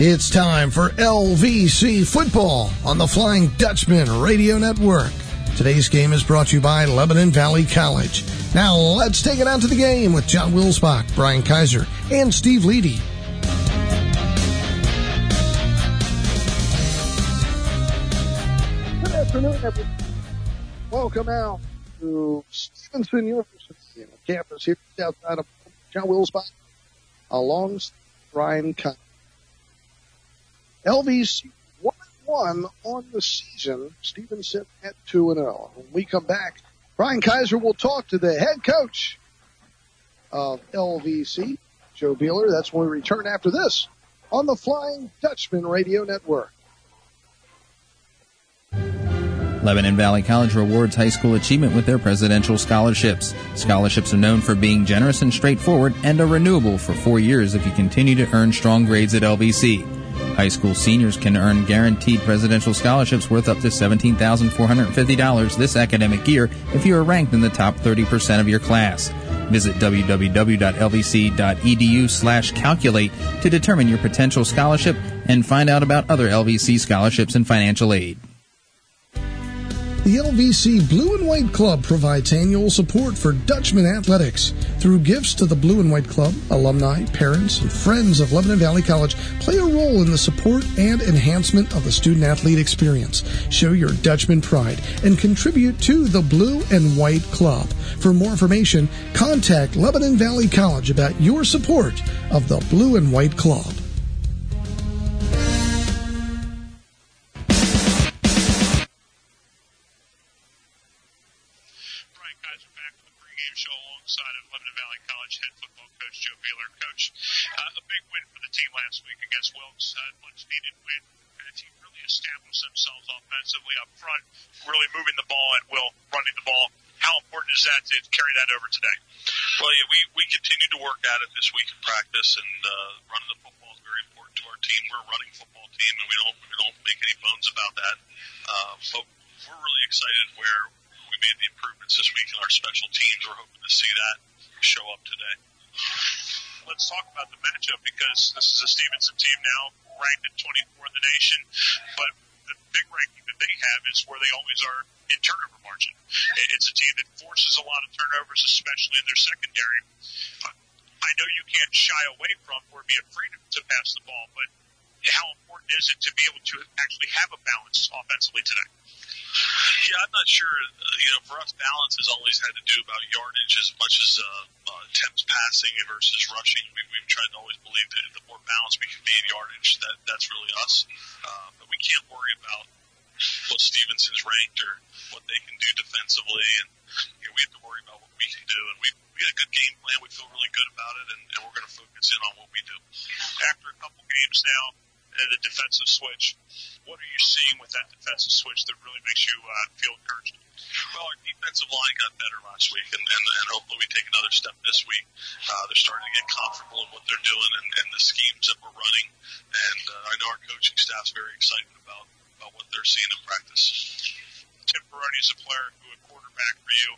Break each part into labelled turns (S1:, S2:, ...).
S1: It's time for LVC football on the Flying Dutchman Radio Network. Today's game is brought to you by Lebanon Valley College. Now let's take it out to the game with John Wilsbach, Brian Kaiser, and Steve Leedy.
S2: Good afternoon, everyone. Welcome out to Stevenson University on campus here outside of John Wilsbach, alongside Brian Kaiser. LVC 1-1 on the season. Stevenson at 2-0. When we come back, Brian Kaiser will talk to the head coach of LVC, Joe Beeler. That's when we return after this on the Flying Dutchman Radio Network.
S3: Lebanon Valley College rewards high school achievement with their presidential scholarships. Scholarships are known for being generous and straightforward and are renewable for 4 years if you continue to earn strong grades at LVC. High school seniors can earn guaranteed presidential scholarships worth up to $17,450 this academic year if you are ranked in the top 30% of your class. Visit www.lvc.edu/calculate to determine your potential scholarship and find out about other LVC scholarships and financial aid.
S1: The LVC Blue and White Club provides annual support for Dutchman athletics. Through gifts to the Blue and White Club, alumni, parents, and friends of Lebanon Valley College play a role in the support and enhancement of the student-athlete experience. Show your Dutchman pride and contribute to the Blue and White Club. For more information, contact Lebanon Valley College about your support of the Blue and White Club.
S4: Head football coach Joe Beeler. Coach, a big win for the team last week against Wilkes, much needed win. And the team really established themselves offensively up front, really moving the ball at will, running the ball. How important is that to carry that over today?
S5: Well, yeah, we continue to work at it this week in practice, and running the football is very important to our team. We're a running football team, and we don't make any bones about that. But we're really excited where we made the improvements this week in our special teams. We're hoping to see that show up today.
S4: Let's talk about the matchup, because this is a Stevenson team now ranked at 24 in the nation, but the big ranking that they have is where they always are in turnover margin. It's a team that forces a lot of turnovers, especially in their secondary. I know you can't shy away from or be afraid to pass the ball, but how important is it to be able to actually have a balance offensively today?
S5: Yeah, I'm not sure. For us, balance has always had to do about yardage as much as attempts passing versus rushing. We've tried to always believe that the more balanced we can be in yardage, that's really us. But we can't worry about what Stevenson's ranked or what they can do defensively, and we have to worry about what we can do. And we had a good game plan. We feel really good about it, and we're going to focus in on what we do.
S4: After a couple games now, the defensive switch, what are you seeing with that defensive switch that really makes you feel encouraged?
S5: Well, our defensive line got better last week, and hopefully we take another step this week. They're starting to get comfortable in what they're doing and the schemes that we're running. And I know our coaching staff's very excited about what they're seeing in practice.
S4: Tim Peroni is a player who, a quarterback for you,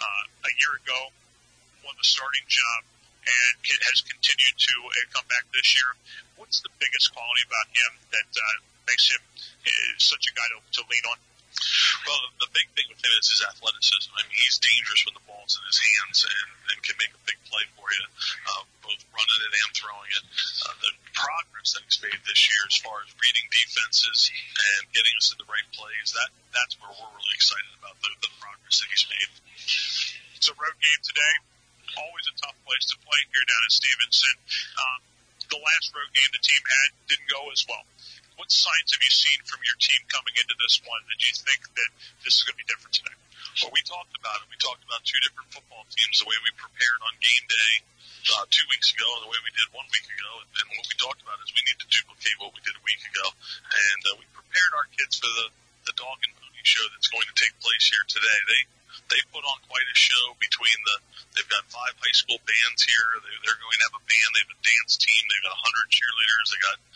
S4: a year ago won the starting job and has continued to come back this year. What's the biggest quality about him that makes him such a guy to lean on?
S5: Well, the big thing with him is his athleticism. I mean, he's dangerous when the ball's in his hands and can make a big play for you, both running it and throwing it. The progress that he's made this year as far as reading defenses and getting us to the right plays, that's where we're really excited about the progress that he's made.
S4: It's a road game today. Always a tough place to play here down in Stevenson. The last road game the team had didn't go as well. What signs have you seen from your team coming into this one that you think that this is going to be different today?
S5: Well, we talked about it. We talked about two different football teams, the way we prepared on game day 2 weeks ago and the way we did 1 week ago. And what we talked about is we need to duplicate what we did a week ago. And we prepared our kids for the dog and pony show that's going to take place here today. They put on quite a show between they've got 5 high school bands here. They're going to have a band. They have a dance team. They've got 100 cheerleaders. They got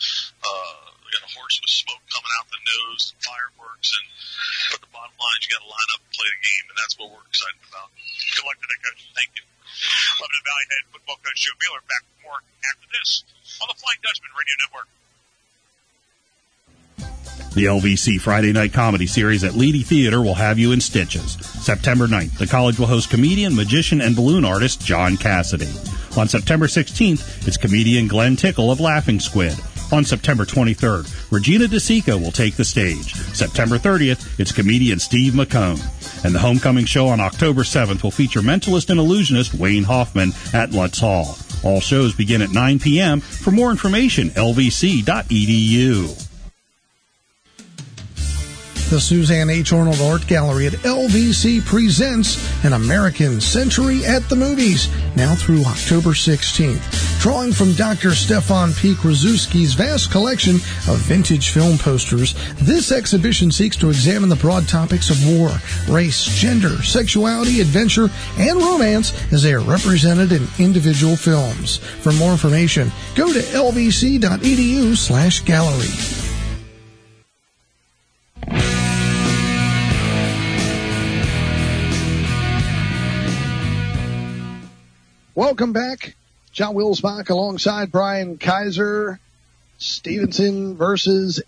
S5: a horse with smoke coming out the nose, fireworks, but the bottom line is you got to line up and play the game, and that's what we're excited about.
S4: Good luck today, Coach.
S5: Thank you.
S4: Lebanon Valley head football coach Joe Beeler back with more after this on the Flying Dutchman Radio Network.
S6: The LVC Friday night comedy series at Leedy Theater will have you in stitches. September 9th, the college will host comedian, magician, and balloon artist John Cassidy. On September 16th, it's comedian Glenn Tickle of Laughing Squid. On September 23rd, Regina DeSica will take the stage. September 30th, it's comedian Steve McCone. And the homecoming show on October 7th will feature mentalist and illusionist Wayne Hoffman at Lutz Hall. All shows begin at 9 p.m. For more information, lvc.edu.
S1: The Suzanne H. Arnold Art Gallery at LVC presents An American Century at the Movies, now through October 16th. Drawing from Dr. Stefan P. Krasuski's vast collection of vintage film posters, this exhibition seeks to examine the broad topics of war, race, gender, sexuality, adventure, and romance as they are represented in individual films. For more information, go to lvc.edu/gallery.
S2: Welcome back. John Wilsbach alongside Brian Kaiser. Stevenson versus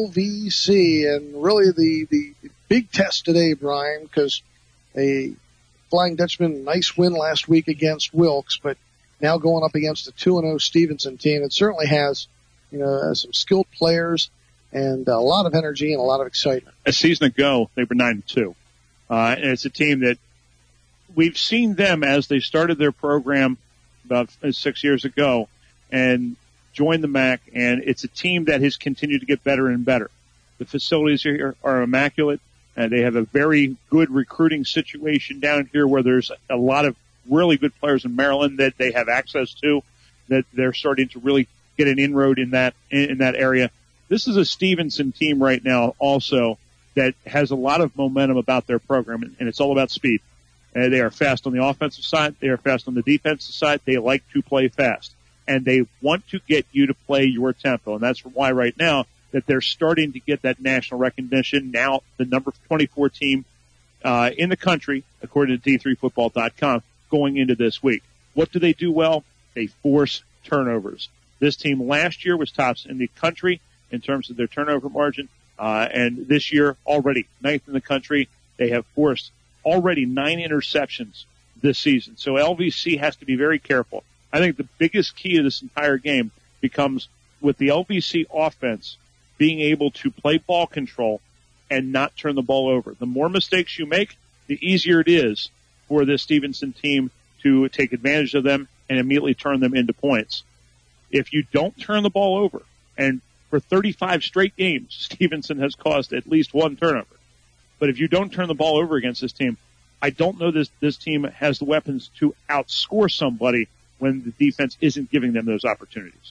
S2: LVC. And really the big test today, Brian, because a Flying Dutchman, nice win last week against Wilkes, but now going up against a 2-0 Stevenson team. It certainly has, some skilled players and a lot of energy and a lot of excitement.
S7: A season ago, they were 9-2. And it's a team that we've seen them as they started their program about 6 years ago and joined the MAC, and it's a team that has continued to get better and better. The facilities here are immaculate, and they have a very good recruiting situation down here where there's a lot of really good players in Maryland that they have access to, that they're starting to really get an inroad in that area. This is a Stevenson team right now also that has a lot of momentum about their program, and it's all about speed. They are fast on the offensive side. They are fast on the defensive side. They like to play fast. And they want to get you to play your tempo. And that's why right now that they're starting to get that national recognition. Now the number 24 team in the country, according to D3Football.com, going into this week. What do they do well? They force turnovers. This team last year was tops in the country in terms of their turnover margin. And this year already ninth in the country. They have forced already 9 interceptions this season. So LVC has to be very careful. I think the biggest key to this entire game becomes with the LVC offense being able to play ball control and not turn the ball over. The more mistakes you make, the easier it is for this Stevenson team to take advantage of them and immediately turn them into points. If you don't turn the ball over, and for 35 straight games, Stevenson has caused at least one turnover. But if you don't turn the ball over against this team, I don't know this team has the weapons to outscore somebody when the defense isn't giving them those opportunities.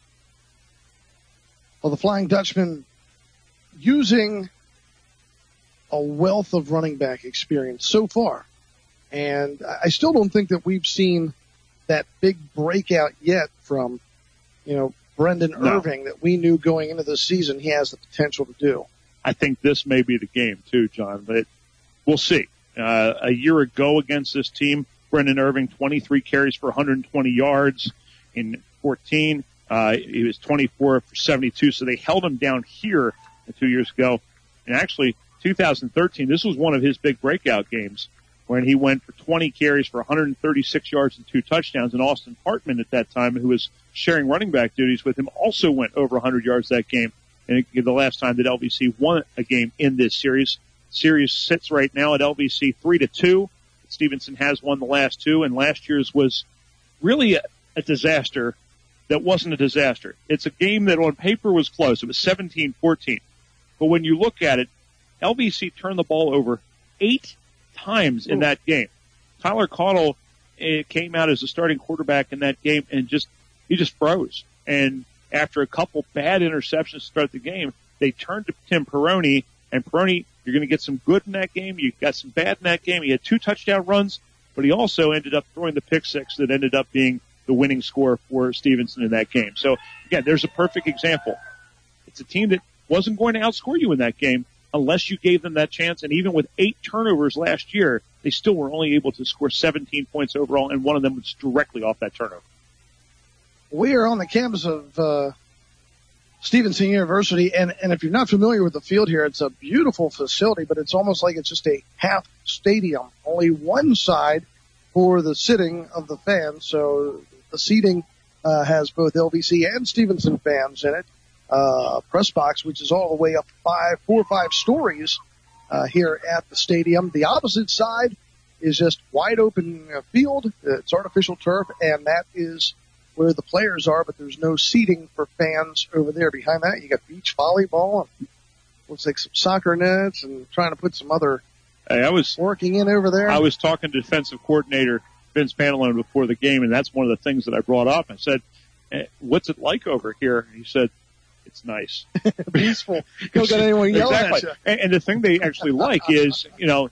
S2: Well, the Flying Dutchman using a wealth of running back experience so far. And I still don't think that we've seen that big breakout yet from, Brendan Irving that we knew going into this season he has the potential to do.
S7: I think this may be the game too, John, but we'll see. A year ago against this team, Brendan Irving, 23 carries for 120 yards in 14. He was 24 for 72, so they held him down here 2 years ago. And actually, 2013, this was one of his big breakout games when he went for 20 carries for 136 yards and 2 touchdowns. And Austin Hartman at that time, who was sharing running back duties with him, also went over 100 yards that game. And the last time that LVC won a game in this series. Series sits right now at LVC 3-2. Stevenson has won the last 2, and last year's was really a disaster that wasn't a disaster. It's a game that on paper was close. It was 17-14. But when you look at it, LVC turned the ball over 8 times in that game. Tyler Caudle came out as the starting quarterback in that game and he just froze. And after a couple bad interceptions to start the game, they turned to Tim Perrone, and Perrone, you're going to get some good in that game. You got some bad in that game. He had 2 touchdown runs, but he also ended up throwing the pick six that ended up being the winning score for Stevenson in that game. So, again, there's a perfect example. It's a team that wasn't going to outscore you in that game unless you gave them that chance, and even with 8 turnovers last year, they still were only able to score 17 points overall, and one of them was directly off that turnover.
S2: We are on the campus of Stevenson University. And if you're not familiar with the field here, it's a beautiful facility, but it's almost like it's just a half stadium. Only one side for the sitting of the fans. So the seating has both LVC and Stevenson fans in it. Press box, which is all the way up 4 or 5 stories here at the stadium. The opposite side is just wide open field. It's artificial turf, and that is where the players are, but there's no seating for fans over there. Behind that, you got beach volleyball and looks like some soccer nets and trying to put some other working in over there.
S7: I was talking to defensive coordinator Vince Pantalone before the game, and that's one of the things that I brought up. I said, what's it like over here? He said, it's nice.
S2: Peaceful. You don't got anyone yelling at you.
S7: And the thing they actually like is,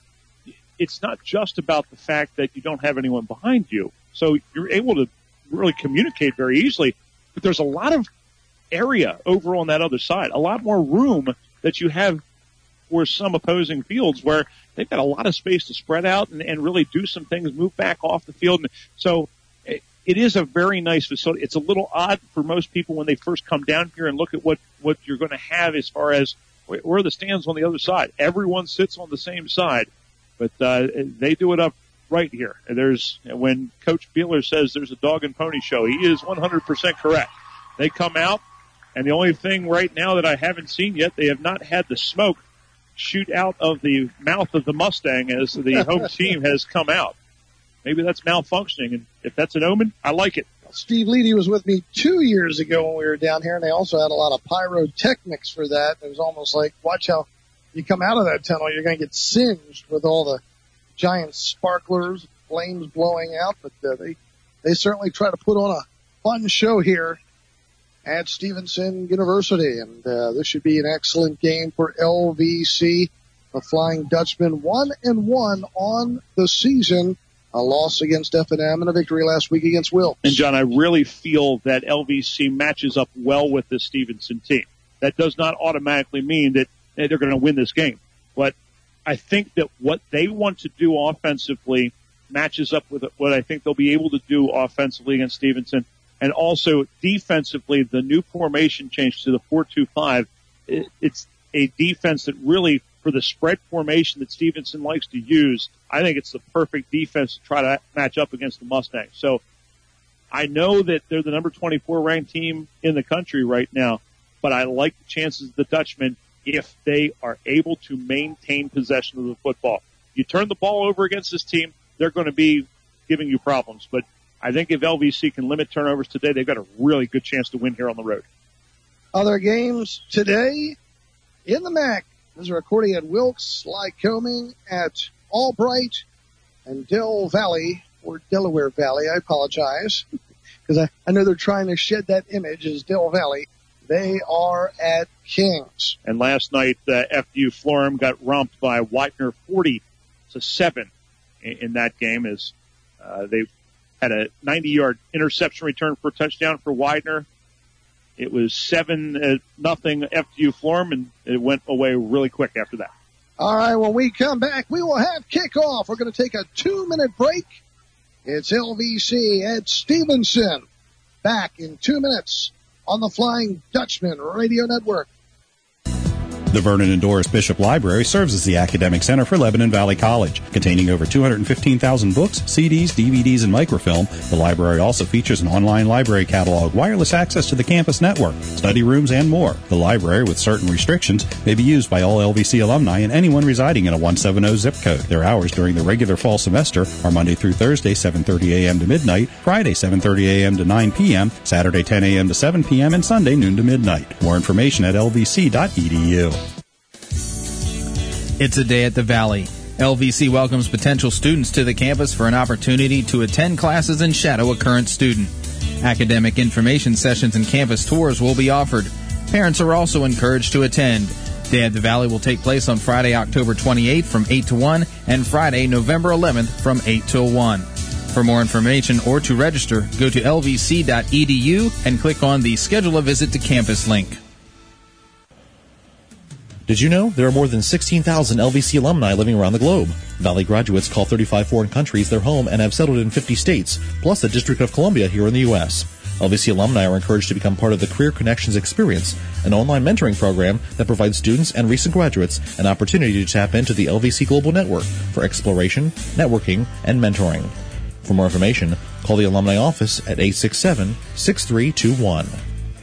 S7: it's not just about the fact that you don't have anyone behind you. So you're able to really communicate very easily. But there's a lot of area over on that other side, a lot more room that you have for some opposing fields where they've got a lot of space to spread out and really do some things, move back off the field. And so it is a very nice facility. It's a little odd for most people when they first come down here and look at what you're going to have as far as where are the stands on the other side. Everyone sits on the same side, but they do it up right here. When Coach Beeler says there's a dog and pony show, he is 100% correct. They come out, and the only thing right now that I haven't seen yet, they have not had the smoke shoot out of the mouth of the Mustang as the home team has come out. Maybe that's malfunctioning, and if that's an omen, I like it.
S2: Steve Leedy was with me 2 years ago when we were down here, and they also had a lot of pyrotechnics for that. It was almost like, watch how you come out of that tunnel, you're going to get singed with all the giant sparklers, flames blowing out, but they certainly try to put on a fun show here at Stevenson University, and this should be an excellent game for LVC. The Flying Dutchman 1-1 on the season. A loss against F&M and a victory last week against Wilkes.
S7: And, John, I really feel that LVC matches up well with the Stevenson team. That does not automatically mean that they're going to win this game. But I think that what they want to do offensively matches up with what I think they'll be able to do offensively against Stevenson. And also defensively, the new formation change to the 4-2-5, it's a defense that really, for the spread formation that Stevenson likes to use, I think it's the perfect defense to try to match up against the Mustangs. So I know that they're the number 24 ranked team in the country right now, but I like the chances of the Dutchmen if they are able to maintain possession of the football. You turn the ball over against this team, they're going to be giving you problems. But I think if LVC can limit turnovers today, they've got a really good chance to win here on the road.
S2: Other games today in the MAC. Those are recording at Wilkes, Lycoming, at Albright, and Del Valley, or Delaware Valley. I apologize, because I know they're trying to shed that image as Del Valley. They are at Kings.
S7: And last night, FU Florham got romped by Widener 40-7 in that game as they had a 90-yard interception return for a touchdown for Widener. It was 7-0 FU Florham, and it went away really quick after that.
S2: All right, when we come back, we will have kickoff. We're going to take a 2-minute break. It's LVC at Stevenson. Back in 2 minutes on the Flying Dutchman Radio Network.
S6: The Vernon and Doris Bishop Library serves as the academic center for Lebanon Valley College. Containing over 215,000 books, CDs, DVDs, and microfilm, the library also features an online library catalog, wireless access to the campus network, study rooms, and more. The library, with certain restrictions, may be used by all LVC alumni and anyone residing in a 170 zip code. Their hours during the regular fall semester are Monday through Thursday, 7:30 a.m. to midnight, Friday, 7:30 a.m. to 9 p.m., Saturday, 10 a.m. to 7 p.m., and Sunday, noon to midnight. More information at lvc.edu.
S3: It's a day at the Valley. LVC welcomes potential students to the campus for an opportunity to attend classes and shadow a current student. Academic information sessions and campus tours will be offered. Parents are also encouraged to attend. Day at the Valley will take place on Friday, October 28th from 8 to 1 and Friday, November 11th from 8 till 1. For more information or to register, go to lvc.edu and click on the Schedule a Visit to Campus link.
S8: Did you know there are more than 16,000 LVC alumni living around the globe? Valley graduates call 35 foreign countries their home and have settled in 50 states, plus the District of Columbia here in the U.S. LVC alumni are encouraged to become part of the Career Connections Experience, an online mentoring program that provides students and recent graduates an opportunity to tap into the LVC Global Network for exploration, networking, and mentoring. For more information, call the alumni office at 867-6321.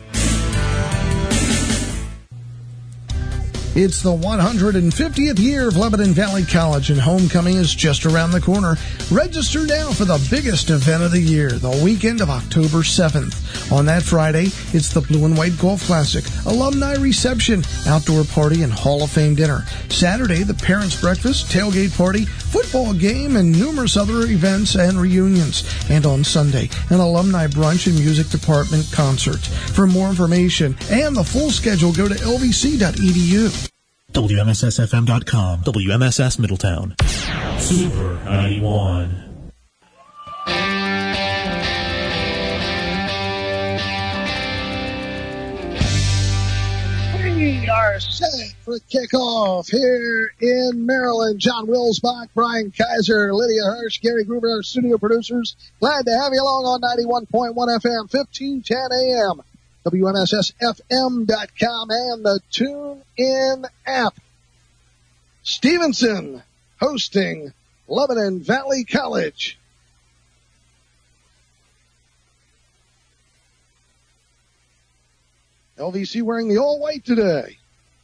S1: It's the 150th year of Lebanon Valley College, and homecoming is just around the corner. Register now for the biggest event of the year, the weekend of October 7th. On that Friday, it's the Blue and White Golf Classic, alumni reception, outdoor party, and Hall of Fame dinner. Saturday, the parents' breakfast, tailgate party, football game, and numerous other events and reunions. And on Sunday, an alumni brunch and music department concert. For more information and the full schedule, go to lvc.edu.
S9: WMSSFM.com. WMSS Middletown. Super 91.
S2: We are set for kickoff here in Maryland. John Wilsbach, Brian Kaiser, Lydia Hirsch, Gary Gruber, our studio producers. Glad to have you along on 91.1 FM, 1510 AM. WMSSFM.com and the TuneIn app. Stevenson hosting Lebanon Valley College. LVC wearing the all-white today.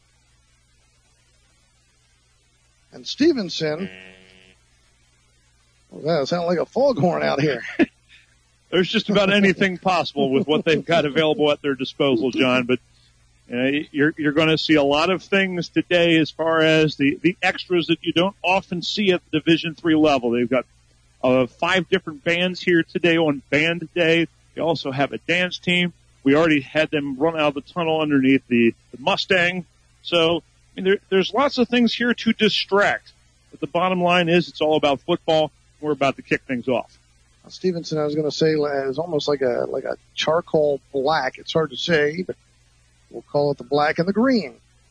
S2: And Stevenson, well, that sounds like a foghorn out here.
S7: There's just about anything possible with what they've got available at their disposal, John. But you're going to see a lot of things today as far as the extras that you don't often see at the Division III level. They've got 5 different bands here today on Band Day. They also have a dance team. We already had them run out of the tunnel underneath the Mustang. So I mean, there's lots of things here to distract. But the bottom line is it's all about football. We're about to kick things off.
S2: Stevenson, I was going to say, is almost like a charcoal black. It's hard to say, but we'll call it the black and the green.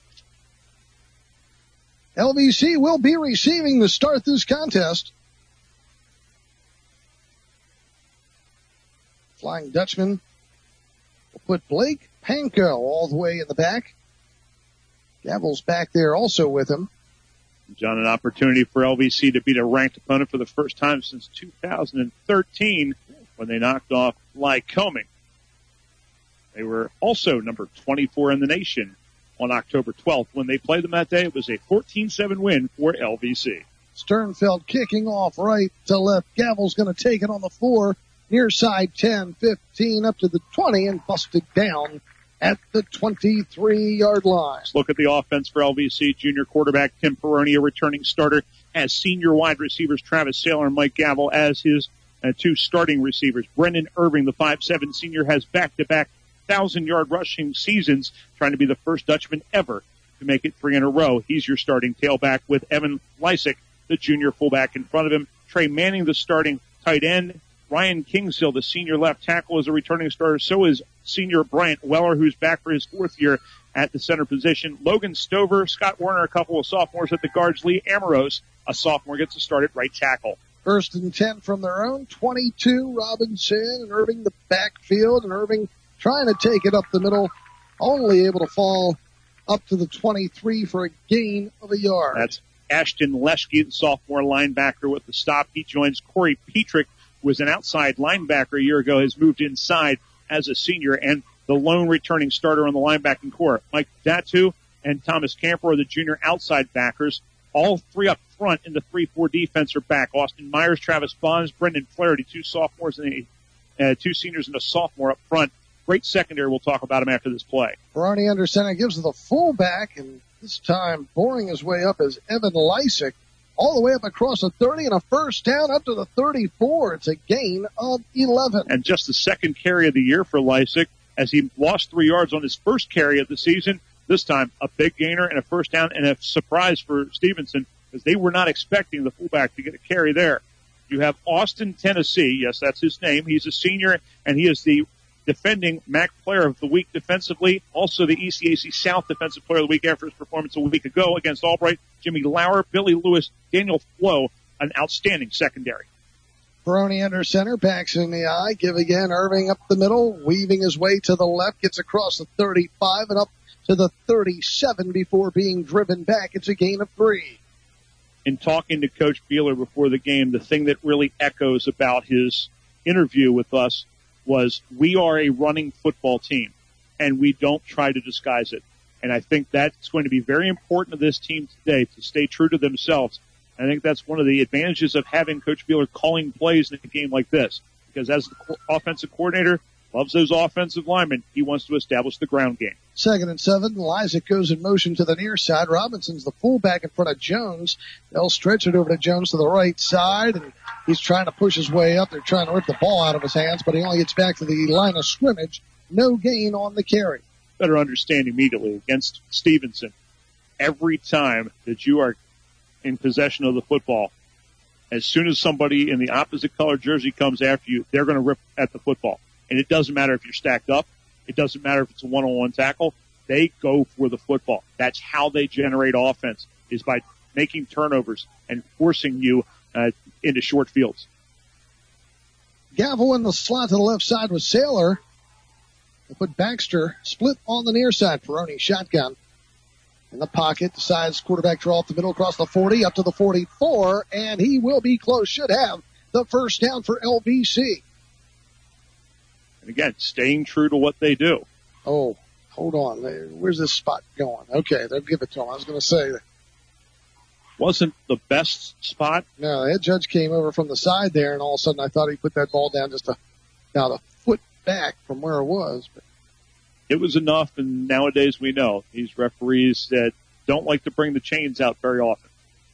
S2: LVC will be receiving to start this contest. Flying Dutchman will put Blake Panko all the way in the back. Gavel's back there also with him.
S7: John, an opportunity for LVC to beat a ranked opponent for the first time since 2013 when they knocked off Lycoming. They were also number 24 in the nation on October 12th. When they played them that day, it was a 14-7 win for LVC.
S2: Sternfeld kicking off right to left. Gavel's going to take it on the 4, near side 10, 15, up to the 20, and busted down at the 23-yard line.
S7: Let's look at the offense for LVC. Junior quarterback Tim Peroni, a returning starter, has senior wide receivers Travis Saylor and Mike Gavel as his 2 starting receivers. Brendan Irving, the 5'7 senior, has back-to-back 1,000-yard rushing seasons, trying to be the first Dutchman ever to make it 3 in a row. He's your starting tailback with Evan Lysick, the junior fullback in front of him. Trey Manning, the starting tight end. Ryan Kingshill, the senior left tackle, is a returning starter. So is senior Bryant Weller, who's back for his 4th year at the center position. Logan Stover, Scott Warner, a couple of sophomores at the guards. Lee Amoros, a sophomore, gets a start at right tackle.
S2: 1st and 10 from their own 22. Robinson and Irving the backfield, and Irving trying to take it up the middle, only able to fall up to the 23 for a gain of a yard.
S7: That's Ashton Leschke, the sophomore linebacker, with the stop. He joins Corey Petrick, who was an outside linebacker a year ago, has moved inside as a senior, and the lone returning starter on the linebacking core. Mike Datu and Thomas Camper are the junior outside backers. All 3 up front in the 3-4 defense are back. Austin Myers, Travis Bonds, Brendan Flaherty, 2 sophomores and 2 seniors and a sophomore up front. Great secondary. We'll talk about him after this play.
S2: Barney under center gives the fullback, and this time boring his way up as Evan Lysick, all the way up across the 30 and a first down up to the 34. It's a gain of 11.
S7: And just the 2nd carry of the year for Lysick, as he lost 3 yards on his first carry of the season. This time, a big gainer and a first down, and a surprise for Stevenson, because they were not expecting the fullback to get a carry there. You have Austin Tennessee. Yes, that's his name. He's a senior, and he is the defending MAC Player of the Week defensively, also the ECAC South Defensive Player of the Week after his performance a week ago against Albright. Jimmy Lauer, Billy Lewis, Daniel Flo, an outstanding secondary.
S2: Peroni under center, backs in the eye. Give again, Irving up the middle, weaving his way to the left, gets across the 35 and up to the 37 before being driven back. It's a gain of 3.
S7: In talking to Coach Beeler before the game, the thing that really echoes about his interview with us was, we are a running football team, and we don't try to disguise it. And I think that's going to be very important to this team today, to stay true to themselves. I think that's one of the advantages of having Coach Beeler calling plays in a game like this, because as the offensive coordinator, loves those offensive linemen, he wants to establish the ground game.
S2: 2nd and 7. Lysick goes in motion to the near side. Robinson's the fullback in front of Jones. They'll stretch it over to Jones to the right side, and he's trying to push his way up. They're trying to rip the ball out of his hands, but he only gets back to the line of scrimmage. No gain on the carry.
S7: Better understand immediately against Stevenson, every time that you are in possession of the football, as soon as somebody in the opposite color jersey comes after you, they're going to rip at the football. And it doesn't matter if you're stacked up. It doesn't matter if it's a one-on-one tackle. They go for the football. That's how they generate offense, is by making turnovers and forcing you into short fields.
S2: Gavel in the slot to the left side with Saylor. They put Baxter split on the near side. Peroni shotgun in the pocket. Decides quarterback draw up the middle across the 40 up to the 44, and he will be close. Should have the first down for LVC.
S7: And again, staying true to what they do.
S2: Oh, hold on. Where's this spot going? Okay, they'll give it to him. I was going to say that.
S7: Wasn't the best spot.
S2: No, the head judge came over from the side there, and all of a sudden I thought he put that ball down just about a foot back from where it was. But
S7: it was enough, and nowadays we know these referees that don't like to bring the chains out very often.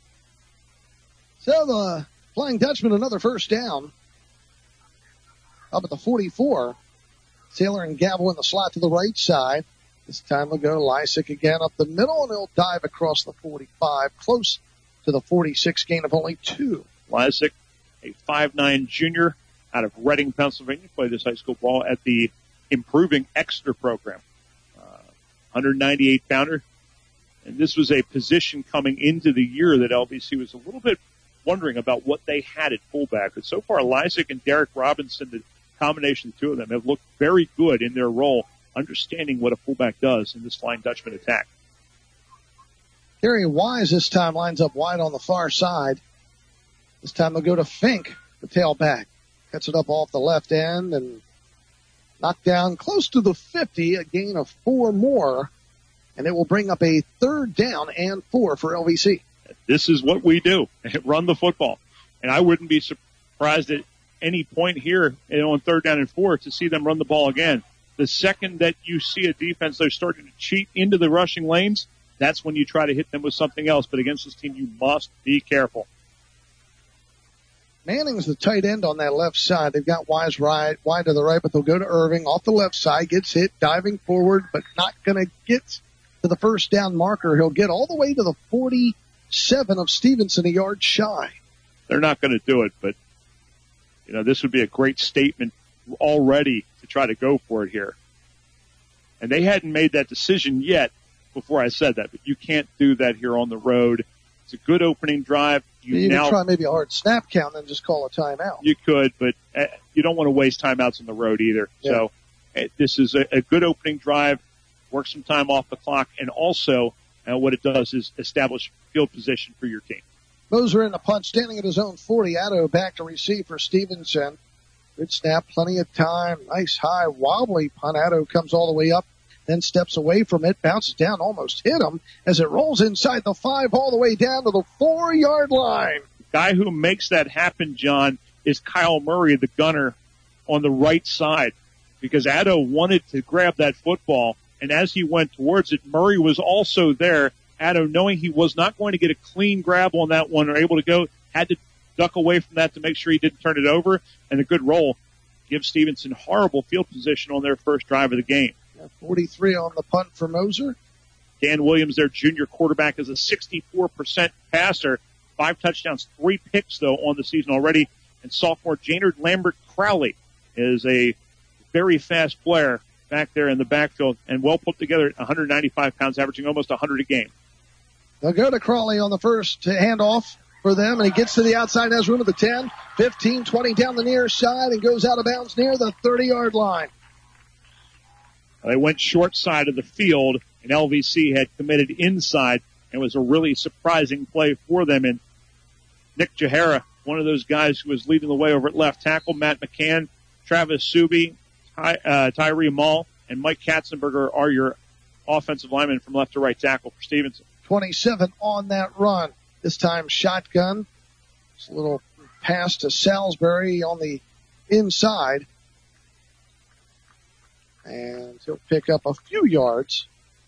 S2: So the Flying Dutchman, another first down. Up at the 44. Saylor and Gavel in the slot to the right side. This time they'll go to Lysick again up the middle, and he'll dive across the 45, close to the 46, gain of only 2.
S7: Lysick, a 5'9" junior out of Reading, Pennsylvania, played this high school ball at the Improving Exeter program. 198-pounder. And this was a position coming into the year that LVC was a little bit wondering about what they had at fullback. But so far, Lysick and Derek Robinson, the combination of the two of them, have looked very good in their role, understanding what a fullback does in this Flying Dutchman attack.
S2: Gary Wise this time lines up wide on the far side. This time they'll go to Fink, the tailback. Cuts it up off the left end and knocked down close to the 50, a gain of 4 more. And it will bring up a 3rd down and 4 for LVC.
S7: This is what we do, run the football. And I wouldn't be surprised at any point here on 3rd down and 4 to see them run the ball again. The second that you see a defense, they're starting to cheat into the rushing lanes, that's when you try to hit them with something else. But against this team, you must be careful.
S2: Manning's the tight end on that left side. They've got Wise wide to the right, but they'll go to Irving off the left side, gets hit, diving forward, but not going to get to the first down marker. He'll get all the way to the 47 of Stevenson, a yard shy.
S7: They're not going to do it, but, this would be a great statement already to try to go for it here. And they hadn't made that decision yet before I said that, but you can't do that here on the road. It's a good opening drive.
S2: You can try maybe a hard snap count and just call a timeout.
S7: You could, but you don't want to waste timeouts on the road either. Yeah. So this is a good opening drive, work some time off the clock, and also what it does is establish field position for your team.
S2: Moser in the punt, standing at his own 40. Addo back to receive for Stevenson. Good snap, plenty of time. Nice high, wobbly punt. Addo comes all the way up, then steps away from it, bounces down, almost hit him as it rolls inside the 5 all the way down to the 4-yard line.
S7: The guy who makes that happen, John, is Kyle Murray, the gunner on the right side, because Addo wanted to grab that football, and as he went towards it, Murray was also there. Addo, knowing he was not going to get a clean grab on that one or able to go, had to duck away from that to make sure he didn't turn it over, and a good roll gives Stevenson horrible field position on their first drive of the game.
S2: 43 on the punt for Moser.
S7: Dan Williams, their junior quarterback, is a 64% passer. 5 touchdowns, 3 picks, though, on the season already. And sophomore Jaynard Lambert Crowley is a very fast player back there in the backfield and well put together at 195 pounds, averaging almost 100 a game.
S2: They'll go to Crowley on the first handoff. for them, and he gets to the outside, has room at the 10, 15, 20 down the near side, and goes out of bounds near the 30-yard line.
S7: They went short side of the field, and LVC had committed inside. It was a really surprising play for them. And Nick Jahara, one of those guys who was leading the way over at left tackle, Matt McCann, Travis Suby, Tyree Mall, and Mike Katzenberger are your offensive linemen from left to right tackle for Stevenson.
S2: 27 on that run. This time shotgun. Just a little pass to Salisbury on the inside. And he'll pick up a few yards.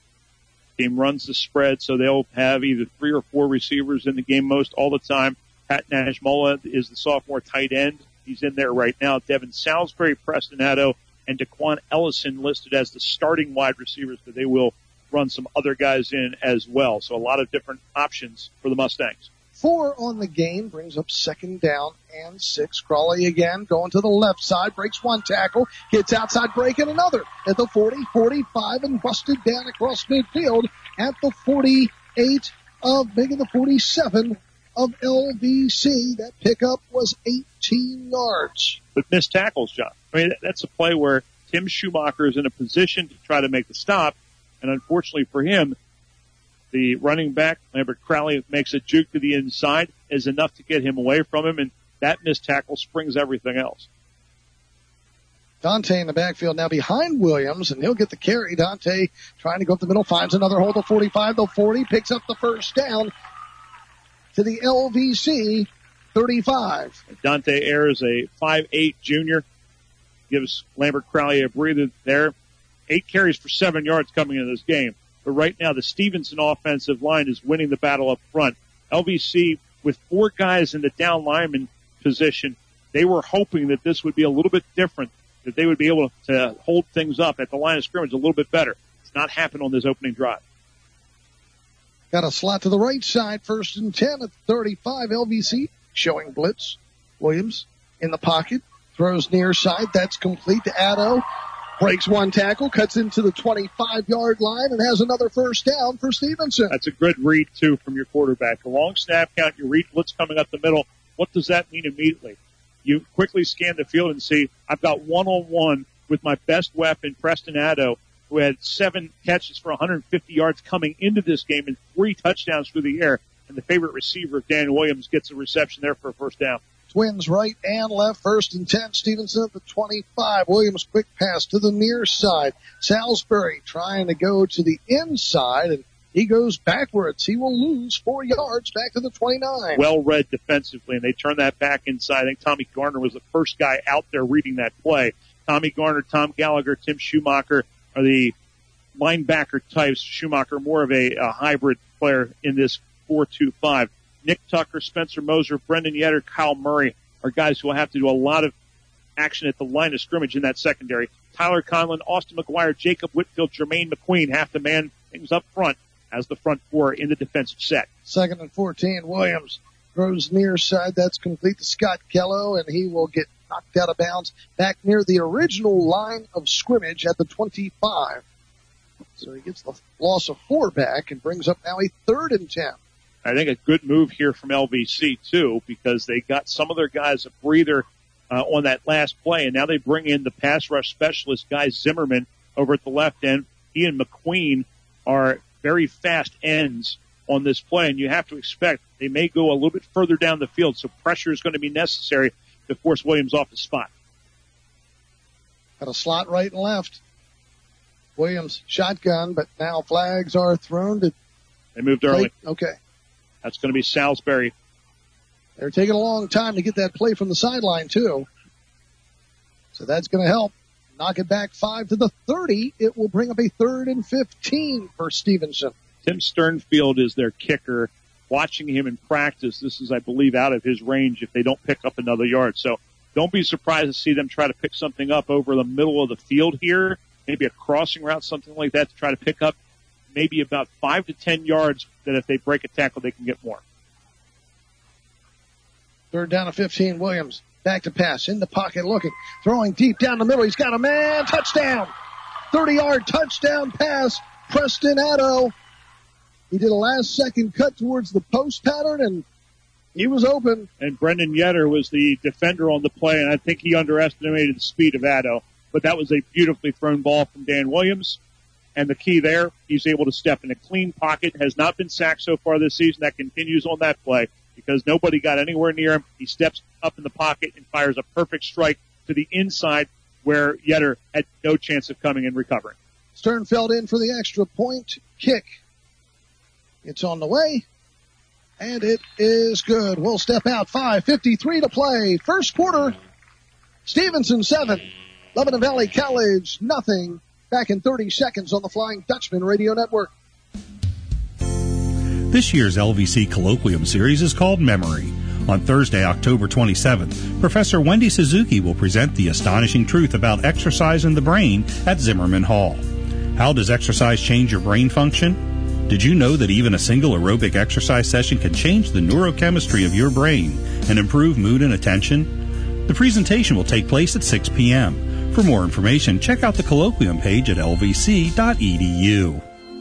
S7: Team runs the spread, so they'll have either 3 or 4 receivers in the game most all the time. Pat Najmola is the sophomore tight end. He's in there right now. Devin Salisbury, Preston Addo, and Daquan Ellison listed as the starting wide receivers, but they will run some other guys in as well. So a lot of different options for the Mustangs.
S2: 4 on the game, brings up 2nd down and 6. Crawley again going to the left side, breaks one tackle, hits outside break and another at the 40, 45, and busted down across midfield at the 48 of, making the 47 of LVC. That pickup was 18 yards.
S7: But missed tackles, John. I mean, that's a play where Tim Schumacher is in a position to try to make the stop, and unfortunately for him, the running back, Lambert Crowley, makes a juke to the inside, is enough to get him away from him, and that missed tackle springs everything else.
S2: Dante in the backfield now behind Williams, and he'll get the carry. Dante trying to go up the middle, finds another hole, the 45, the 40, picks up the first down to the LVC 35.
S7: Dante Ayers, a 5'8 junior, gives Lambert Crowley a breather there. 8 carries for 7 yards coming into this game. But right now, the Stevenson offensive line is winning the battle up front. LVC, with 4 guys in the down lineman position, they were hoping that this would be a little bit different, that they would be able to hold things up at the line of scrimmage a little bit better. It's not happened on this opening drive.
S2: Got a slot to the right side, 1st and 10 at 35. LVC showing blitz. Williams in the pocket, throws near side. That's complete to Addo. Breaks one tackle, cuts into the 25-yard line, and has another first down for Stevenson.
S7: That's a good read, too, from your quarterback. A long snap count, you read blitz coming up the middle. What does that mean immediately? You quickly scan the field and see, I've got one-on-one with my best weapon, Preston Addo, who had 7 catches for 150 yards coming into this game and 3 touchdowns through the air. And the favorite receiver, Daniel Williams, gets a reception there for a first down.
S2: Twins right and left, 1st and 10. Stevenson at the 25. Williams quick pass to the near side. Salisbury trying to go to the inside, and he goes backwards. He will lose 4 yards back to the 29.
S7: Well read defensively, and they turn that back inside. I think Tommy Garner was the first guy out there reading that play. Tommy Garner, Tom Gallagher, Tim Schumacher are the linebacker types. Schumacher more of a hybrid player in this 4-2-5. Nick Tucker, Spencer Moser, Brendan Yetter, Kyle Murray are guys who will have to do a lot of action at the line of scrimmage in that secondary. Tyler Conlon, Austin McGuire, Jacob Whitfield, Jermaine McQueen have to man things up front as the front 4 in the defensive set.
S2: 2nd and 14. Williams throws near side. That's complete to Scott Kello, and he will get knocked out of bounds back near the original line of scrimmage at the 25. So he gets the loss of 4 back and brings up now a 3rd and 10.
S7: I think a good move here from LVC, too, because they got some of their guys a breather on that last play, and now they bring in the pass rush specialist, Guy Zimmerman, over at the left end. He and McQueen are very fast ends on this play, and you have to expect they may go a little bit further down the field, so pressure is going to be necessary to force Williams off the spot.
S2: Got a slot right and left. Williams shotgun, but now flags are thrown.
S7: They moved early.
S2: Okay.
S7: That's going to be Salisbury.
S2: They're taking a long time to get that play from the sideline, too. So that's going to help. Knock it back 5 to the 30. It will bring up a 3rd and 15 for Stevenson.
S7: Tim Sternfield is their kicker. Watching him in practice, this is, I believe, out of his range if they don't pick up another yard. So don't be surprised to see them try to pick something up over the middle of the field here, maybe a crossing route, something like that, to try to pick up maybe about 5 to 10 yards that if they break a tackle, they can get more.
S2: 3rd down to 15. Williams back to pass in the pocket looking, throwing deep down the middle. He's got a man. Touchdown. 30-yard touchdown pass. Preston Addo. He did a last-second cut towards the post pattern and He was open.
S7: And Brendan Yetter was the defender on the play, and I think he underestimated the speed of Addo. But that was a beautifully thrown ball from Dan Williams. And the key there, he's able to step in a clean pocket, has not been sacked so far this season. That continues on that play because nobody got anywhere near him. He steps up in the pocket and fires a perfect strike to the inside where Yetter had no chance of coming and recovering.
S2: Sternfeld in for the extra point kick. It's on the way, and it is good. We'll step out. 5:53 to play. First quarter, Stevenson 7, Lebanon Valley College nothing. Back in 30 seconds on the Flying Dutchman Radio Network.
S6: This year's LVC Colloquium Series is called Memory. On Thursday, October 27th, Professor Wendy Suzuki will present the astonishing truth about exercise in the brain at Zimmerman Hall. How does exercise change your brain function? Did you know that even a single aerobic exercise session can change the neurochemistry of your brain and improve mood and attention? The presentation will take place at 6 p.m. For more information, check out the colloquium page at lvc.edu.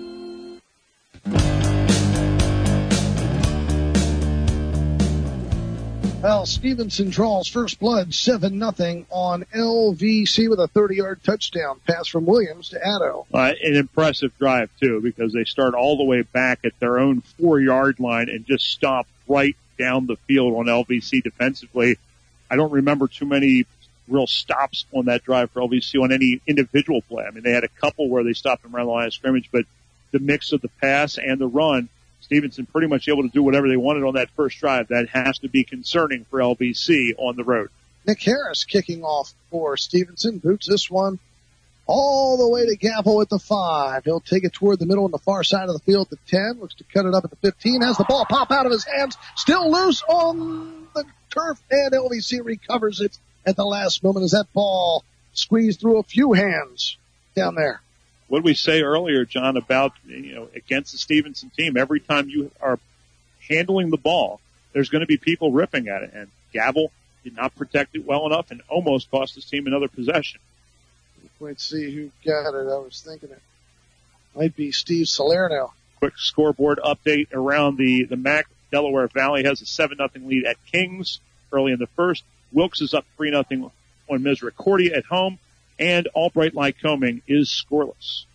S2: Well, Stevenson draws first blood 7-0 on LVC with a 30-yard touchdown pass from Williams to Addo.
S7: An impressive drive, too, because they start all the way back at their own 4-yard line and just stop right down the field on LVC defensively. I don't remember too many real stops on that drive for LVC on any individual play. I mean, they had a couple where they stopped them around the line of scrimmage, but the mix of the pass and the run, Stevenson pretty much able to do whatever they wanted on that first drive. That has to be concerning for LVC on the road.
S2: Nick Harris kicking off for Stevenson. Boots this one all the way to Gavel at the 5. He'll take it toward the middle on the far side of the field to 10. Looks to cut it up at the 15. Has the ball pop out of his hands. Still loose on the turf, and LVC recovers it at the last moment as that ball squeezed through a few hands down there.
S7: What did we say earlier, John, about, against the Stevenson team? Every time you are handling the ball, there's going to be people ripping at it. And Gavel did not protect it well enough and almost cost his team another possession.
S2: Let's see who got it. I was thinking it might be Steve Salerno.
S7: Quick scoreboard update around the MAC. Delaware Valley has a 7-0 lead at Kings early in the first. Wilkes is up 3-0 on Misericordia at home, and Albright Lycoming is scoreless.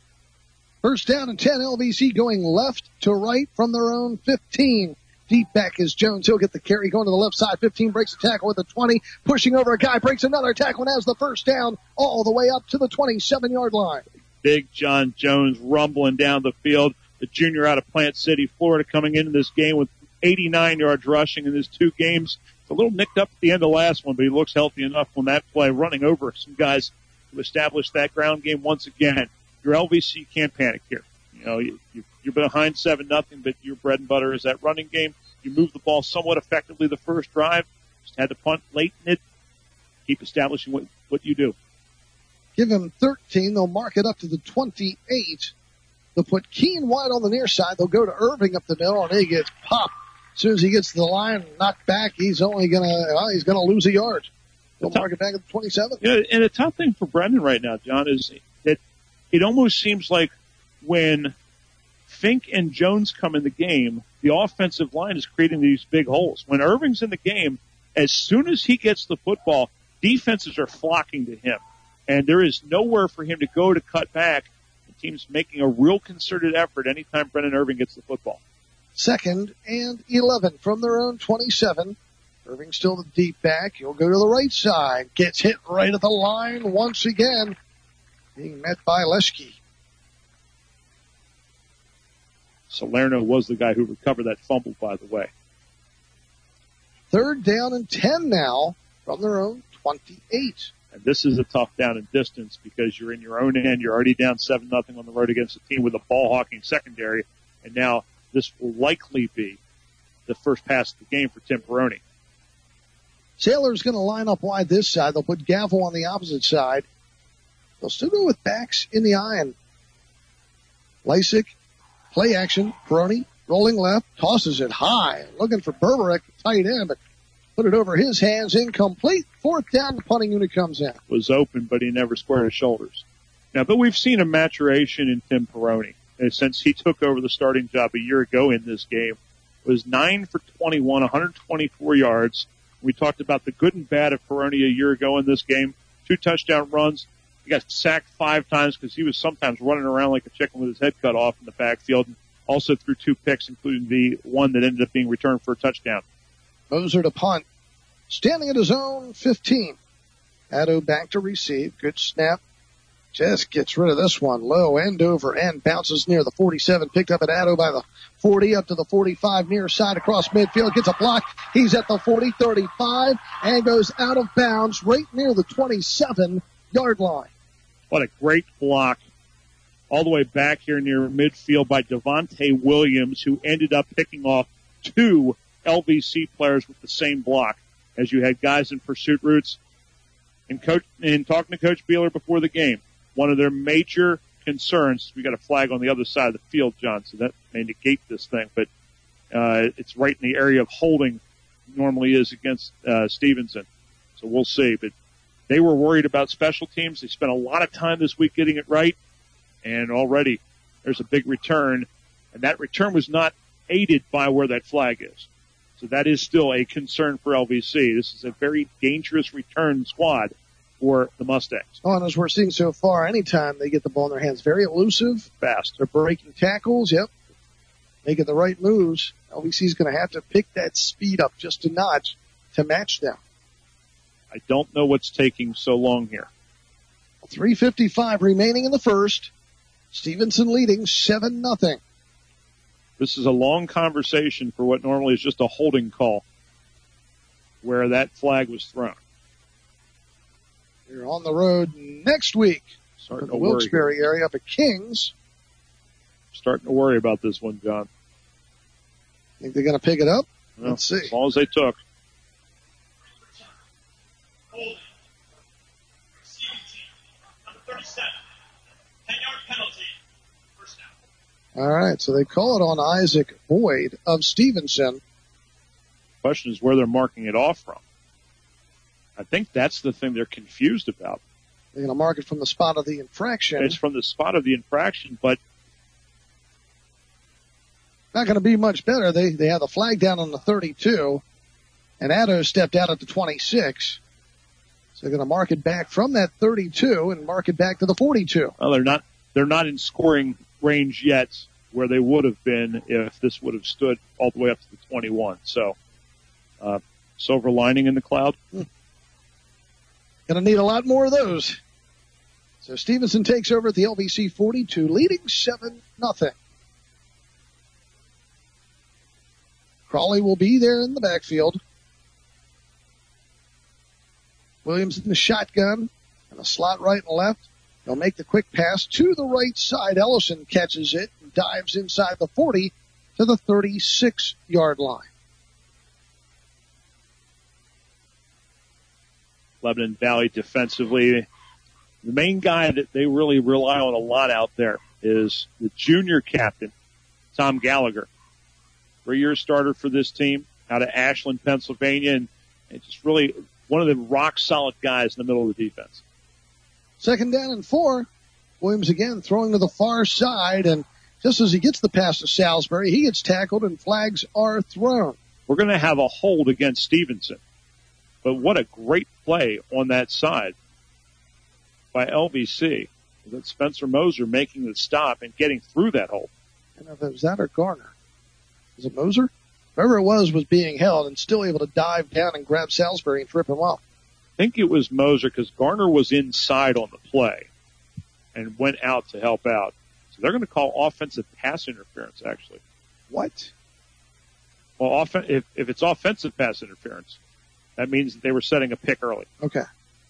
S2: First down and 10, LVC going left to right from their own 15. Deep back is Jones. He'll get the carry going to the left side. 15 breaks a tackle with the 20. Pushing over a guy, breaks another tackle and has the first down all the way up to the 27-yard line.
S7: Big John Jones rumbling down the field. The junior out of Plant City, Florida, coming into this game with 89 yards rushing in his 2 games. A little nicked up at the end of the last one, but he looks healthy enough on that play, running over some guys to establish that ground game once again. Your LVC can't panic here. You're behind 7-0, but your bread and butter is that running game. You move the ball somewhat effectively the first drive. Just had to punt late in it. Keep establishing what you do.
S2: Give him 13. They'll mark it up to the 28. They'll put Keen wide on the near side. They'll go to Irving up the middle, and he gets popped. As soon as he gets to the line, knocked back, he's gonna lose a yard. They'll mark it back at the 27.
S7: And the tough thing for Brendan right now, John, is that it almost seems like when Fink and Jones come in the game, the offensive line is creating these big holes. When Irving's in the game, as soon as he gets the football, defenses are flocking to him. And there is nowhere for him to go to cut back. The team's making a real concerted effort anytime Brendan Irving gets the football.
S2: 2nd and 11 from their own 27. Irving still the deep back. He'll go to the right side. Gets hit right at the line once again. Being met by Leschke.
S7: Salerno was the guy who recovered that fumble, by the way.
S2: 3rd down and 10 now from their own 28.
S7: And this is a tough down and distance because you're in your own end. You're already down 7-0 on the road against a team with a ball-hawking secondary. And now this will likely be the first pass of the game for Tim Peroni.
S2: Sailor's going to line up wide this side. They'll put Gavel on the opposite side. They'll still go with backs in the iron. Lasik, play action. Peroni, rolling left, tosses it high. Looking for Berberek, tight end, but put it over his hands, incomplete. 4th down, the punting unit comes in.
S7: Was open, but he never squared his shoulders. Now, but we've seen a maturation in Tim Peroni since he took over the starting job a year ago in this game. was 9 for 21, 124 yards. We talked about the good and bad of Peroni a year ago in this game. 2 touchdown runs. He got sacked 5 times because he was sometimes running around like a chicken with his head cut off in the backfield. And also threw 2 picks, including the one that ended up being returned for a touchdown.
S2: Moser to punt. Standing at his own 15. Addo back to receive. Good snap. Just gets rid of this one. Low end over end. Bounces near the 47. Picked up at Addo by the 40 up to the 45 near side across midfield. Gets a block. He's at the 40, 35 and goes out of bounds right near the 27-yard line.
S7: What a great block all the way back here near midfield by Devontae Williams, who ended up picking off 2 LVC players with the same block as you had guys in pursuit routes. And talking to Coach Beeler before the game, one of their major concerns, we got a flag on the other side of the field, John, so that may negate this thing, but it's right in the area of holding normally is against Stevenson. So we'll see. But they were worried about special teams. They spent a lot of time this week getting it right, and already there's a big return, and that return was not aided by where that flag is. So that is still a concern for LVC. This is a very dangerous return squad for the Mustangs.
S2: Oh, and as we're seeing so far, anytime they get the ball in their hands, very elusive.
S7: Fast.
S2: They're breaking tackles, yep. Making the right moves. LVC's going to have to pick that speed up just a notch to match them.
S7: I don't know what's taking so long here.
S2: 3:55 remaining in the first. Stevenson leading 7-0.
S7: This is a long conversation for what normally is just a holding call where that flag was thrown.
S2: We're on the road next week.
S7: Starting
S2: in
S7: to
S2: the Wilkes-Barre area up at Kings.
S7: Starting to worry about this one, John.
S2: Think they're going to pick it up?
S7: Well,
S2: Let's see.
S7: As long as they took.
S10: Holding. Receiving team. Number 37. 10-yard penalty. First down.
S2: All right, so they call it on Isaac Boyd of Stevenson.
S7: Question is where they're marking it off from. I think that's the thing they're confused about.
S2: They're going to mark it from the spot of the infraction.
S7: It's from the spot of the infraction, but
S2: not going to be much better. They have the flag down on the 32, and Addo stepped out at the 26. So they're going to mark it back from that 32 and mark it back to the 42.
S7: Well, they're not in scoring range yet where they would have been if this would have stood all the way up to the 21. So, silver lining in the cloud.
S2: Going to need a lot more of those. So Stevenson takes over at the LVC 42, leading 7-0. Crawley will be there in the backfield. Williams in the shotgun and a slot right and left. They'll make the quick pass to the right side. Ellison catches it and dives inside the 40 to the 36-yard line.
S7: Lebanon Valley defensively. The main guy that they really rely on a lot out there is the junior captain, Tom Gallagher. 3-year starter for this team out of Ashland, Pennsylvania, and just really one of the rock-solid guys in the middle of the defense.
S2: 2nd down and 4. Williams again throwing to the far side, and just as he gets the pass to Salisbury, he gets tackled and flags are thrown.
S7: We're going to have a hold against Stevenson. But what a great play on that side by LVC. That Spencer Moser making the stop and getting through that hole.
S2: I don't know if it was that or Garner. Was it Moser? Whoever it was being held and still able to dive down and grab Salisbury and trip him up.
S7: I think it was Moser because Garner was inside on the play and went out to help out. So they're going to call offensive pass interference, actually.
S2: What?
S7: Well, if it's offensive pass interference, that means that they were setting a pick early.
S2: Okay.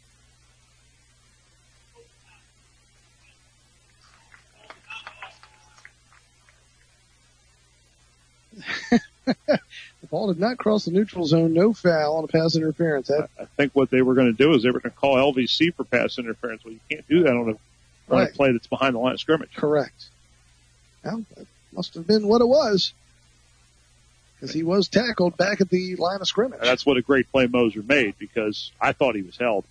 S2: The ball did not cross the neutral zone. No foul on a pass interference.
S7: I think what they were going to do is they were going to call LVC for pass interference. Well, you can't do that on a play that's behind the line of scrimmage.
S2: Correct. Well, that must have been what it was. Because he was tackled back at the line of scrimmage.
S7: That's what a great play Moser made because I thought he was held.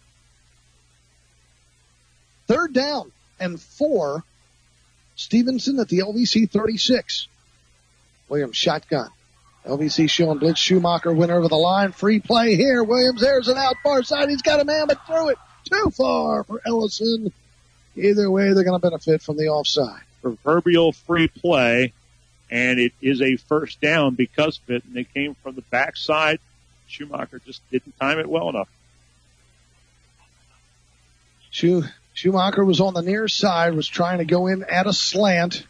S2: 3rd down and 4. Stevenson at the LVC 36. Williams shotgun. LVC showing blitz. Schumacher went over the line. Free play here. Williams, there's an out far side. He's got a man, but threw it too far for Ellison. Either way, they're going to benefit from the offside.
S7: Proverbial free play, and it is a first down because of it, and it came from the backside. Schumacher just didn't time it well enough.
S2: Schumacher was on the near side, was trying to go in at a slant.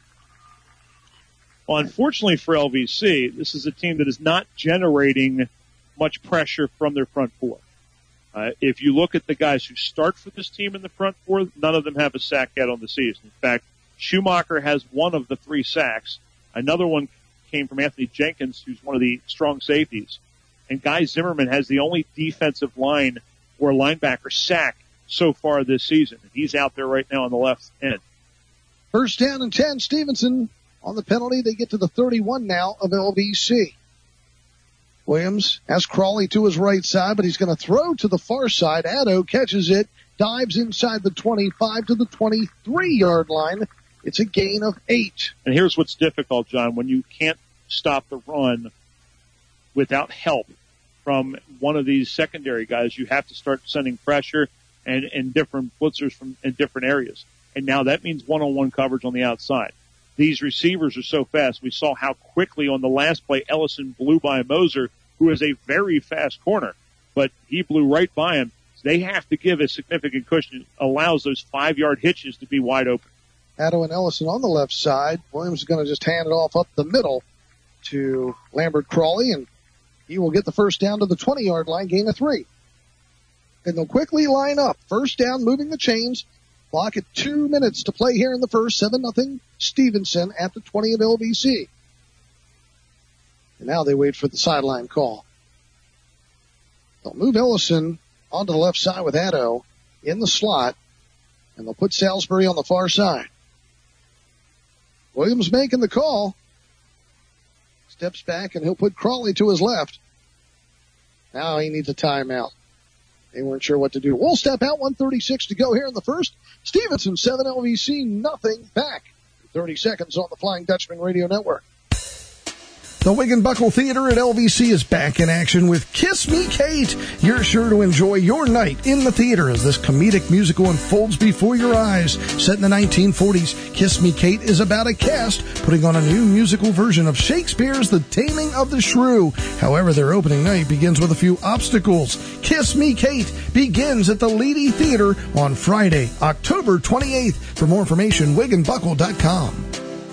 S7: Well, unfortunately for LVC, this is a team that is not generating much pressure from their front four. If you look at the guys who start for this team in the front four, none of them have a sack yet on the season. In fact, Schumacher has one of the 3 sacks. Another one came from Anthony Jenkins, who's one of the strong safeties. And Guy Zimmerman has the only defensive line or linebacker sack so far this season. He's out there right now on the left end.
S2: First down and 10, Stevenson on the penalty. They get to the 31 now of LVC. Williams has Crawley to his right side, but he's going to throw to the far side. Addo catches it, dives inside the 25 to the 23-yard line. It's a gain of 8.
S7: And here's what's difficult, John. When you can't stop the run without help from one of these secondary guys, you have to start sending pressure and different blitzers from in different areas. And now that means one-on-one coverage on the outside. These receivers are so fast. We saw how quickly on the last play Ellison blew by Moser, who is a very fast corner, but he blew right by him. So they have to give a significant cushion. It allows those 5-yard hitches to be wide open.
S2: Addo and Ellison on the left side. Williams is going to just hand it off up the middle to Lambert Crawley, and he will get the first down to the 20-yard line, gain of 3. And they'll quickly line up. First down, moving the chains. Clock at 2 minutes to play here in the first. 7-0 Stevenson at the 20 of LVC. And now they wait for the sideline call. They'll move Ellison onto the left side with Addo in the slot, and they'll put Salisbury on the far side. Williams making the call. Steps back, and he'll put Crawley to his left. Now he needs a timeout. They weren't sure what to do. We'll step out. 1:36 to go here in the first. Stevenson 7, LVC nothing. Back 30 seconds on the Flying Dutchman Radio Network.
S1: The Wiggenbuckle Theater at LVC is back in action with Kiss Me Kate. You're sure to enjoy your night in the theater as this comedic musical unfolds before your eyes. Set in the 1940s, Kiss Me Kate is about a cast putting on a new musical version of Shakespeare's The Taming of the Shrew. However, their opening night begins with a few obstacles. Kiss Me Kate begins at the Leedy Theater on Friday, October 28th. For more information, wiggenbuckle.com.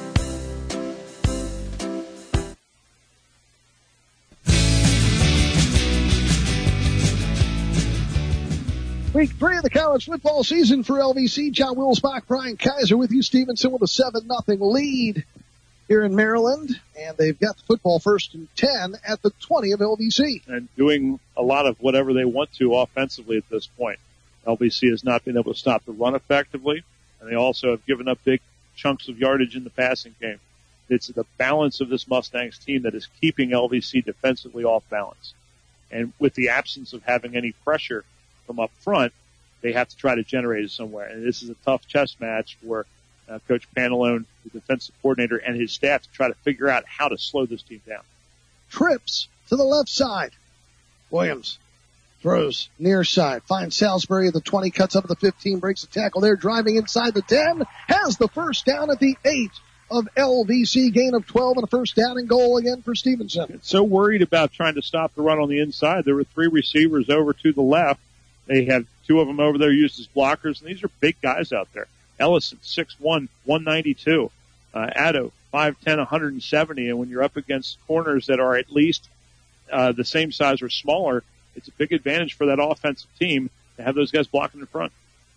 S2: Week 3 of the college football season for LVC. John Wilsbach, Brian Kaiser with you. Stevenson with a 7-0 lead here in Maryland. And they've got the football first and 10 at the 20 of LVC.
S7: And doing a lot of whatever they want to offensively at this point. LVC has not been able to stop the run effectively. And they also have given up big chunks of yardage in the passing game. It's the balance of this Mustangs team that is keeping LVC defensively off balance. And with the absence of having any pressure from up front, they have to try to generate it somewhere. And this is a tough chess match for Coach Pantalone, the defensive coordinator, and his staff to try to figure out how to slow this team down.
S2: Trips to the left side. Williams throws near side. Finds Salisbury at the 20, cuts up at the 15, breaks a tackle there, driving inside the 10, has the first down at the 8 of LVC, gain of 12 and a first down and goal again for Stevenson.
S7: So worried about trying to stop the run on the inside. There were 3 receivers over to the left. They have 2 of them over there used as blockers, and these are big guys out there. Ellison, 6'1", 192. Addo, 5'10", 170. And when you're up against corners that are at least the same size or smaller, it's a big advantage for that offensive team to have those guys blocking in front.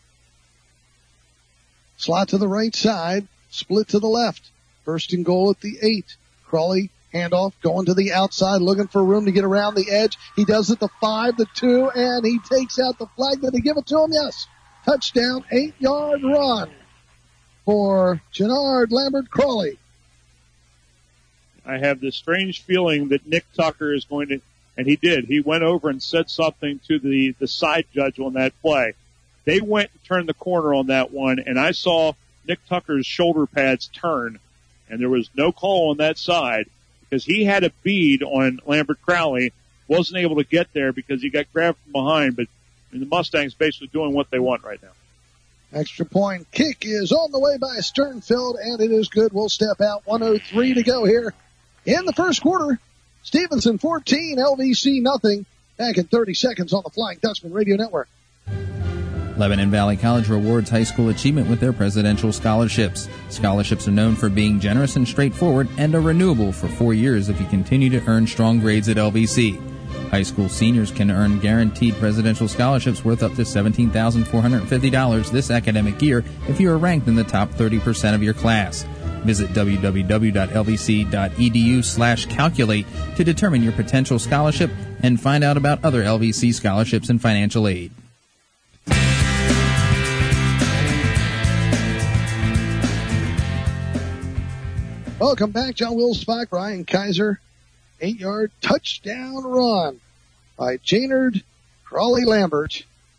S2: Slot to the right side, split to the left. First and goal at the 8. Crawley, handoff, going to the outside, looking for room to get around the edge. He does it the 5, the 2, and he takes out the flag. Did they give it to him? Yes. Touchdown, 8-yard run for Gennard Lambert Crawley.
S7: I have this strange feeling that Nick Tucker is going to, and he did. He went over and said something to the side judge on that play. They went and turned the corner on that one, and I saw Nick Tucker's shoulder pads turn, and there was no call on that side, because he had a bead on Lambert Crowley, wasn't able to get there because he got grabbed from behind, but the Mustangs basically doing what they want right now.
S2: Extra point kick is on the way by Sternfeld, and it is good. We'll step out. 1:03 to go here in the first quarter. Stevenson 14, LVC nothing. Back in 30 seconds on the Flying Dutchman Radio Network.
S3: Lebanon Valley College rewards high school achievement with their presidential scholarships. Scholarships are known for being generous and straightforward and are renewable for 4 years if you continue to earn strong grades at LVC. High school seniors can earn guaranteed presidential scholarships worth up to $17,450 this academic year if you are ranked in the top 30% of your class. Visit www.lvc.edu/calculate to determine your potential scholarship and find out about other LVC scholarships and financial aid.
S2: Welcome back. John Wilsbach, Ryan Kaiser. 8-yard touchdown run by Jaynard Crawley Lambert.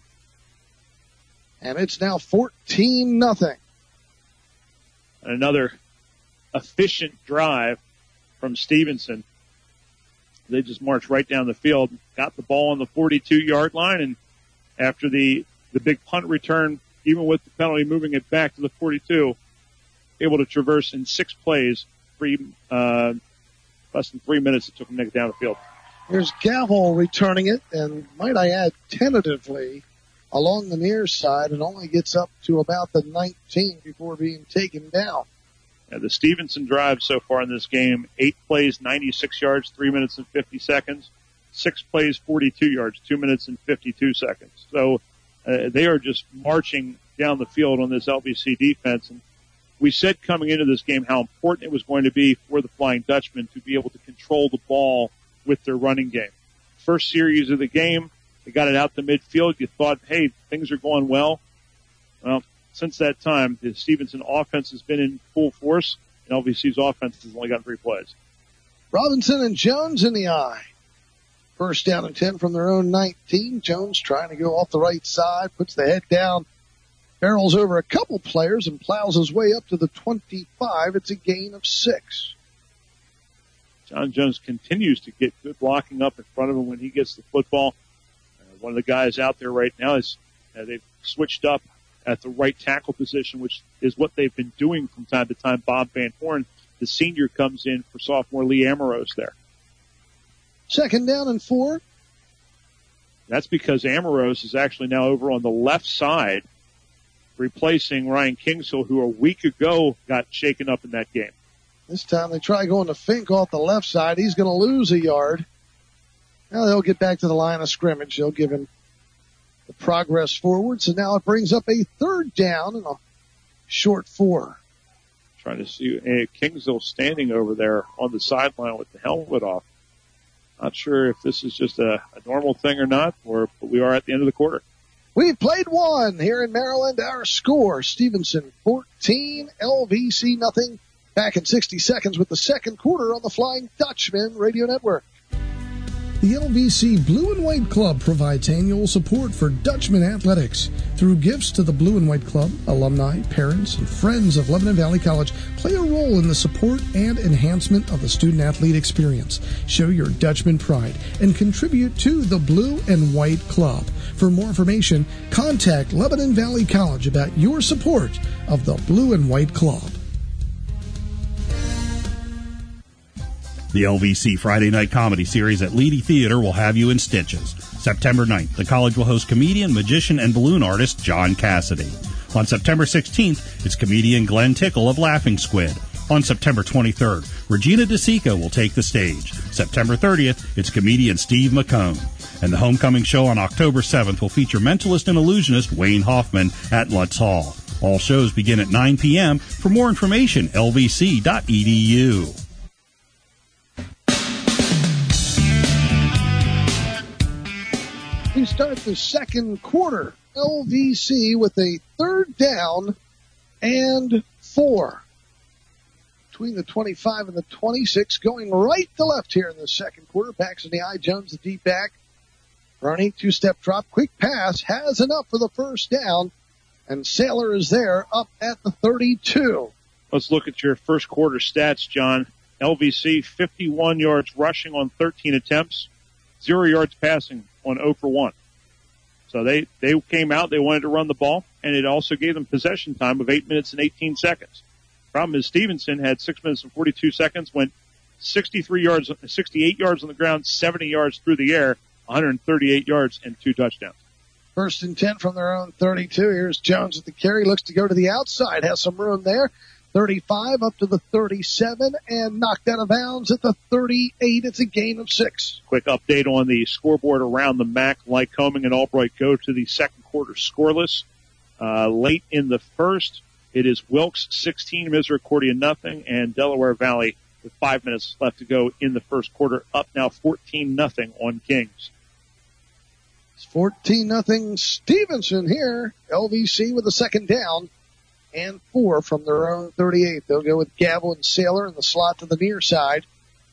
S2: And it's now 14-0.
S7: Another efficient drive from Stevenson. They just marched right down the field, got the ball on the 42-yard line, and after the big punt return, even with the penalty moving it back to the 42, able to traverse in 6 plays, less than 3 minutes it took him to get down the field.
S2: Here's Gavel returning it, and might I add, tentatively along the near side, and only gets up to about the 19 before being taken down.
S7: Yeah, the Stevenson drive so far in this game, 8 plays, 96 yards, 3 minutes and 50 seconds. 6 plays, 42 yards, 2 minutes and 52 seconds. So they are just marching down the field on this LVC defense. And we said coming into this game how important it was going to be for the Flying Dutchman to be able to control the ball with their running game. First series of the game, they got it out to midfield. You thought, hey, things are going well. Well, since that time, the Stevenson offense has been in full force, and LVC's offense has only gotten 3 plays.
S2: Robinson and Jones in the eye. First down and 10 from their own 19. Jones trying to go off the right side, puts the head down, barrels over a couple players, and plows his way up to the 25. It's a gain of 6.
S7: John Jones continues to get good blocking up in front of him when he gets the football. One of the guys out there right now is they've switched up at the right tackle position, which is what they've been doing from time to time. Bob Van Horn, the senior, comes in for sophomore Lee Amorose there.
S2: Second down and 4.
S7: That's because Amorose is actually now over on the left side, replacing Ryan Kingshill, who a week ago got shaken up in that game.
S2: This time they try going to Fink off the left side. He's going to lose a yard. Now they'll get back to the line of scrimmage. They'll give him the progress forward. So now it brings up a third down and a short 4.
S7: Trying to see Kingshill standing over there on the sideline with the helmet off. Not sure if this is just a normal thing or not, but we are at the end of the quarter.
S2: We've played one here in Maryland. Our score, Stevenson 14, LVC nothing. Back in 60 seconds with the second quarter on the Flying Dutchman Radio Network.
S1: The LVC Blue and White Club provides annual support for Dutchman athletics. Through gifts to the Blue and White Club, alumni, parents, and friends of Lebanon Valley College play a role in the support and enhancement of the student-athlete experience. Show your Dutchman pride and contribute to the Blue and White Club. For more information, contact Lebanon Valley College about your support of the Blue and White Club.
S6: The LVC Friday Night Comedy Series at Leedy Theater will have you in stitches. September 9th, the college will host comedian, magician, and balloon artist John Cassidy. On September 16th, it's comedian Glenn Tickle of Laughing Squid. On September 23rd, Regina DeSica will take the stage. September 30th, it's comedian Steve McCone. And the homecoming show on October 7th will feature mentalist and illusionist Wayne Hoffman at Lutz Hall. All shows begin at 9 p.m. For more information, lvc.edu.
S2: We start the second quarter. LVC with a third down and 4. Between the 25 and the 26, going right to left here in the second quarter. Backs in the eye, Jones the deep back. Bernie, 2-step drop, quick pass, has enough for the first down. And Saylor is there up at the 32.
S7: Let's look at your first quarter stats, John. LVC 51 yards rushing on 13 attempts, 0 yards passing on 0 for 1. So they came out, they wanted to run the ball, and it also gave them possession time of 8 minutes and 18 seconds. Problem is Stevenson had 6 minutes and 42 seconds, went 68 yards on the ground, 70 yards through the air, 138 yards, and 2 touchdowns.
S2: 1st and 10 from their own 32. Here's Jones at the carry, looks to go to the outside, has some room there. 35 up to the 37 and knocked out of bounds at the 38. It's a gain of 6.
S7: Quick update on the scoreboard around the MAC. Lycoming and Albright go to the second quarter scoreless. Late in the first, it is Wilkes 16, Misericordia nothing, and Delaware Valley with 5 minutes left to go in the first quarter, up now 14-0 on Kings.
S2: It's 14-0 Stevenson here. LVC with a second down and 4 from their own 38. They'll go with Gavel and Saylor in the slot to the near side.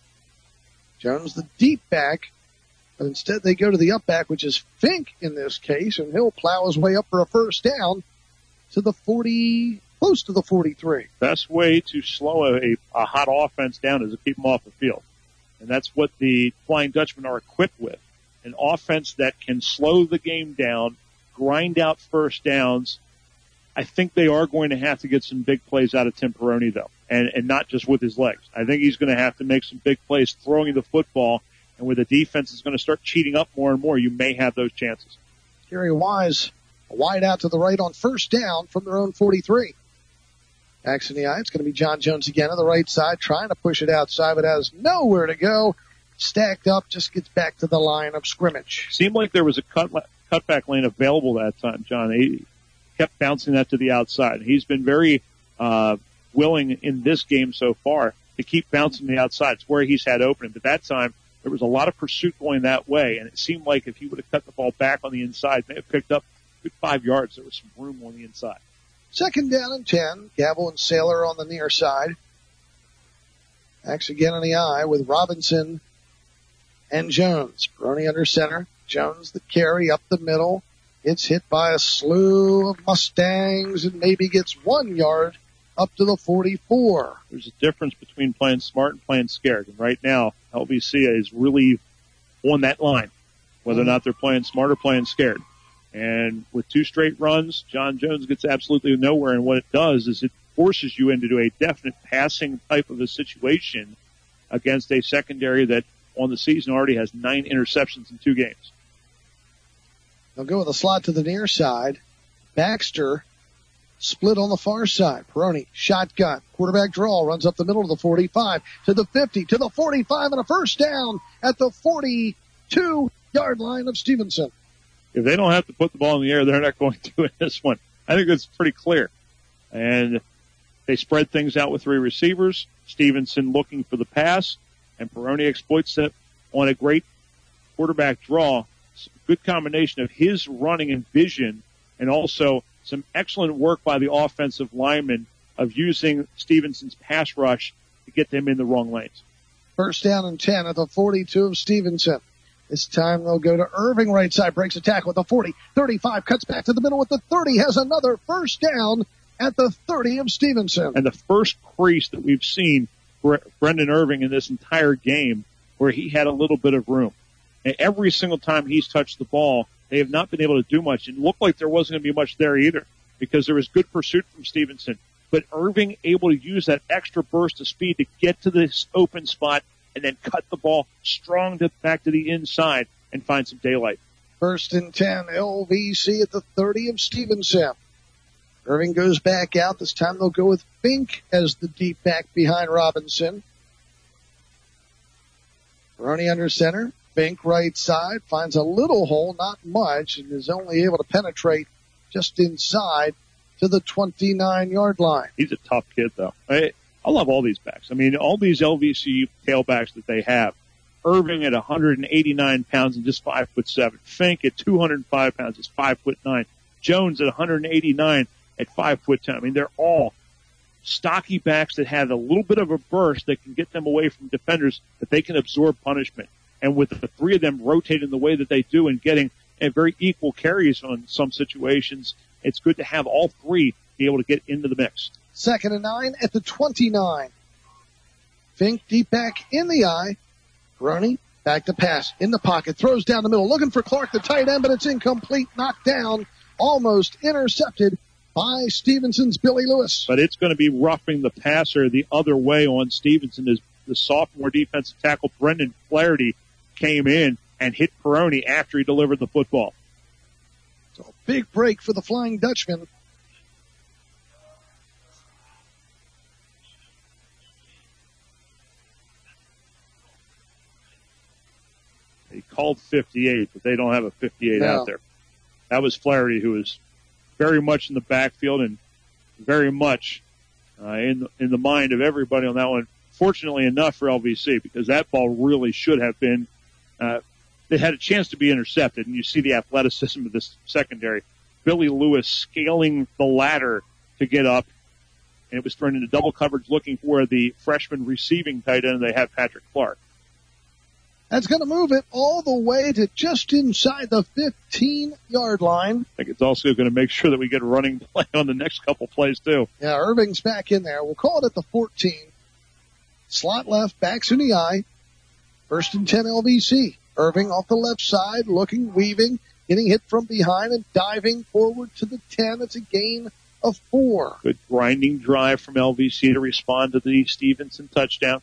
S2: Jones the deep back, but instead they go to the up back, which is Fink in this case, and he'll plow his way up for a first down to the 40, close to the 43.
S7: Best way to slow a hot offense down is to keep them off the field. And that's what the Flying Dutchmen are equipped with. An offense that can slow the game down, grind out first downs. I think they are going to have to get some big plays out of Tim Perrone, though, and not just with his legs. I think he's going to have to make some big plays throwing the football, and where the defense is going to start cheating up more and more, you may have those chances.
S2: Gary Wise, wide out to the right on first down from their own 43. Backs in the eye. It's going to be John Jones again on the right side, trying to push it outside, but has nowhere to go. Stacked up, just gets back to the line of scrimmage.
S7: Seemed like there was a cutback lane available that time, John. He kept bouncing that to the outside. He's been very willing in this game so far to keep bouncing the outside. It's where he's had opening. But that time, there was a lot of pursuit going that way, and it seemed like if he would have cut the ball back on the inside, may have picked up a good 5 yards. There was some room on the inside.
S2: Second down and 10. Gavel and Saylor on the near side. Backs again in the eye with Robinson and Jones. Perrone under center. Jones the carry up the middle. It's hit by a slew of Mustangs and maybe gets 1 yard up to the 44.
S7: There's a difference between playing smart and playing scared. And right now, LVC is really on that line, whether or not they're playing smart or playing scared. And with 2 straight runs, John Jones gets absolutely nowhere. And what it does is it forces you into a definite passing type of a situation against a secondary that on the season already has 9 interceptions in 2 games.
S2: They'll go with a slot to the near side. Baxter split on the far side. Perrone, shotgun. Quarterback draw, runs up the middle of the 45 to the 50 to the 45 and a first down at the 42-yard line of Stevenson.
S7: If they don't have to put the ball in the air, they're not going to in this one. I think that's pretty clear. And they spread things out with 3 receivers. Stevenson looking for the pass, and Perrone exploits it on a great quarterback draw. Good combination of his running and vision, and also some excellent work by the offensive lineman of using Stevenson's pass rush to get them in the wrong lanes.
S2: First down and 10 at the 42 of Stevenson. This time they'll go to Irving right side, breaks a tackle at the 40, 35, cuts back to the middle at the 30, has another first down at the 30 of Stevenson.
S7: And the first crease that we've seen for Brendan Irving in this entire game where he had a little bit of room. And every single time he's touched the ball, they have not been able to do much. It looked like there wasn't going to be much there either because there was good pursuit from Stevenson. But Irving able to use that extra burst of speed to get to this open spot and then cut the ball strong back to the inside and find some daylight.
S2: First and 10, LVC at the 30 of Stevenson. Irving goes back out. This time they'll go with Fink as the deep back behind Robinson. Perrone under center. Fink right side, finds a little hole, not much, and is only able to penetrate just inside to the 29-yard line.
S7: He's a tough kid, though. I love all these backs. I mean, all these LVC tailbacks that they have. Irving at 189 pounds and just 5'7". Fink at 205 pounds is 5'9". Jones at 189 at 5'10". I mean, they're all stocky backs that have a little bit of a burst that can get them away from defenders, that they can absorb punishment. And with the 3 of them rotating the way that they do and getting a very equal carries on some situations, it's good to have all 3 be able to get into the mix.
S2: Second and 9 at the 29. Fink deep back in the eye. Peroni back to pass in the pocket. Throws down the middle. Looking for Clark, the tight end, but it's incomplete. Knocked down. Almost intercepted by Stevenson's Billy Lewis.
S7: But it's going to be roughing the passer the other way on Stevenson as the sophomore defensive tackle Brendan Flaherty came in and hit Peroni after he delivered the football.
S2: So a big break for the Flying Dutchman.
S7: He called 58, but they don't have a 58 out there. That was Flaherty, who was very much in the backfield and very much in the mind of everybody on that one. Fortunately enough for LVC, because that ball really should have been, they had a chance to be intercepted, and you see the athleticism of this secondary. Billy Lewis scaling the ladder to get up, and it was thrown into double coverage looking for the freshman receiving tight end, and they have Patrick Clark.
S2: That's going to move it all the way to just inside the 15-yard line.
S7: I think it's also going to make sure that we get a running play on the next couple plays, too.
S2: Yeah, Irving's back in there. We'll call it at the 14. Slot left, backs in the eye. 1st and 10 LVC. Irving off the left side, looking, weaving, getting hit from behind and diving forward to the 10. It's a gain of 4.
S7: Good grinding drive from LVC to respond to the Stevenson touchdown.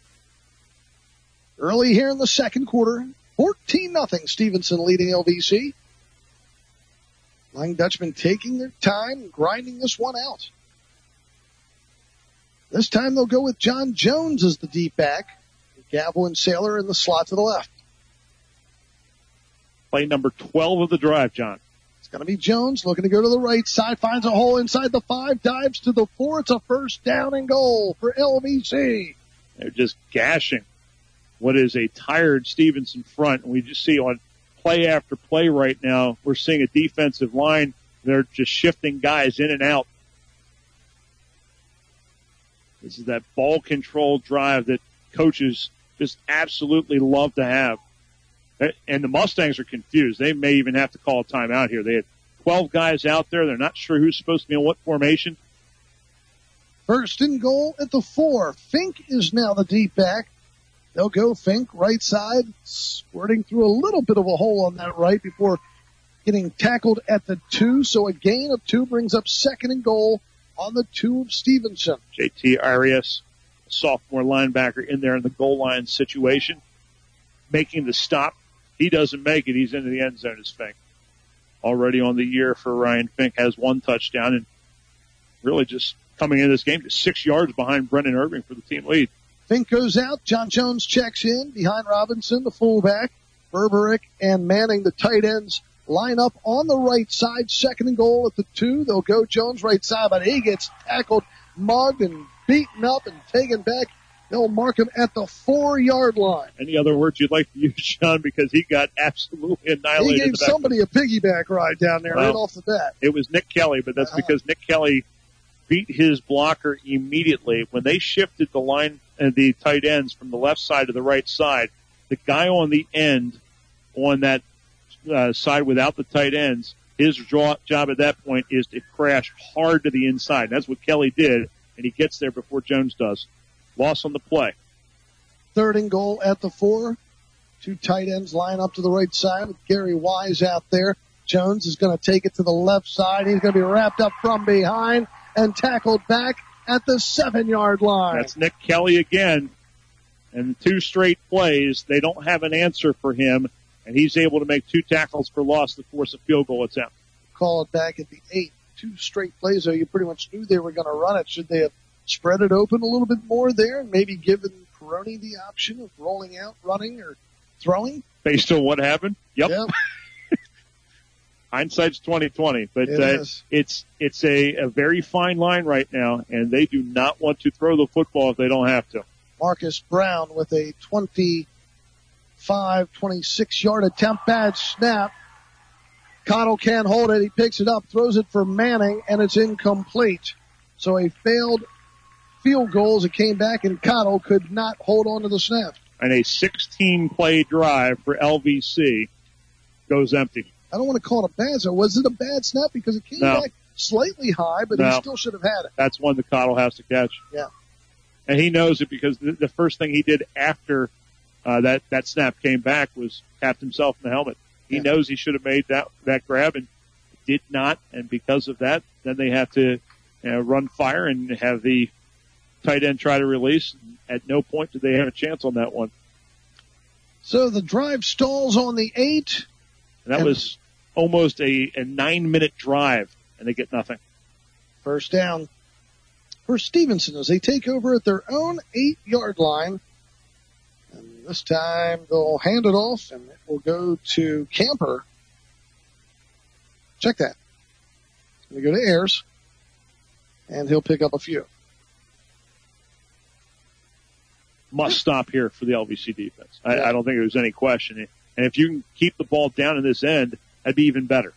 S2: Early here in the second quarter, 14-0 Stevenson leading LVC. Flying Dutchman taking their time, grinding this one out. This time they'll go with John Jones as the deep back. Gavel and Saylor in the slot to the left.
S7: Play number 12 of the drive, John.
S2: It's going to be Jones looking to go to the right side, finds a hole inside the 5, dives to the 4. It's a first down and goal for LVC.
S7: They're just gashing what is a tired Stevenson front. And we just see on play after play right now, we're seeing a defensive line. They're just shifting guys in and out. This is that ball control drive that coaches just absolutely love to have. And the Mustangs are confused. They may even have to call a timeout here. They had 12 guys out there. They're not sure who's supposed to be in what formation.
S2: 1st and goal at the 4. Fink is now the deep back. They'll go Fink, right side, squirting through a little bit of a hole on that right before getting tackled at the 2. So a gain of 2 brings up 2nd and goal on the 2 of Stevenson.
S7: JT Arias, sophomore linebacker, in there in the goal line situation, making the stop. He doesn't make it. He's into the end zone as Fink. Already on the year for Ryan Fink, has 1 touchdown and really just coming into this game to 6 yards behind Brendan Irving for the team lead.
S2: Fink goes out. John Jones checks in behind Robinson, the fullback. Berberick and Manning, the tight ends, line up on the right side. 2nd and goal at the 2. They'll go Jones right side, but he gets tackled, mugged, and beaten up and taken back. They'll mark him at the 4-yard line.
S7: Any other words you'd like to use, Sean? Because he got absolutely annihilated.
S2: He gave somebody a piggyback ride down there right off the bat.
S7: It was Nick Kelly, but that's because Nick Kelly beat his blocker immediately. When they shifted the line and the tight ends from the left side to the right side, the guy on the end on that side without the tight ends, his job at that point is to crash hard to the inside. That's what Kelly did, and he gets there before Jones does. Loss on the play.
S2: 3rd and goal at the 4. 2 tight ends line up to the right side with Gary Wise out there. Jones is going to take it to the left side. He's going to be wrapped up from behind and tackled back at the 7-yard line.
S7: That's Nick Kelly again. And 2 straight plays, they don't have an answer for him, and he's able to make 2 tackles for loss to force a field goal attempt.
S2: Call it back at the 8. 2 straight plays, though. You pretty much knew they were going to run it. Should they have spread it open a little bit more there and maybe given Peroni the option of rolling out, running, or throwing?
S7: Based on what happened? Yep. Hindsight's 20/20, but it's a very fine line right now, and they do not want to throw the football if they don't have to.
S2: Marcus Brown with a 26-yard attempt, bad snap. Cottle can't hold it. He picks it up, throws it for Manning, and it's incomplete. So a failed field goal as it came back, and Cottle could not hold on to the snap.
S7: And a 16-play drive for LVC goes empty.
S2: I don't want to call it a bad snap. Was it a bad snap? Because it came back slightly high, but he still should have had it.
S7: That's one that Cottle has to catch.
S2: Yeah.
S7: And he knows it because the first thing he did after that snap came back was tapped himself in the helmet. He knows he should have made that grab and did not, and because of that, then they have to run fire and have the tight end try to release. At no point did they have a chance on that one.
S2: So the drive stalls on the 8.
S7: And that was almost a 9-minute drive, and they get nothing.
S2: First down for Stevenson as they take over at their own 8-yard line. And this time they'll hand it off, and it will go to Camper. Check that. We go to Ayers, and he'll pick up a few.
S7: Must stop here for the LVC defense. I don't think there's any question. And if you can keep the ball down in this end, that'd be even better.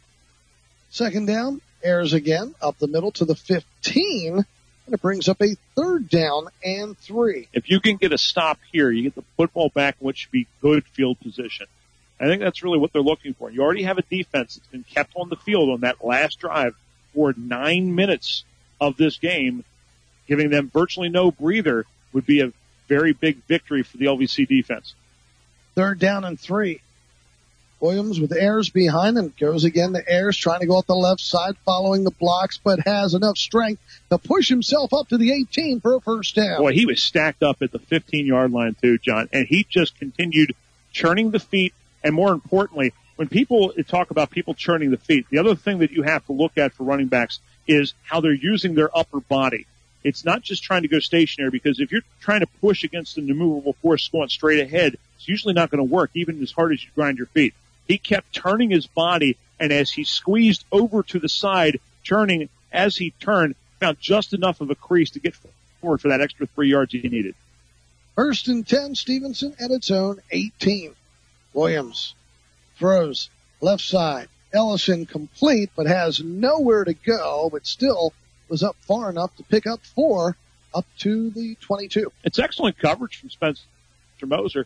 S2: Second down, Ayers again, up the middle to the 15, and it brings up a 3rd down and 3.
S7: If you can get a stop here, you get the football back in what should be good field position. I think that's really what they're looking for. You already have a defense that's been kept on the field on that last drive for 9 minutes of this game. Giving them virtually no breather would be a very big victory for the LVC defense.
S2: 3rd down and 3. Williams with Ayers behind him goes again to Ayers, trying to go up the left side, following the blocks, but has enough strength to push himself up to the 18 for a first down.
S7: Boy, he was stacked up at the 15-yard line too, John, and he just continued churning the feet. And more importantly, when people talk about people churning the feet, the other thing that you have to look at for running backs is how they're using their upper body. It's not just trying to go stationary, because if you're trying to push against an immovable force going straight ahead, it's usually not going to work, even as hard as you grind your feet. He kept turning his body, and as he squeezed over to the side, turning as he turned, found just enough of a crease to get forward for that extra 3 yards he needed.
S2: 1st and 10, Stevenson at its own 18. Williams throws left side. Ellison complete, but has nowhere to go, but still was up far enough to pick up 4 up to the 22.
S7: It's excellent coverage from Spencer Moser.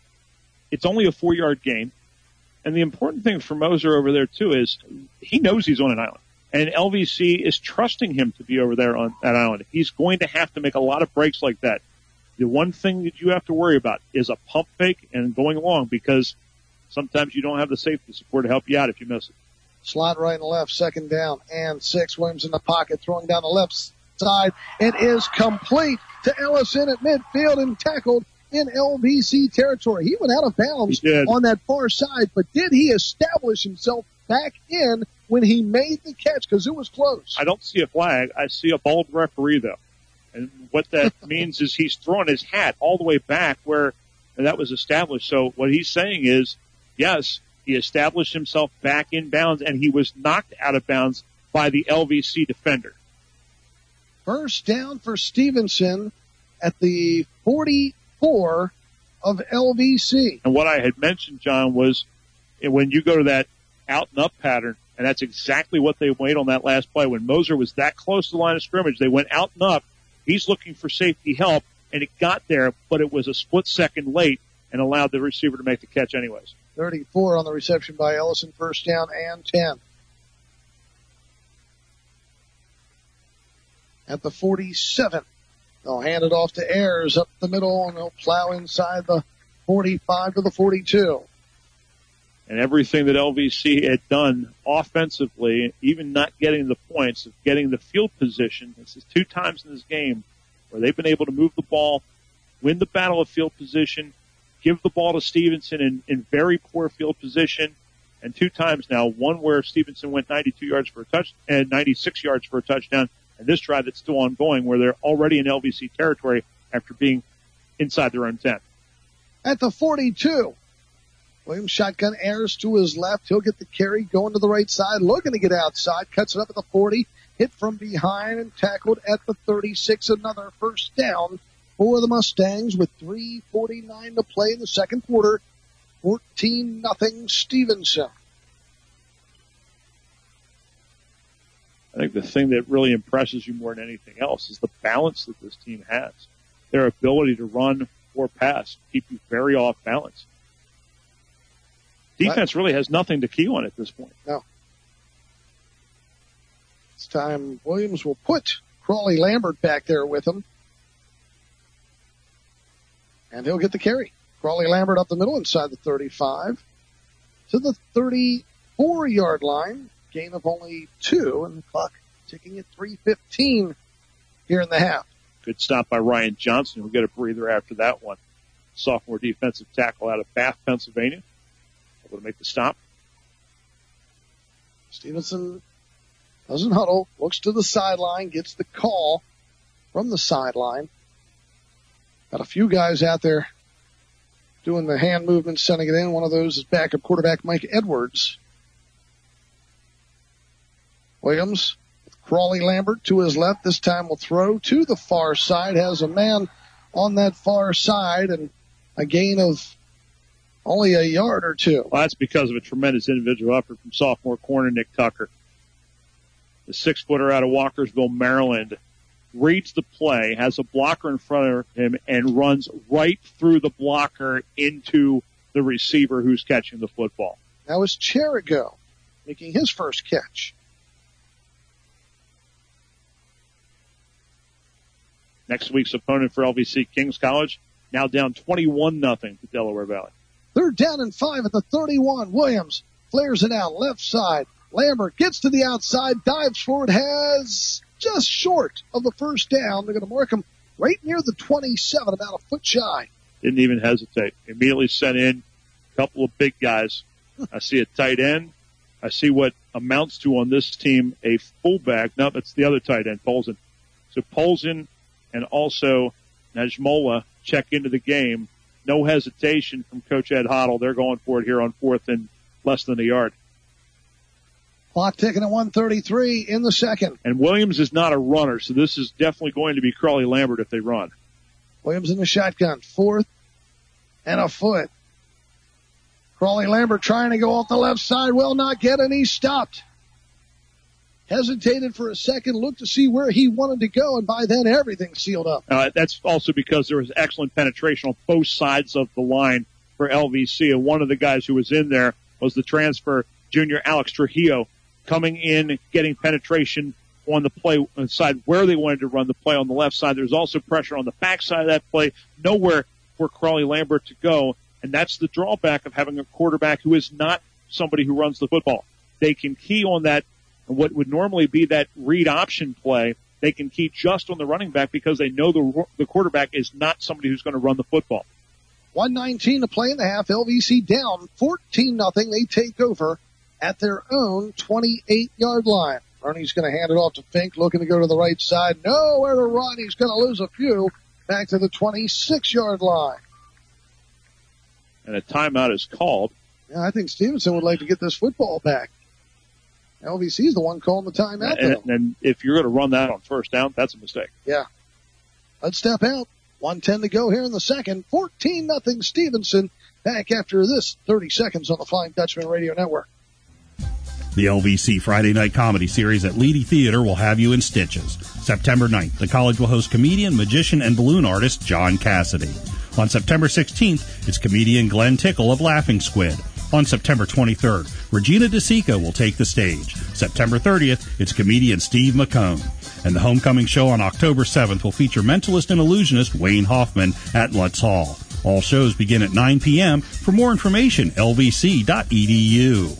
S7: It's only a 4-yard gain. And the important thing for Moser over there, too, is he knows he's on an island. And LVC is trusting him to be over there on that island. He's going to have to make a lot of breaks like that. The one thing that you have to worry about is a pump fake and going long, because sometimes you don't have the safety support to help you out if you miss it.
S2: Slot right and left, 2nd down and 6. Williams in the pocket, throwing down the left side. It is complete to Ellison at midfield and tackled in LVC territory. He went out of bounds on that far side, but did he establish himself back in when he made the catch? Because it was close.
S7: I don't see a flag. I see a bald referee, though. And what that means is he's throwing his hat all the way back where that was established. So what he's saying is, yes, he established himself back in bounds, and he was knocked out of bounds by the LVC defender.
S2: First down for Stevenson at the 44 of LVC.
S7: And what I had mentioned, John, was when you go to that out and up pattern, and that's exactly what they went on that last play. When Moser was that close to the line of scrimmage, they went out and up. He's looking for safety help, and it got there, but it was a split second late and allowed the receiver to make the catch anyways.
S2: 34 on the reception by Ellison, first down and 10. At the 47, they'll hand it off to Ayers up the middle, and they'll plow inside the 45 to the 42.
S7: And everything that LVC had done offensively, even not getting the points, of getting the field position, this is 2 times in this game where they've been able to move the ball, win the battle of field position, give the ball to Stevenson in very poor field position, and 2 times now, one where Stevenson went 92 yards for a touch and 96 yards for a touchdown, and this drive that's still ongoing where they're already in LVC territory after being inside their own 10.
S2: At the 42, Williams shotgun Ayers to his left. He'll get the carry going to the right side, looking to get outside, cuts it up at the 40, hit from behind and tackled at the 36. Another first down for the Mustangs with 3:49 to play in the second quarter. 14-0 Stevenson.
S7: I think the thing that really impresses you more than anything else is the balance that this team has. Their ability to run or pass, keep you very off balance. Defense really has nothing to key on at this point.
S2: No. This time Williams will put Crawley Lambert back there with him. And he'll get the carry. Crawley Lambert up the middle inside the 35 to the 34-yard line. Gain of only 2, and the clock ticking at 3:15 here in the half.
S7: Good stop by Ryan Johnson. We'll get a breather after that one. Sophomore defensive tackle out of Bath, Pennsylvania. Able to make the stop.
S2: Stevenson doesn't huddle, looks to the sideline, gets the call from the sideline. Got a few guys out there doing the hand movement, sending it in. One of those is backup quarterback Mike Edwards. Williams, with Crawley Lambert to his left. This time will throw to the far side. Has a man on that far side and a gain of only a yard or 2.
S7: Well, that's because of a tremendous individual effort from sophomore corner Nick Tucker. The 6-footer out of Walkersville, Maryland, reads the play, has a blocker in front of him, and runs right through the blocker into the receiver who's catching the football.
S2: That was Cherigo making his first catch.
S7: Next week's opponent for LVC, Kings College, now down 21-0 to Delaware Valley.
S2: 3rd down and 5 at the 31. Williams flares it out left side. Lambert gets to the outside, dives forward, has just short of the first down. They're going to mark him right near the 27, about a foot shy.
S7: Didn't even hesitate. Immediately sent in a couple of big guys. I see a tight end. I see what amounts to on this team a fullback. No, that's the other tight end, Polzin. So Polzin and also Najmola check into the game. No hesitation from Coach Ed Hoddle. They're going for it here on 4th and less than a yard.
S2: Clock ticking at 1:33 in the second.
S7: And Williams is not a runner, so this is definitely going to be Crawley Lambert if they run.
S2: Williams in the shotgun. 4th and a foot. Crawley Lambert trying to go off the left side. Will not get, and he stopped. Hesitated for a second, looked to see where he wanted to go, and by then everything sealed up.
S7: That's also because there was excellent penetration on both sides of the line for LVC, and one of the guys who was in there was the transfer, junior Alex Trujillo, coming in, getting penetration on the play side where they wanted to run the play on the left side. There's also pressure on the back side of that play, nowhere for Crawley Lambert to go, and that's the drawback of having a quarterback who is not somebody who runs the football. They can key on that. And what would normally be that read option play, they can key just on the running back because they know the quarterback is not somebody who's going to run the football.
S2: 1:19 to play in the half. LVC down 14-0. They take over at their own 28-yard line. Ernie's going to hand it off to Fink, looking to go to the right side. Nowhere to run. He's going to lose a few. Back to the 26-yard line.
S7: And a timeout is called.
S2: Yeah, I think Stevenson would like to get this football back. LVC is the one calling the timeout.
S7: And if you're going to run that on 1st down, that's a mistake.
S2: Yeah. Let's step out. 1:10 to go here in the second. 14-0 Stevenson. Back after this 30 seconds on the Flying Dutchman Radio Network.
S6: The LVC Friday Night Comedy Series at Leedy Theater will have you in stitches. September 9th, the college will host comedian, magician, and balloon artist John Cassidy. On September 16th, it's comedian Glenn Tickle of Laughing Squid. On September 23rd, Regina DeSica will take the stage. September 30th, it's comedian Steve McCone. And the homecoming show on October 7th will feature mentalist and illusionist Wayne Hoffman at Lutz Hall. All shows begin at 9 p.m. For more information, lvc.edu.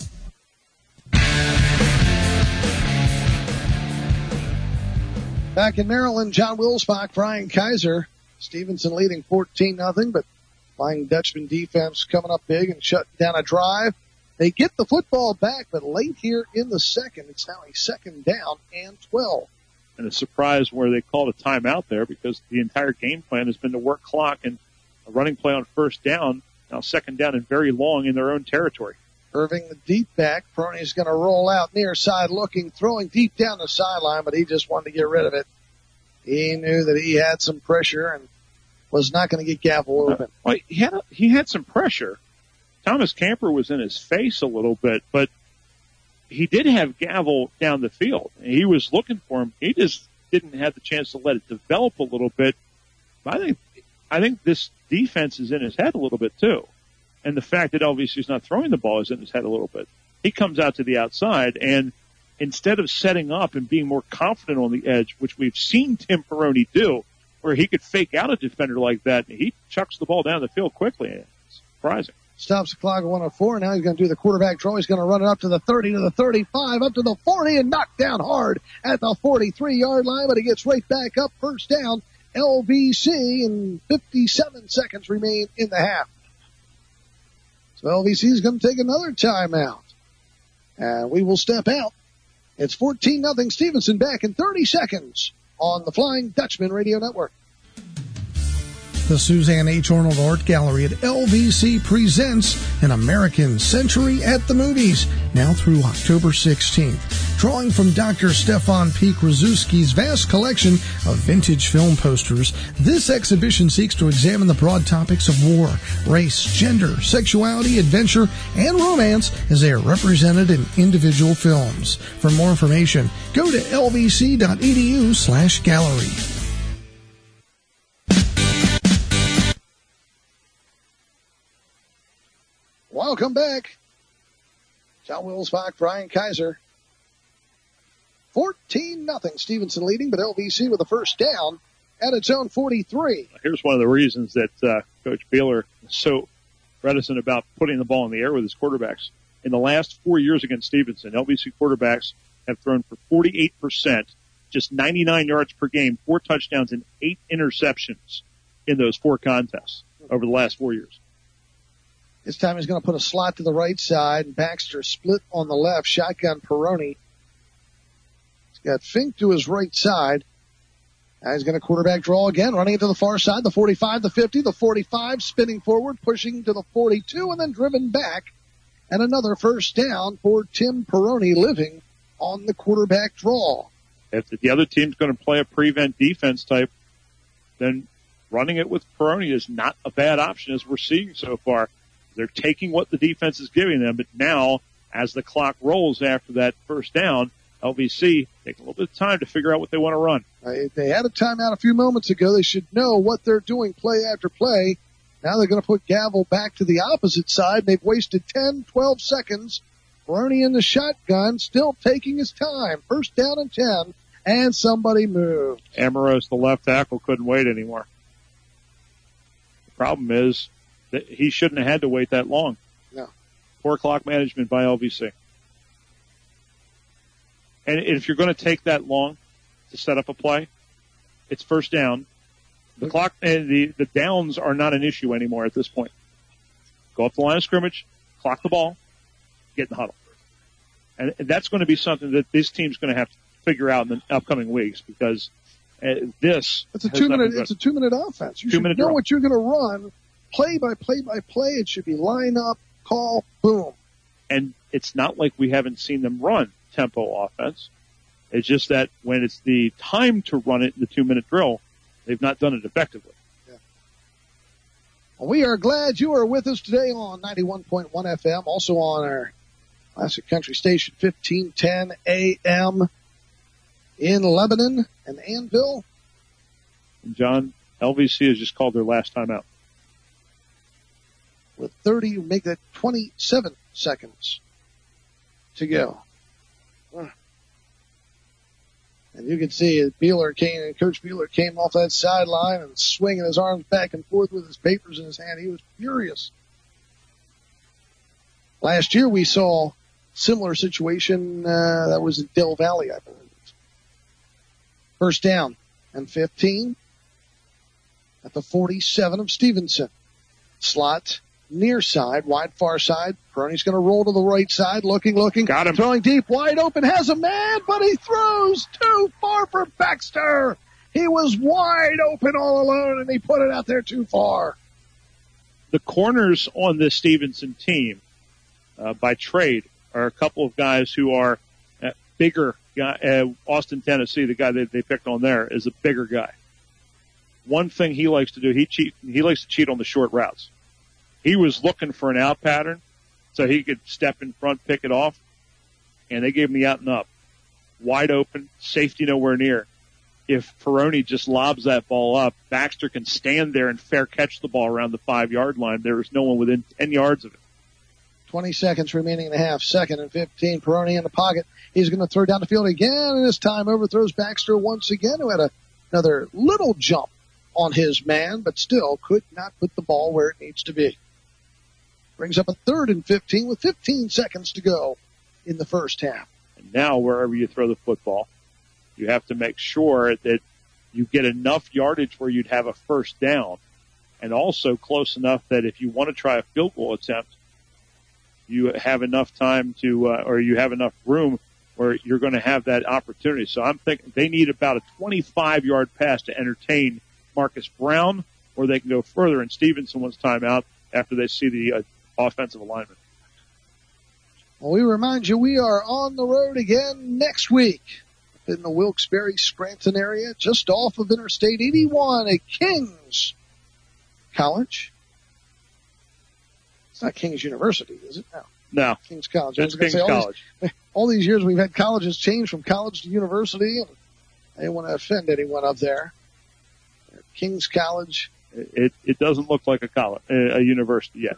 S2: Back in Maryland, John Wilsbach, Brian Kaiser. Stevenson leading 14-0, but Flying Dutchman defense coming up big and shutting down a drive. They get the football back, but late here in the second, it's now a 2nd down and 12.
S7: And a surprise where they called a timeout there because the entire game plan has been to work clock and a running play on 1st down, now 2nd down and very long in their own territory.
S2: Irving, the deep back. Perony's going to roll out near side looking, throwing deep down the sideline, but he just wanted to get rid of it. He knew that he had some pressure and was not going to get Gavel open.
S7: Well, he had some pressure. Thomas Camper was in his face a little bit, but he did have Gavel down the field. He was looking for him. He just didn't have the chance to let it develop a little bit. I think this defense is in his head a little bit too. And the fact that LVC is not throwing the ball is in his head a little bit. He comes out to the outside, and instead of setting up and being more confident on the edge, which we've seen Tim Peroni do where he could fake out a defender like that. He chucks the ball down the field quickly. It's surprising.
S2: Stops the clock at 104. Now he's going to do the quarterback draw. He's going to run it up to the 30, to the 35, up to the 40, and knock down hard at the 43-yard line, but he gets right back up. First down, LVC, and 57 seconds remain in the half. So LVC is going to take another timeout. And we will step out. It's 14-0 Stevenson, back in 30 seconds on the Flying Dutchman Radio Network.
S1: The Suzanne H. Arnold Art Gallery at LVC presents An American Century at the Movies, now through October 16th. Drawing from Dr. Stefan P. Krasuski's vast collection of vintage film posters, this exhibition seeks to examine the broad topics of war, race, gender, sexuality, adventure, and romance as they are represented in individual films. For more information, go to lvc.edu/gallery.
S2: Welcome back. John Wilsbach, Brian Kaiser. 14-0 Stevenson leading, but LVC with a first down at its own 43.
S7: Here's one of the reasons that Coach Beeler is so reticent about putting the ball in the air with his quarterbacks. In the last 4 years against Stevenson, LVC quarterbacks have thrown for 48%, just 99 yards per game, 4 touchdowns, and 8 interceptions in those 4 contests over the last 4 years.
S2: This time he's going to put a slot to the right side. Baxter split on the left. Shotgun Peroni. He's got Fink to his right side. Now he's going to quarterback draw again, running it to the far side, the 45, the 50, the 45, spinning forward, pushing to the 42, and then driven back. And another first down for Tim Peroni, living on the quarterback draw.
S7: If the other team's going to play a prevent defense type, then running it with Peroni is not a bad option, as we're seeing so far. They're taking what the defense is giving them, but now, as the clock rolls after that first down, LVC take a little bit of time to figure out what they want to run.
S2: If they had a timeout a few moments ago, they should know what they're doing play after play. Now they're going to put Gavel back to the opposite side. They've wasted 10, 12 seconds. Bernie in the shotgun, still taking his time. First down and 10, and somebody moved.
S7: Amoros, the left tackle, couldn't wait anymore. The problem is that he shouldn't have had to wait that long.
S2: No.
S7: Poor clock management by LVC. And if you're going to take that long to set up a play, it's first down. The clock and the downs are not an issue anymore at this point. Go up the line of scrimmage, clock the ball, get in the huddle. And that's going to be something that this team's going to have to figure out in the upcoming weeks, because it's
S2: a 2-minute offense. You should know what you're going to run. Play by play by play. It should be line up, call, boom.
S7: And it's not like we haven't seen them run tempo offense. It's just that when it's the time to run it in the 2-minute drill, they've not done it effectively.
S2: Yeah. Well, we are glad you are with us today on 91.1 FM, also on our classic country station, 1510 AM in Lebanon and Annville.
S7: And John, LVC has just called their last time out.
S2: With 30, make that 27 seconds to go. And you can see Coach Beeler came off that sideline and swinging his arms back and forth with his papers in his hand. He was furious. Last year we saw similar situation, that was in Del Valley, I believe. First down and 15 at the 47 of Stevenson. Slot near side, wide far side. Peroni's going to roll to the right side, looking.
S7: Got him.
S2: Throwing deep, wide open, has a man, but he throws too far for Baxter. He was wide open all alone, and he put it out there too far.
S7: The corners on this Stevenson team, by trade, are a couple of guys who are bigger. Austin, Tennessee, the guy that they picked on there, is a bigger guy. One thing he likes to do, he likes to cheat on the short routes. He was looking for an out pattern so he could step in front, pick it off, and they gave him the out and up. Wide open, safety nowhere near. If Peroni just lobs that ball up, Baxter can stand there and fair catch the ball around the 5-yard line. There is no one within 10 yards of it.
S2: 20 seconds remaining in the half. 2nd and 15. Peroni in the pocket. He's going to throw down the field again, and this time overthrows Baxter once again, who had another little jump on his man, but still could not put the ball where it needs to be. Brings up a 3rd and 15 with 15 seconds to go in the first half.
S7: And now wherever you throw the football, you have to make sure that you get enough yardage where you'd have a first down, and also close enough that if you want to try a field goal attempt, you have enough time to, or you have enough room where you're going to have that opportunity. So I'm thinking they need about a 25-yard pass to entertain Marcus Brown, or they can go further, and Stevenson wants timeout after they see the offensive alignment.
S2: Well, we remind you we are on the road again next week in the Wilkes-Barre Scranton area, just off of Interstate 81 at King's College. It's not King's University, is it?
S7: No.
S2: King's College.
S7: It's King's College.
S2: All these years we've had colleges change from college to university, and I didn't want to offend anyone up there. King's College.
S7: It doesn't look like a college, a university yet.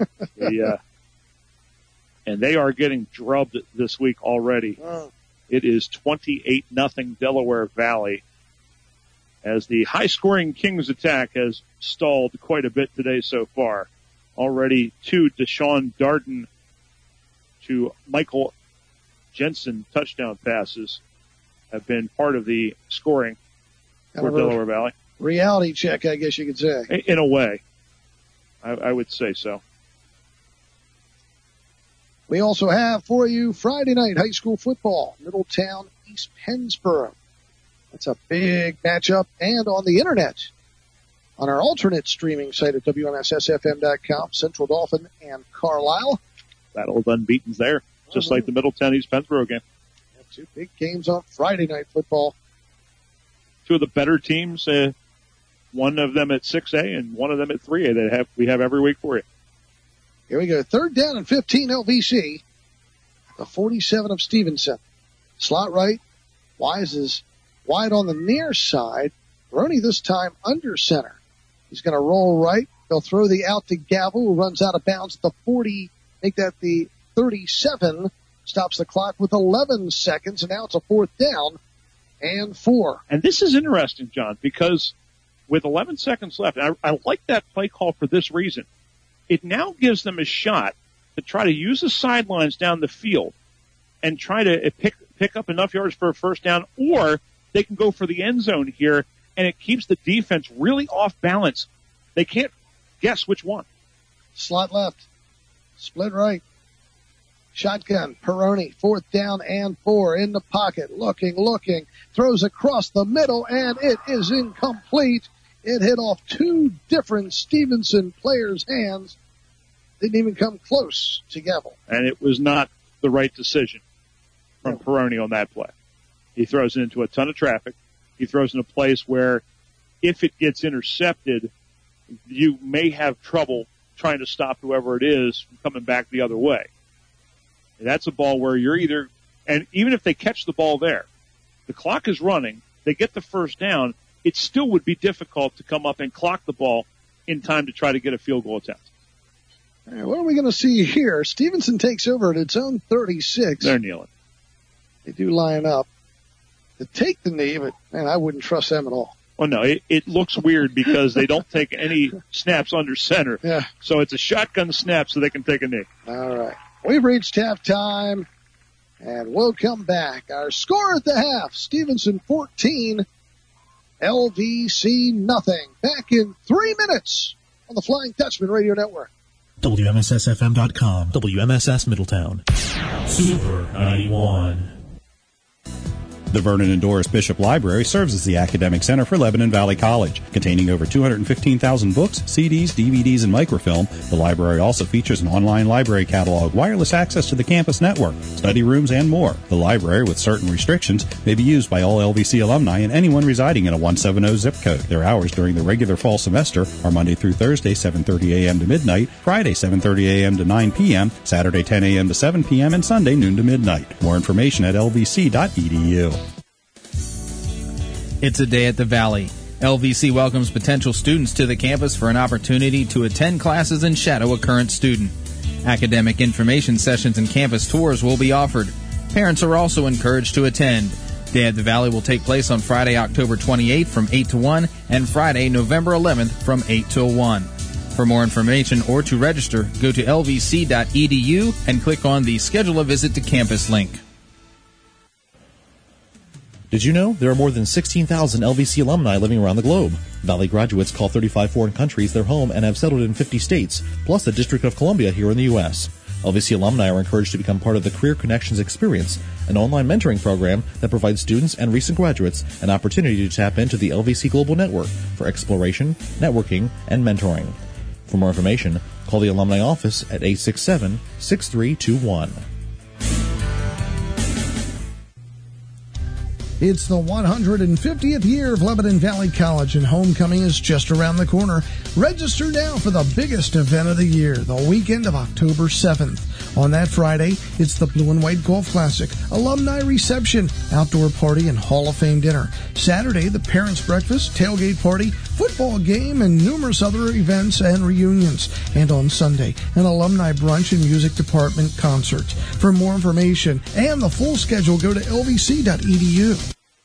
S7: And they are getting drubbed this week already.
S2: Oh.
S7: It is 28-0 Delaware Valley, as the high-scoring Kings attack has stalled quite a bit today so far. Already 2 Deshaun Darden to Michael Jensen touchdown passes have been part of the scoring for Delaware Valley.
S2: Reality check, I guess you could say.
S7: In a way, I would say so.
S2: We also have for you Friday night high school football, Middletown, East Pennsboro. That's a big matchup, and on the internet, on our alternate streaming site at WMSSFM.com, Central Dauphin and Carlisle.
S7: Battle of unbeatens there, just like the Middletown East Pennsboro game.
S2: 2 big games on Friday night football.
S7: 2 of the better teams, one of them at 6A and one of them at 3A we have every week for you.
S2: Here we go. 3rd down and 15 LVC. The 47 of Stevenson. Slot right. Wise is wide on the near side. Roney this time under center. He's going to roll right. They'll throw the out to Gavel, who runs out of bounds at the 40. Make that the 37. Stops the clock with 11 seconds, and now it's a 4th down and 4.
S7: And this is interesting, John, because with 11 seconds left, I like that play call for this reason. It now gives them a shot to try to use the sidelines down the field and try to pick up enough yards for a first down, or they can go for the end zone here, and it keeps the defense really off balance. They can't guess which one.
S2: Slot left. Split right. Shotgun. Peroni. 4th down and 4 in the pocket. Looking. Throws across the middle, and it is incomplete. It hit off 2 different Stevenson players' hands. Didn't even come close to Gavel.
S7: And it was not the right decision from Peroni on that play. He throws it into a ton of traffic. He throws in a place where if it gets intercepted, you may have trouble trying to stop whoever it is from coming back the other way. And that's a ball where you're either, and even if they catch the ball there, the clock is running, they get the first down, it still would be difficult to come up and clock the ball in time to try to get a field goal attempt.
S2: All right, what are we going to see here? Stevenson takes over at its own 36.
S7: They're kneeling.
S2: They do line up to take the knee, but, man, I wouldn't trust them at all.
S7: Well, no, it looks weird because they don't take any snaps under center.
S2: Yeah.
S7: So it's a shotgun snap so they can take a knee.
S2: All right. We've reached halftime, and we'll come back. Our score at the half, Stevenson 14, LVC nothing. Back in 3 minutes on the Flying Dutchman Radio Network.
S9: WMSSFM.com, WMSS Middletown. Super 91.
S6: The Vernon and Doris Bishop Library serves as the academic center for Lebanon Valley College. Containing over 215,000 books, CDs, DVDs, and microfilm, the library also features an online library catalog, wireless access to the campus network, study rooms, and more. The library, with certain restrictions, may be used by all LVC alumni and anyone residing in a 170 zip code. Their hours during the regular fall semester are Monday through Thursday, 7:30 a.m. to midnight, Friday, 7:30 a.m. to 9 p.m., Saturday, 10 a.m. to 7 p.m., and Sunday, noon to midnight. More information at lvc.edu.
S3: It's a day at the Valley. LVC welcomes potential students to the campus for an opportunity to attend classes and shadow a current student. Academic information sessions and campus tours will be offered. Parents are also encouraged to attend. Day at the Valley will take place on Friday, October 28th from 8 to 1 and Friday, November 11th from 8 till 1. For more information or to register, go to lvc.edu and click on the Schedule a Visit to Campus link.
S8: Did you know there are more than 16,000 LVC alumni living around the globe? Valley graduates call 35 foreign countries their home and have settled in 50 states, plus the District of Columbia here in the U.S. LVC alumni are encouraged to become part of the Career Connections Experience, an online mentoring program that provides students and recent graduates an opportunity to tap into the LVC Global Network for exploration, networking, and mentoring. For more information, call the Alumni Office at 867-6321.
S1: It's the 150th year of Lebanon Valley College, and homecoming is just around the corner. Register now for the biggest event of the year, the weekend of October 7th. On that Friday, it's the Blue and White Golf Classic, alumni reception, outdoor party, and Hall of Fame dinner. Saturday, the parents' breakfast, tailgate party, football game, and numerous other events and reunions. And on Sunday, an alumni brunch and music department concert. For more information and the full schedule, go to lvc.edu.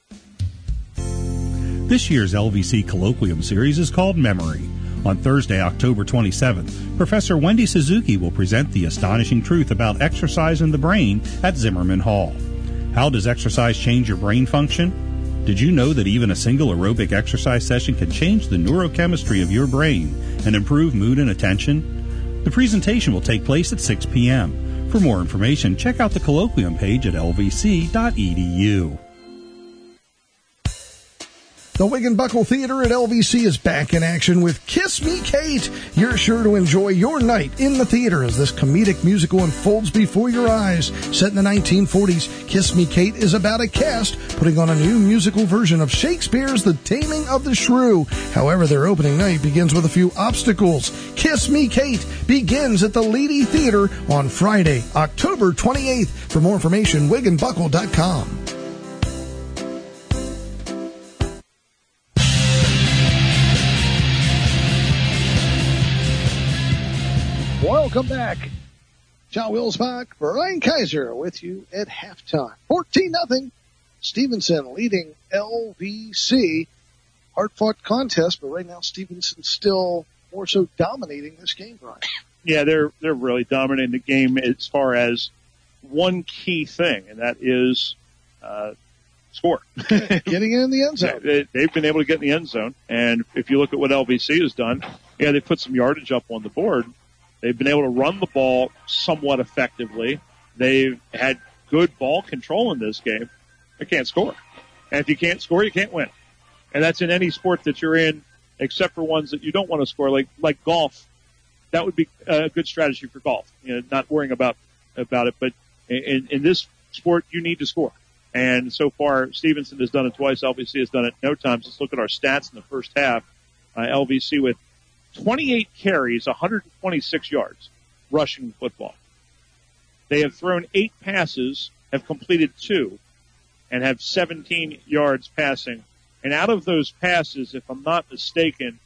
S6: This year's LVC Colloquium Series is called Memory. On Thursday, October 27th, Professor Wendy Suzuki will present the astonishing truth about exercise in the brain at Zimmerman Hall. How does exercise change your brain function? Did you know that even a single aerobic exercise session can change the neurochemistry of your brain and improve mood and attention? The presentation will take place at 6 p.m. For more information, check out the colloquium page at lvc.edu.
S1: The Wigginbuckle Theater at LVC is back in action with Kiss Me Kate. You're sure to enjoy your night in the theater as this comedic musical unfolds before your eyes. Set in the 1940s, Kiss Me Kate is about a cast putting on a new musical version of Shakespeare's The Taming of the Shrew. However, their opening night begins with a few obstacles. Kiss Me Kate begins at the Leedy Theater on Friday, October 28th. For more information, wigandbuckle.com.
S2: Welcome back. John Wilsbach, Brian Kaiser with you at halftime. 14-0. Stevenson leading LVC. Hard-fought contest, but right now Stevenson still more so dominating this game, Brian.
S7: Yeah, they're really dominating the game as far as one key thing, and that is score.
S2: Getting in the end zone.
S7: They've been able to get in the end zone, and if you look at what LVC has done, yeah, they put some yardage up on the board. They've been able to run the ball somewhat effectively. They've had good ball control in this game. They can't score. And if you can't score, you can't win. And that's in any sport that you're in, except for ones that you don't want to score, like golf. That would be a good strategy for golf, not worrying about it. But in this sport, you need to score. And so far, Stevenson has done it twice. LVC has done it no times. Let's look at our stats in the first half. LVC with 28 carries, 126 yards, rushing the football. They have thrown 8 passes, have completed 2, and have 17 yards passing. And out of those passes, if I'm not mistaken,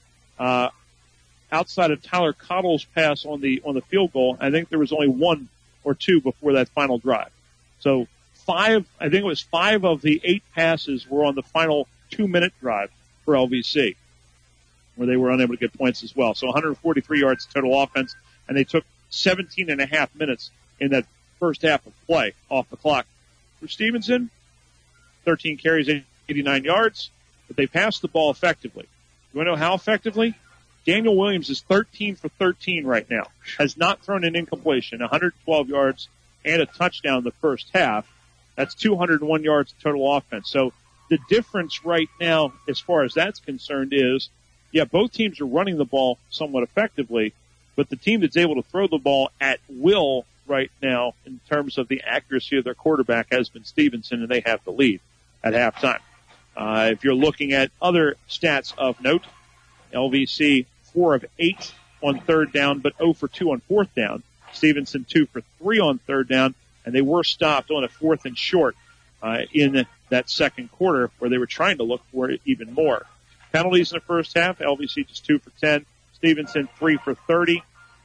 S7: outside of Tyler Cottle's pass on the field goal, I think there was only 1 or 2 before that final drive. So 5 of the 8 passes were on the final 2-minute drive for LVC, where they were unable to get points as well. So 143 yards total offense, and they took 17 and a half minutes in that first half of play off the clock. For Stevenson, 13 carries, 89 yards, but they passed the ball effectively. You want to know how effectively? Daniel Williams is 13 for 13 right now. Has not thrown an incompletion, 112 yards and a touchdown in the first half. That's 201 yards total offense. So the difference right now, as far as that's concerned, is yeah, both teams are running the ball somewhat effectively, but the team that's able to throw the ball at will right now in terms of the accuracy of their quarterback has been Stevenson, and they have the lead at halftime. If you're looking at other stats of note, LVC 4 of 8 on third down, but 0 for 2 on fourth down. Stevenson 2 for 3 on third down, and they were stopped on a 4th and short in that second quarter where they were trying to look for it even more. Penalties in the first half, LVC just 2 for 10. Stevenson 3 for 30.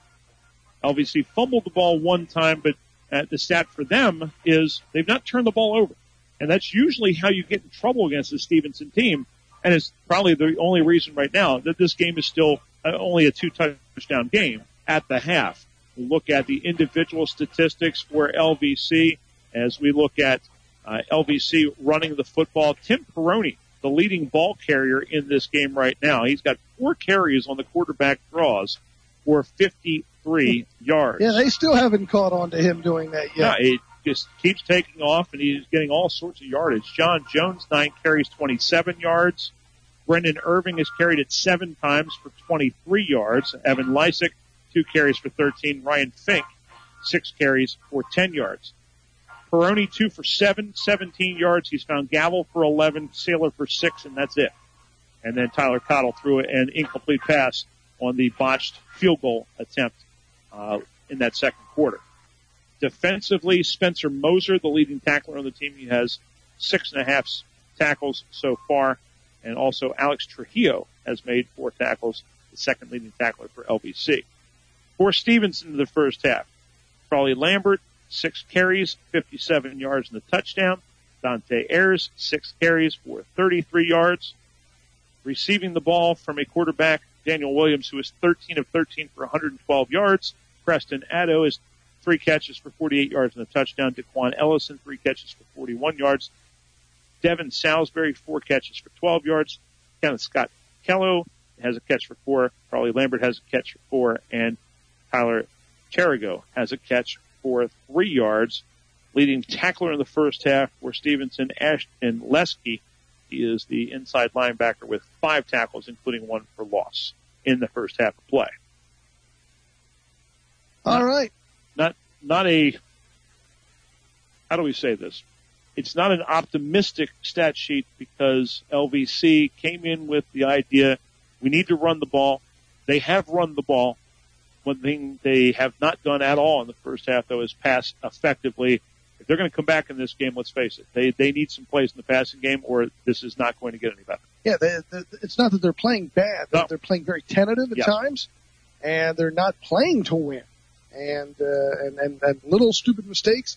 S7: LVC fumbled the ball 1 time, but the stat for them is they've not turned the ball over. And that's usually how you get in trouble against the Stevenson team. And it's probably the only reason right now that this game is still only a 2-touchdown game at the half. We look at the individual statistics for LVC as we look at LVC running the football. Tim Perrone, the leading ball carrier in this game right now. He's got 4 carries on the quarterback draws for 53 yards.
S2: Yeah, they still haven't caught on to him doing that yet.
S7: Yeah, it just keeps taking off, and he's getting all sorts of yardage. John Jones, 9 carries, 27 yards. Brendan Irving has carried it 7 times for 23 yards. Evan Lysick, 2 carries for 13. Ryan Fink, 6 carries for 10 yards. Perrone, 2 for 7, 17 yards. He's found Gavel for 11, Saylor for 6, and that's it. And then Tyler Cottle threw an incomplete pass on the botched field goal attempt in that second quarter. Defensively, Spencer Moser, the leading tackler on the team, he has 6.5 tackles so far. And also Alex Trujillo has made 4 tackles, the second leading tackler for LVC. For Stevenson in the first half, Charlie Lambert, 6 carries, 57 yards and a touchdown. Dante Ayers, 6 carries for 33 yards. Receiving the ball from a quarterback, Daniel Williams, who is 13 of 13 for 112 yards. Preston Addo is 3 catches for 48 yards and a touchdown. DeQuan Ellison, 3 catches for 41 yards. Devin Salisbury, 4 catches for 12 yards. Kenneth Scott Kello has a catch for 4. Charlie Lambert has a catch for 4. And Tyler Terrigo has a catch for 3 yards. Leading tackler in the first half for Stevenson, Ashton Lesky. He is the inside linebacker with 5 tackles, including 1 for loss in the first half of play.
S2: All right.
S7: Not a, how do we say this? It's not an optimistic stat sheet because LVC came in with the idea we need to run the ball. They have run the ball. One thing they have not done at all in the first half, though, is pass effectively. If they're going to come back in this game, let's face it, they need some plays in the passing game or this is not going to get any better.
S2: Yeah, it's not that they're playing bad.
S7: No.
S2: They're playing very tentative at times, and they're not playing to win. And little stupid mistakes,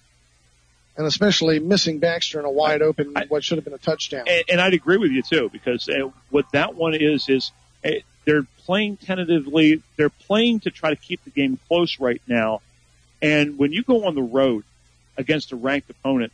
S2: and especially missing Baxter in a wide open, what should have been a touchdown.
S7: And I'd agree with you too, because what that one is they're playing tentatively. They're playing to try to keep the game close right now. And when you go on the road against a ranked opponent,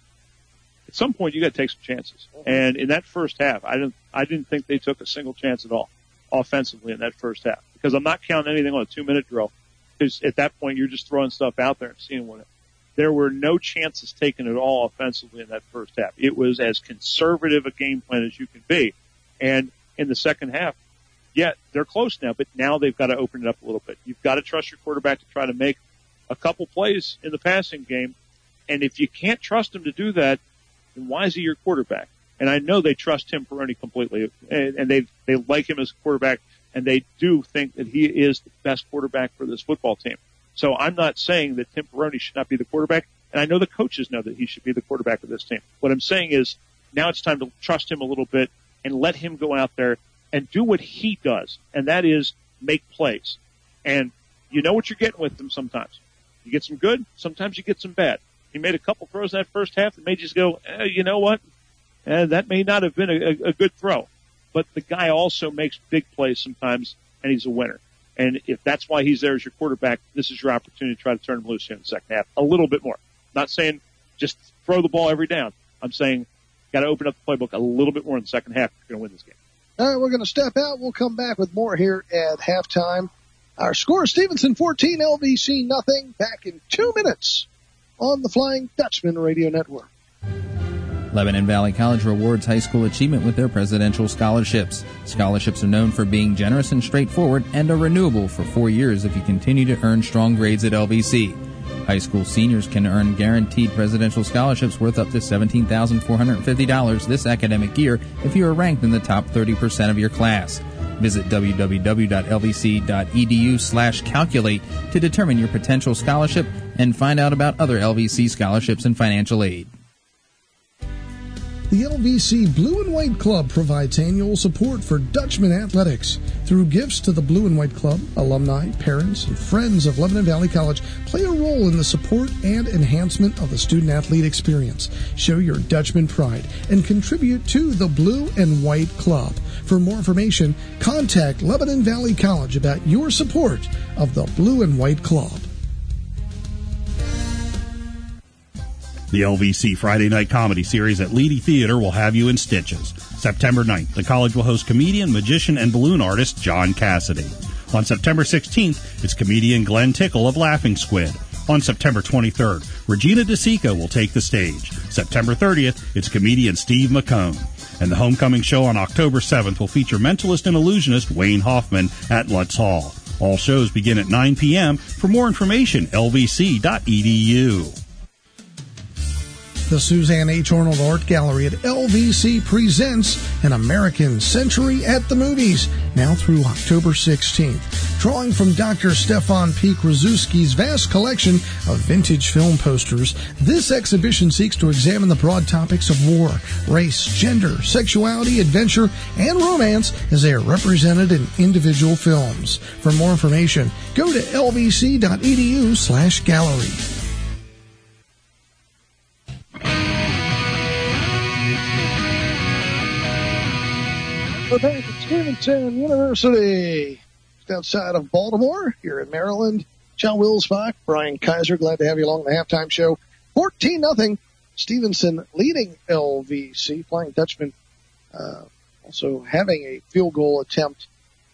S7: at some point you got to take some chances. Mm-hmm. And in that first half, I didn't think they took a single chance at all offensively in that first half, because I'm not counting anything on a 2-minute drill. Because at that point, you're just throwing stuff out there and seeing what. There were no chances taken at all offensively in that first half. It was as conservative a game plan as you can be. And in the second half, yeah, they're close now, but now they've got to open it up a little bit. You've got to trust your quarterback to try to make a couple plays in the passing game. And if you can't trust him to do that, then why is he your quarterback? And I know they trust Tim Perrone completely, and they like him as a quarterback. And they do think that he is the best quarterback for this football team. So I'm not saying that Tim Perrone should not be the quarterback. And I know the coaches know that he should be the quarterback of this team. What I'm saying is now it's time to trust him a little bit and let him go out there and do what he does. And that is make plays. And you know what you're getting with him sometimes. You get some good, sometimes you get some bad. He made a couple throws in that first half that made you just go, you know what? That may not have been a good throw. But the guy also makes big plays sometimes, and he's a winner. And if that's why he's there as your quarterback, this is your opportunity to try to turn him loose here in the second half a little bit more. Not saying just throw the ball every down. I'm saying got to open up the playbook a little bit more in the second half if you're going to win this game.
S2: All right, we're going to step out. We'll come back with more here at halftime. Our score, Stevenson 14, LVC nothing. Back in 2 minutes on the Flying Dutchman Radio Network.
S3: Lebanon Valley College rewards high school achievement with their presidential scholarships. Scholarships are known for being generous and straightforward and are renewable for 4 years if you continue to earn strong grades at LVC. High school seniors can earn guaranteed presidential scholarships worth up to $17,450 this academic year if you are ranked in the top 30% of your class. Visit www.lvc.edu/calculate to determine your potential scholarship and find out about other LVC scholarships and financial aid.
S1: The LVC Blue and White Club provides annual support for Dutchman athletics. Through gifts to the Blue and White Club, alumni, parents, and friends of Lebanon Valley College play a role in the support and enhancement of the student-athlete experience. Show your Dutchman pride and contribute to the Blue and White Club. For more information, contact Lebanon Valley College about your support of the Blue and White Club.
S6: The LVC Friday Night Comedy Series at Leedy Theater will have you in stitches. September 9th, the college will host comedian, magician, and balloon artist John Cassidy. On September 16th, it's comedian Glenn Tickle of Laughing Squid. On September 23rd, Regina DeSico will take the stage. September 30th, it's comedian Steve McCone. And the homecoming show on October 7th will feature mentalist and illusionist Wayne Hoffman at Lutz Hall. All shows begin at 9 p.m. For more information, lvc.edu.
S1: The Suzanne H. Arnold Art Gallery at LVC presents An American Century at the Movies, now through October 16th. Drawing from Dr. Stefan P. Krasuski's vast collection of vintage film posters, this exhibition seeks to examine the broad topics of war, race, gender, sexuality, adventure, and romance as they are represented in individual films. For more information, go to lvc.edu/gallery.
S2: We're back at Stevenson University, just outside of Baltimore, here in Maryland. John Wilsbach, Brian Kaiser, glad to have you along the halftime show. 14-0, Stevenson leading LVC. Flying Dutchman also having a field goal attempt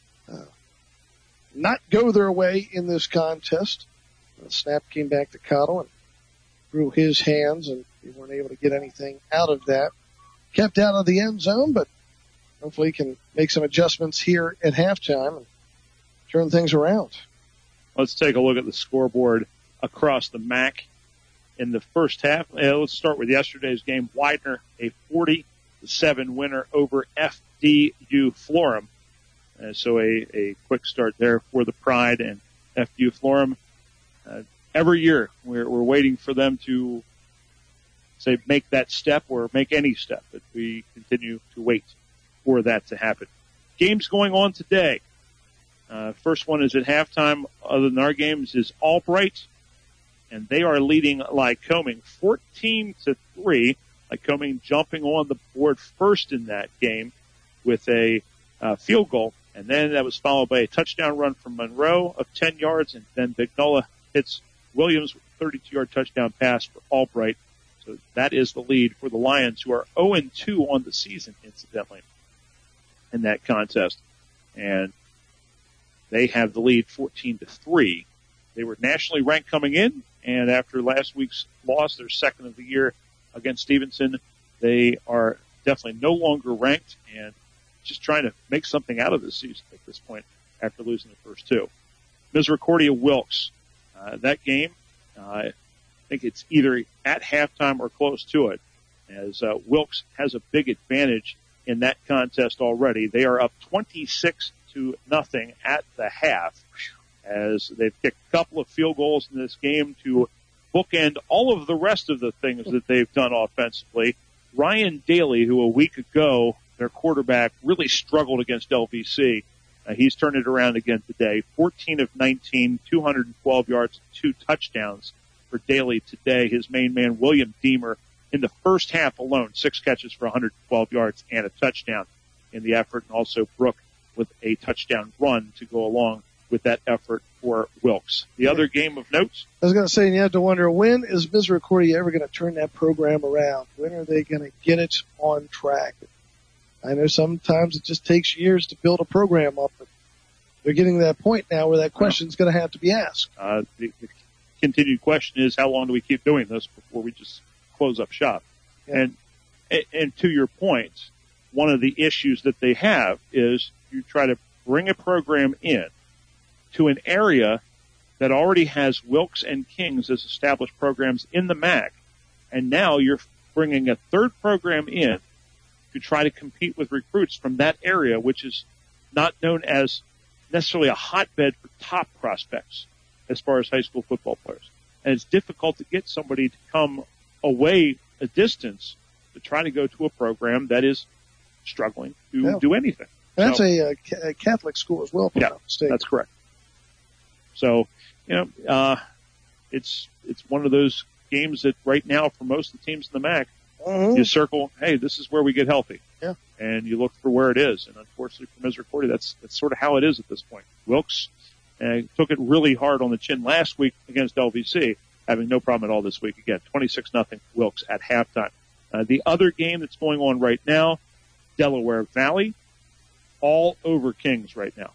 S2: not go their way in this contest. The snap came back to Cottle and through his hands, and they weren't able to get anything out of that. Kept out of the end zone, but hopefully he can make some adjustments here at halftime and turn things around.
S7: Let's take a look at the scoreboard across the MAC in the first half. Let's start with yesterday's game. Widener, a 40-7 winner over FDU Florham. So a quick start there for the Pride and FDU Florham. Every year we're waiting for them to say make that step or make any step, but we continue to wait for that to happen. Games going on today. First one is at halftime. Other than our games is Albright, and they are leading Lycoming 14-3. Lycoming jumping on the board first in that game with a field goal, and then that was followed by a touchdown run from Monroe of 10 yards, and then Vignola hits Williams with a 32-yard touchdown pass for Albright. So that is the lead for the Lions, who are 0-2 on the season, incidentally, in that contest. And they have the lead 14-3. They were nationally ranked coming in, and after last week's loss, their second of the year against Stevenson, they are definitely no longer ranked and just trying to make something out of this season at this point after losing the first two. Misericordia Wilkes. That game, I think it's either at halftime or close to it, as Wilkes has a big advantage in that contest already. They are up 26-0 at the half, as they've kicked a couple of field goals in this game to bookend all of the rest of the things that they've done offensively. Ryan Daly, who a week ago, their quarterback, really struggled against LVC. He's turned it around again today. 14 of 19, 212 yards, 2 touchdowns for Daly today. His main man, William Deemer, in the first half alone, 6 catches for 112 yards and a touchdown in the effort, and also Brooke with a touchdown run to go along with that effort for Wilkes. The other game of notes?
S2: I was going to say, and you have to wonder, when is Misericordia ever going to turn that program around? When are they going to get it on track? I know sometimes it just takes years to build a program up, but they're getting to that point now where that question's going to have to be asked.
S7: The continued question is, how long do we keep doing this before we just close up shop?
S2: Yeah.
S7: And to your point, one of the issues that they have is you try to bring a program in to an area that already has Wilkes and Kings as established programs in the MAC, and now you're bringing a third program in to try to compete with recruits from that area, which is not known as necessarily a hotbed for top prospects as far as high school football players. And it's difficult to get somebody to come away a distance to try to go to a program that is struggling to do anything.
S2: That's a Catholic school as well, if I'm not mistaken.
S7: That's correct. So, it's one of those games that right now for most of the teams in the MAC, you circle, hey, this is where we get healthy.
S2: Yeah.
S7: And you look for where it is. And unfortunately for Misericordia, that's sort of how it is at this point. Wilkes took it really hard on the chin last week against LVC, having no problem at all this week. Again, 26-0 Wilkes at halftime. The other game that's going on right now, Delaware Valley, all over Kings right now.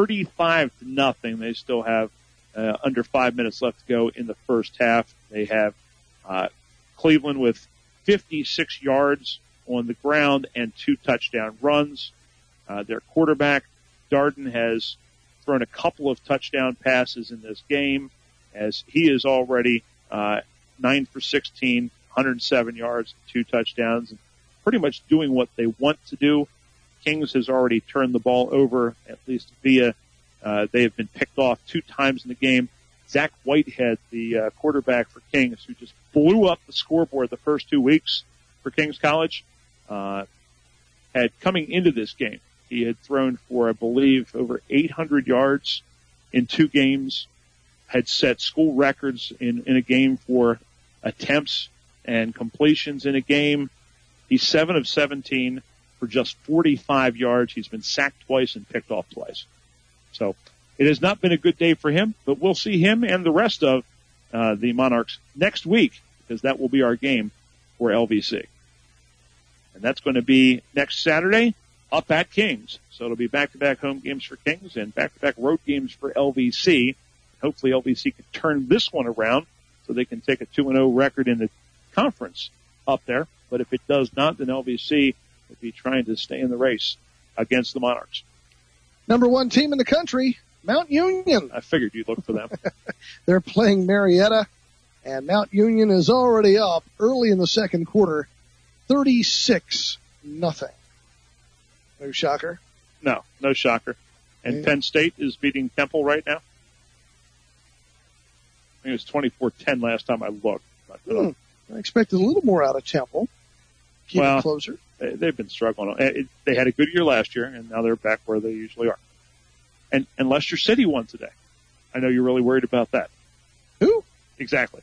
S7: 35-0. They still have under 5 minutes left to go in the first half. They have Cleveland with 56 yards on the ground and 2 touchdown runs. Their quarterback, Darden, has thrown a couple of touchdown passes in this game, as he is already 9 for 16, 107 yards, 2 touchdowns, and pretty much doing what they want to do. Kings has already turned the ball over, at least via they have been picked off 2 times in the game. Zach Whitehead, the quarterback for Kings, who just blew up the scoreboard the first 2 weeks for Kings College, had coming into this game, he had thrown for, I believe, over 800 yards in 2 games, had set school records in a game for attempts and completions in a game. He's 7 of 17 for just 45 yards. He's been sacked twice and picked off twice. So it has not been a good day for him, but we'll see him and the rest of the Monarchs next week, because that will be our game for LVC. And that's going to be next Saturday up at Kings. So it'll be back-to-back home games for Kings and back-to-back road games for LVC. Hopefully LVC can turn this one around so they can take a 2-0 record in the conference up there. But if it does not, then LVC will be trying to stay in the race against the Monarchs.
S2: Number 1 team in the country, Mount Union.
S7: I figured you'd look for them.
S2: They're playing Marietta, and Mount Union is already up early in the second quarter, 36-0. No shocker?
S7: No shocker. And Penn State is beating Temple right now. I think it was 24-10 last time I looked.
S2: I expected a little more out of Temple. Keep it closer.
S7: They've been struggling. They had a good year last year, and now they're back where they usually are. And Leicester City won today. I know you're really worried about that.
S2: Who?
S7: Exactly.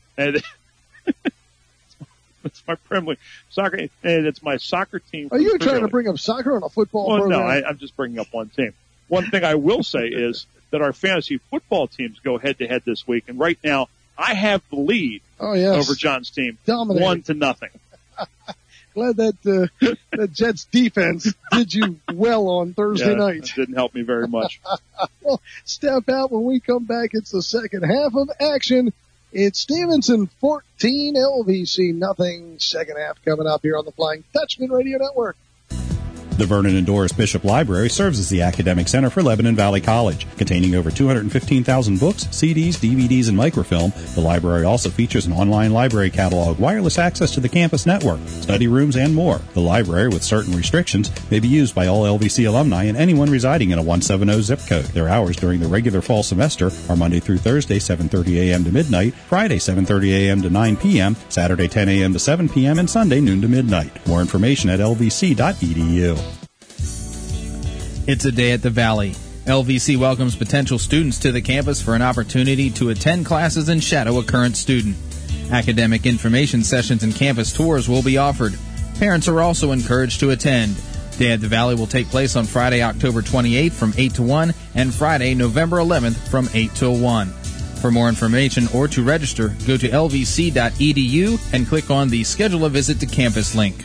S7: That's my Premier League soccer. It's my soccer team.
S2: Are you trying to bring up soccer on a football program?
S7: No, I'm just bringing up one team. One thing I will say is that our fantasy football teams go head-to-head this week, and right now I have the lead over John's team,
S2: Dominating.
S7: 1-0.
S2: Glad that Jets defense did you well on Thursday night.
S7: It didn't help me very much.
S2: Well, step out when we come back. It's the second half of action. It's Stevenson 14, LVC nothing. Second half coming up here on the Flying Dutchman Radio Network.
S6: The Vernon and Doris Bishop Library serves as the academic center for Lebanon Valley College. Containing over 215,000 books, CDs, DVDs, and microfilm, the library also features an online library catalog, wireless access to the campus network, study rooms, and more. The library, with certain restrictions, may be used by all LVC alumni and anyone residing in a 170 zip code. Their hours during the regular fall semester are Monday through Thursday, 7:30 a.m. to midnight, Friday, 7:30 a.m. to 9 p.m., Saturday, 10 a.m. to 7 p.m., and Sunday, noon to midnight. More information at lvc.edu.
S3: It's a day at the Valley. LVC welcomes potential students to the campus for an opportunity to attend classes and shadow a current student. Academic information sessions and campus tours will be offered. Parents are also encouraged to attend. Day at the Valley will take place on Friday, October 28th from 8 to 1 and Friday, November 11th from 8 till 1. For more information or to register, go to lvc.edu and click on the Schedule a Visit to Campus link.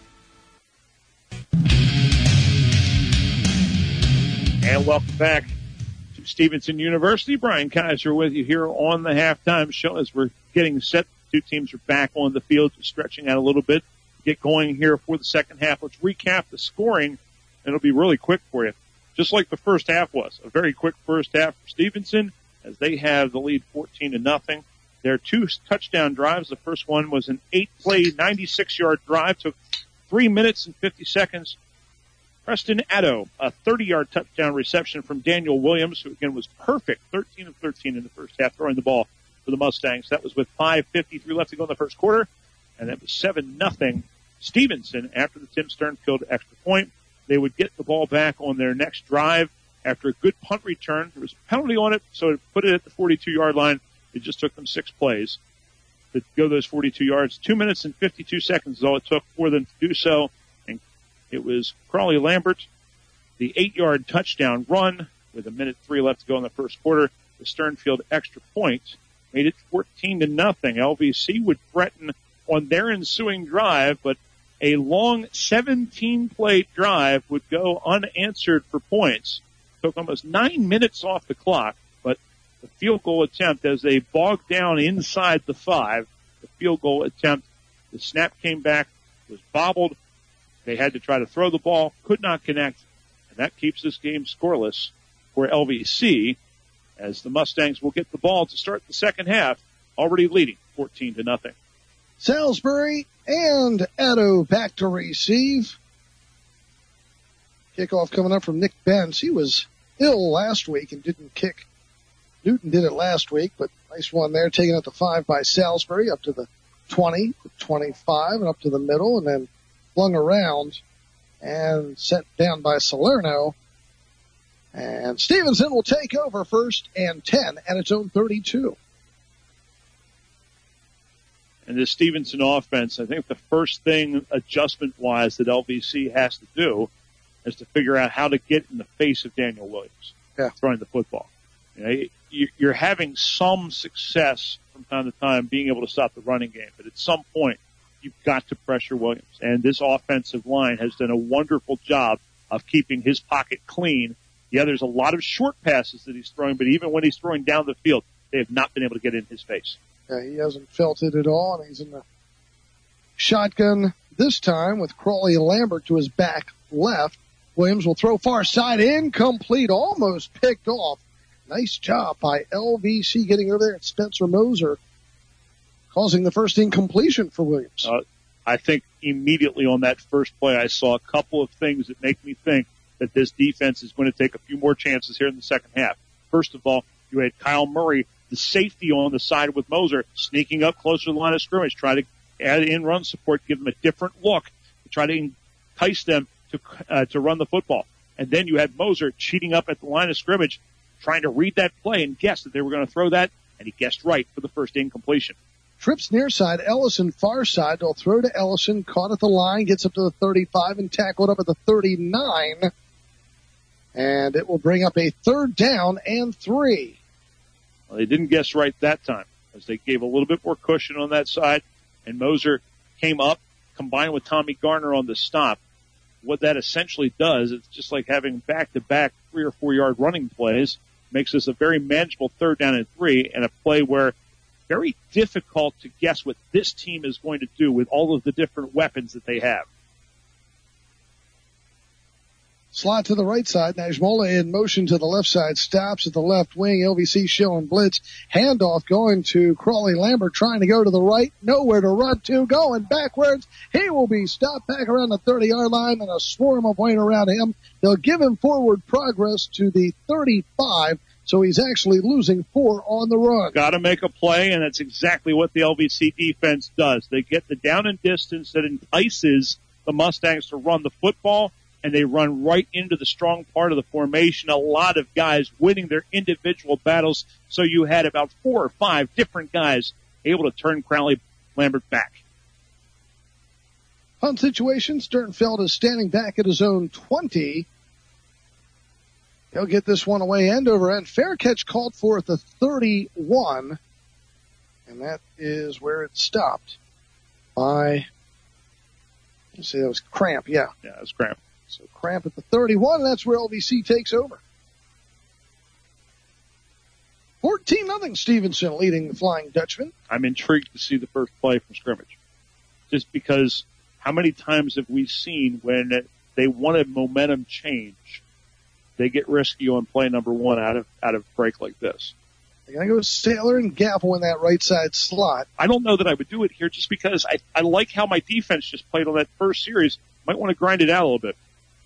S7: And welcome back to Stevenson University. Brian Kaiser with you here on the halftime show as we're getting set. 2 teams are back on the field, just stretching out a little bit. Get going here for the second half. Let's recap the scoring. It'll be really quick for you, just like the first half was. A very quick first half for Stevenson as they have the lead 14-0. Their 2 touchdown drives. The first one was an 8-play, 96-yard drive. Took 3 minutes and 50 seconds. Preston Addo, a 30-yard touchdown reception from Daniel Williams, who again was perfect, 13 of 13 in the first half, throwing the ball for the Mustangs. That was with 5:53 left to go in the first quarter, and that was 7-0 Stevenson, after the Tim Sternfield extra point, they would get the ball back on their next drive after a good punt return. There was a penalty on it, so it put it at the 42-yard line. It just took them 6 plays to go those 42 yards. 2 minutes and 52 seconds is all it took for them to do so. And it was Crawley Lambert, the 8-yard touchdown run with 1:03 left to go in the first quarter. The Sternfield extra point made it 14-0. LVC would threaten on their ensuing drive, but a long 17-play drive would go unanswered for points. Took almost 9 minutes off the clock, but the field goal attempt, as they bogged down inside the 5, the field goal attempt, the snap came back, was bobbled. They had to try to throw the ball, could not connect, and that keeps this game scoreless for LVC, as the Mustangs will get the ball to start the second half, already leading 14-0.
S2: Salisbury and Addo back to receive. Kickoff coming up from Nick Benz. He was ill last week and didn't kick. Newton did it last week, but nice one there, taken at the 5 by Salisbury, up to the 20, 25, and up to the middle, and then flung around and set down by Salerno. And Stevenson will take over 1st and 10 at its own 32.
S7: And this Stevenson offense, I think the first thing adjustment-wise that LVC has to do is to figure out how to get in the face of Daniel Williams throwing the football. You know, you're having some success from time to time being able to stop the running game, but at some point you've got to pressure Williams. And this offensive line has done a wonderful job of keeping his pocket clean. Yeah, there's a lot of short passes that he's throwing, but even when he's throwing down the field, they have not been able to get in his face.
S2: Yeah, he hasn't felt it at all, and he's in the shotgun this time with Crawley Lambert to his back left. Williams will throw far side, incomplete, almost picked off. Nice job by LVC getting over there at Spencer Moser, causing the first incompletion for Williams.
S7: I think immediately on that first play, I saw a couple of things that make me think that this defense is going to take a few more chances here in the second half. First of all, you had Kyle Murray, the safety on the side with Moser, sneaking up closer to the line of scrimmage, try to add in run support, give them a different look, to try to entice them to run the football. And then you had Moser cheating up at the line of scrimmage, trying to read that play and guess that they were going to throw that, and he guessed right for the first incompletion.
S2: Trips near side, Ellison far side. They'll throw to Ellison, caught at the line, gets up to the 35 and tackled up at the 39. And it will bring up a 3rd down and 3.
S7: Well, they didn't guess right that time, as they gave a little bit more cushion on that side, and Moser came up, combined with Tommy Garner on the stop. What that essentially does, it's just like having back-to-back 3 or 4 yard running plays, makes this a very manageable 3rd down and 3, and a play where very difficult to guess what this team is going to do with all of the different weapons that they have.
S2: Slot to the right side. Najmola in motion to the left side. Stops at the left wing. LVC showing blitz. Handoff going to Crawley Lambert, trying to go to the right. Nowhere to run to. Going backwards. He will be stopped back around the 30-yard line, and a swarm of weight around him. They'll give him forward progress to the 35. So he's actually losing 4 on the run.
S7: Got to make a play, and that's exactly what the LVC defense does. They get the down and distance that entices the Mustangs to run the football, and they run right into the strong part of the formation. A lot of guys winning their individual battles, so you had about 4 or 5 different guys able to turn Crawley Lambert back.
S2: Punt situation, Sternfeld is standing back at his own 20. He'll get this one away end over end. Fair catch called for at the 31. And that is where it stopped by, let's see, that was Cramp, yeah.
S7: Yeah, it was Cramp.
S2: So Cramp at the 31, and that's where LVC takes over. 14-0 Stevenson leading the Flying Dutchman.
S7: I'm intrigued to see the first play from scrimmage. Just because how many times have we seen when they want a momentum change, they get risky on play number 1 out of break like this.
S2: They're going to go Sailor and Gaffel in that right side slot.
S7: I don't know that I would do it here just because I like how my defense just played on that first series. Might want to grind it out a little bit.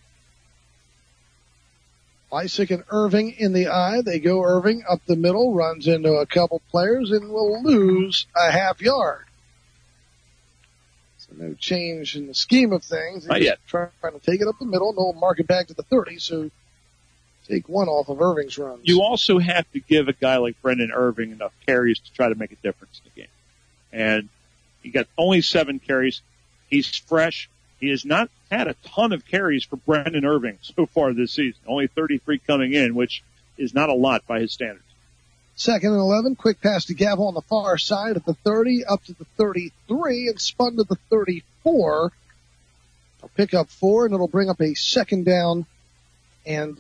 S2: Lysick and Irving in the eye. They go Irving up the middle, runs into a couple players, and will lose a half yard. So No change in the scheme of things.
S7: Not yet.
S2: Trying to take it up the middle, and they'll mark it back to the 30, so take one off of Irving's runs.
S7: You also have to give a guy like Brendan Irving enough carries to try to make a difference in the game. And he got only 7 carries. He's fresh. He has not had a ton of carries for Brendan Irving so far this season. Only 33 coming in, which is not a lot by his standards.
S2: 2nd and 11, quick pass to Gavel on the far side at the 30, up to the 33, and spun to the 34. I'll pick up 4, and it'll bring up a 2nd down a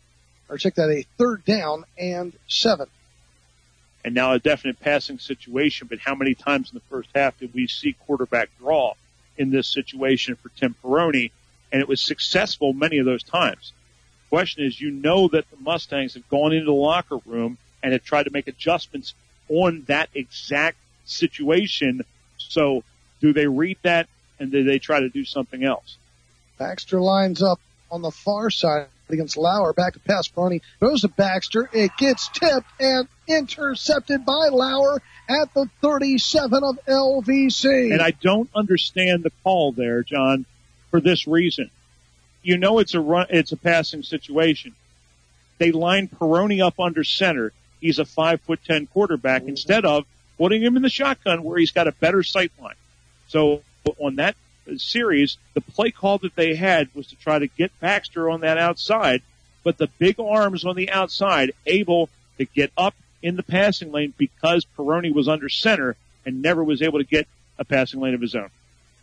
S2: 3rd down and 7.
S7: And now a definite passing situation, but how many times in the first half did we see quarterback draw in this situation for Tim Perrone? And it was successful many of those times. The question is, you know that the Mustangs have gone into the locker room and have tried to make adjustments on that exact situation. So do they read that, and do they try to do something else?
S2: Baxter lines up on the far side against Lauer. Back to pass. Perrone goes to Baxter. It gets tipped and intercepted by Lauer at the 37 of LVC.
S7: And I don't understand the call there, John, for this reason. You know it's a passing situation. They line Perrone up under center. He's a 5'10" quarterback instead of putting him in the shotgun where he's got a better sight line. So on that series, the play call that they had was to try to get Baxter on that outside, but the big arms on the outside able to get up in the passing lane because Perrone was under center and never was able to get a passing lane of his own.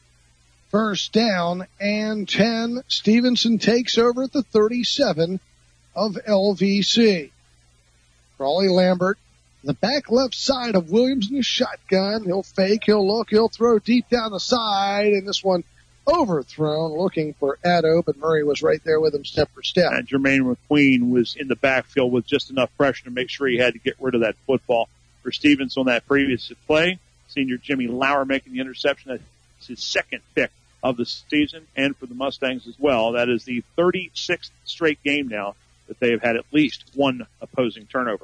S2: 1st down and 10. Stevenson takes over at the 37 of LVC. Crawley Lambert, the back left side of Williams in the shotgun. He'll fake, he'll look, he'll throw deep down the side, and this one overthrown, looking for Addo, but Murray was right there with him step for step.
S7: And Jermaine McQueen was in the backfield with just enough pressure to make sure he had to get rid of that football. For Stevens on that previous play, senior Jimmy Lauer making the interception. That's his 2nd pick of the season, and for the Mustangs as well. That is the 36th straight game now that they have had at least one opposing turnover.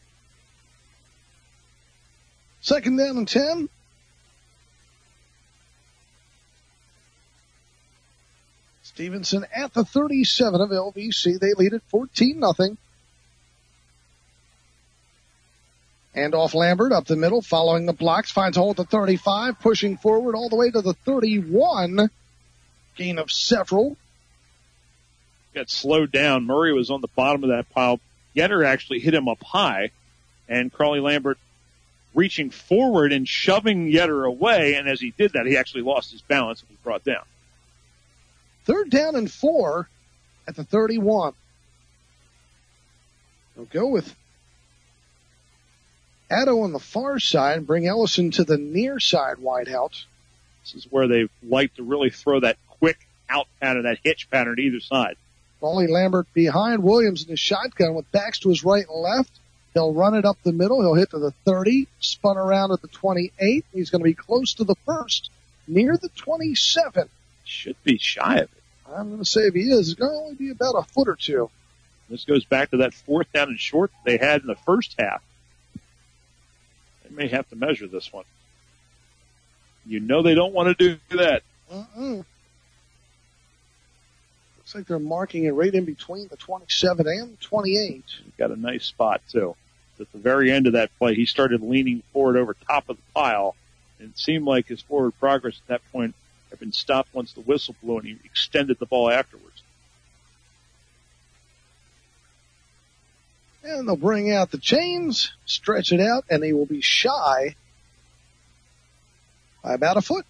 S2: 2nd down and 10. Stevenson at the 37 of LVC. They lead it 14-0. And off Lambert up the middle, following the blocks, finds a hole at the 35, pushing forward all the way to the 31. Gain of several.
S7: Got slowed down. Murray was on the bottom of that pile. Yetter actually hit him up high, and Crawley Lambert reaching forward and shoving Yetter away, and as he did that, he actually lost his balance and was brought down.
S2: 3rd down and 4 at the 31. They'll go with Addo on the far side and bring Ellison to the near side wideout.
S7: This is where they like to really throw that quick out pattern, that hitch pattern either side.
S2: Crawley Lambert behind Williams in the shotgun with backs to his right and left. He'll run it up the middle. He'll hit to the 30, spun around at the 28. He's going to be close to the 1st, near the 27.
S7: Should be shy of it.
S2: I'm going to say if he is, it's going to only be about a foot or two.
S7: This goes back to that 4th down and short they had in the first half. They may have to measure this one. You know they don't want to do that.
S2: Looks like they're marking it right in between the 27 and the 28.
S7: Got a nice spot, too. At the very end of that play, he started leaning forward over top of the pile, and it seemed like his forward progress at that point had been stopped once the whistle blew, and he extended the ball afterwards.
S2: And they'll bring out the chains, stretch it out, and they will be shy by about a foot.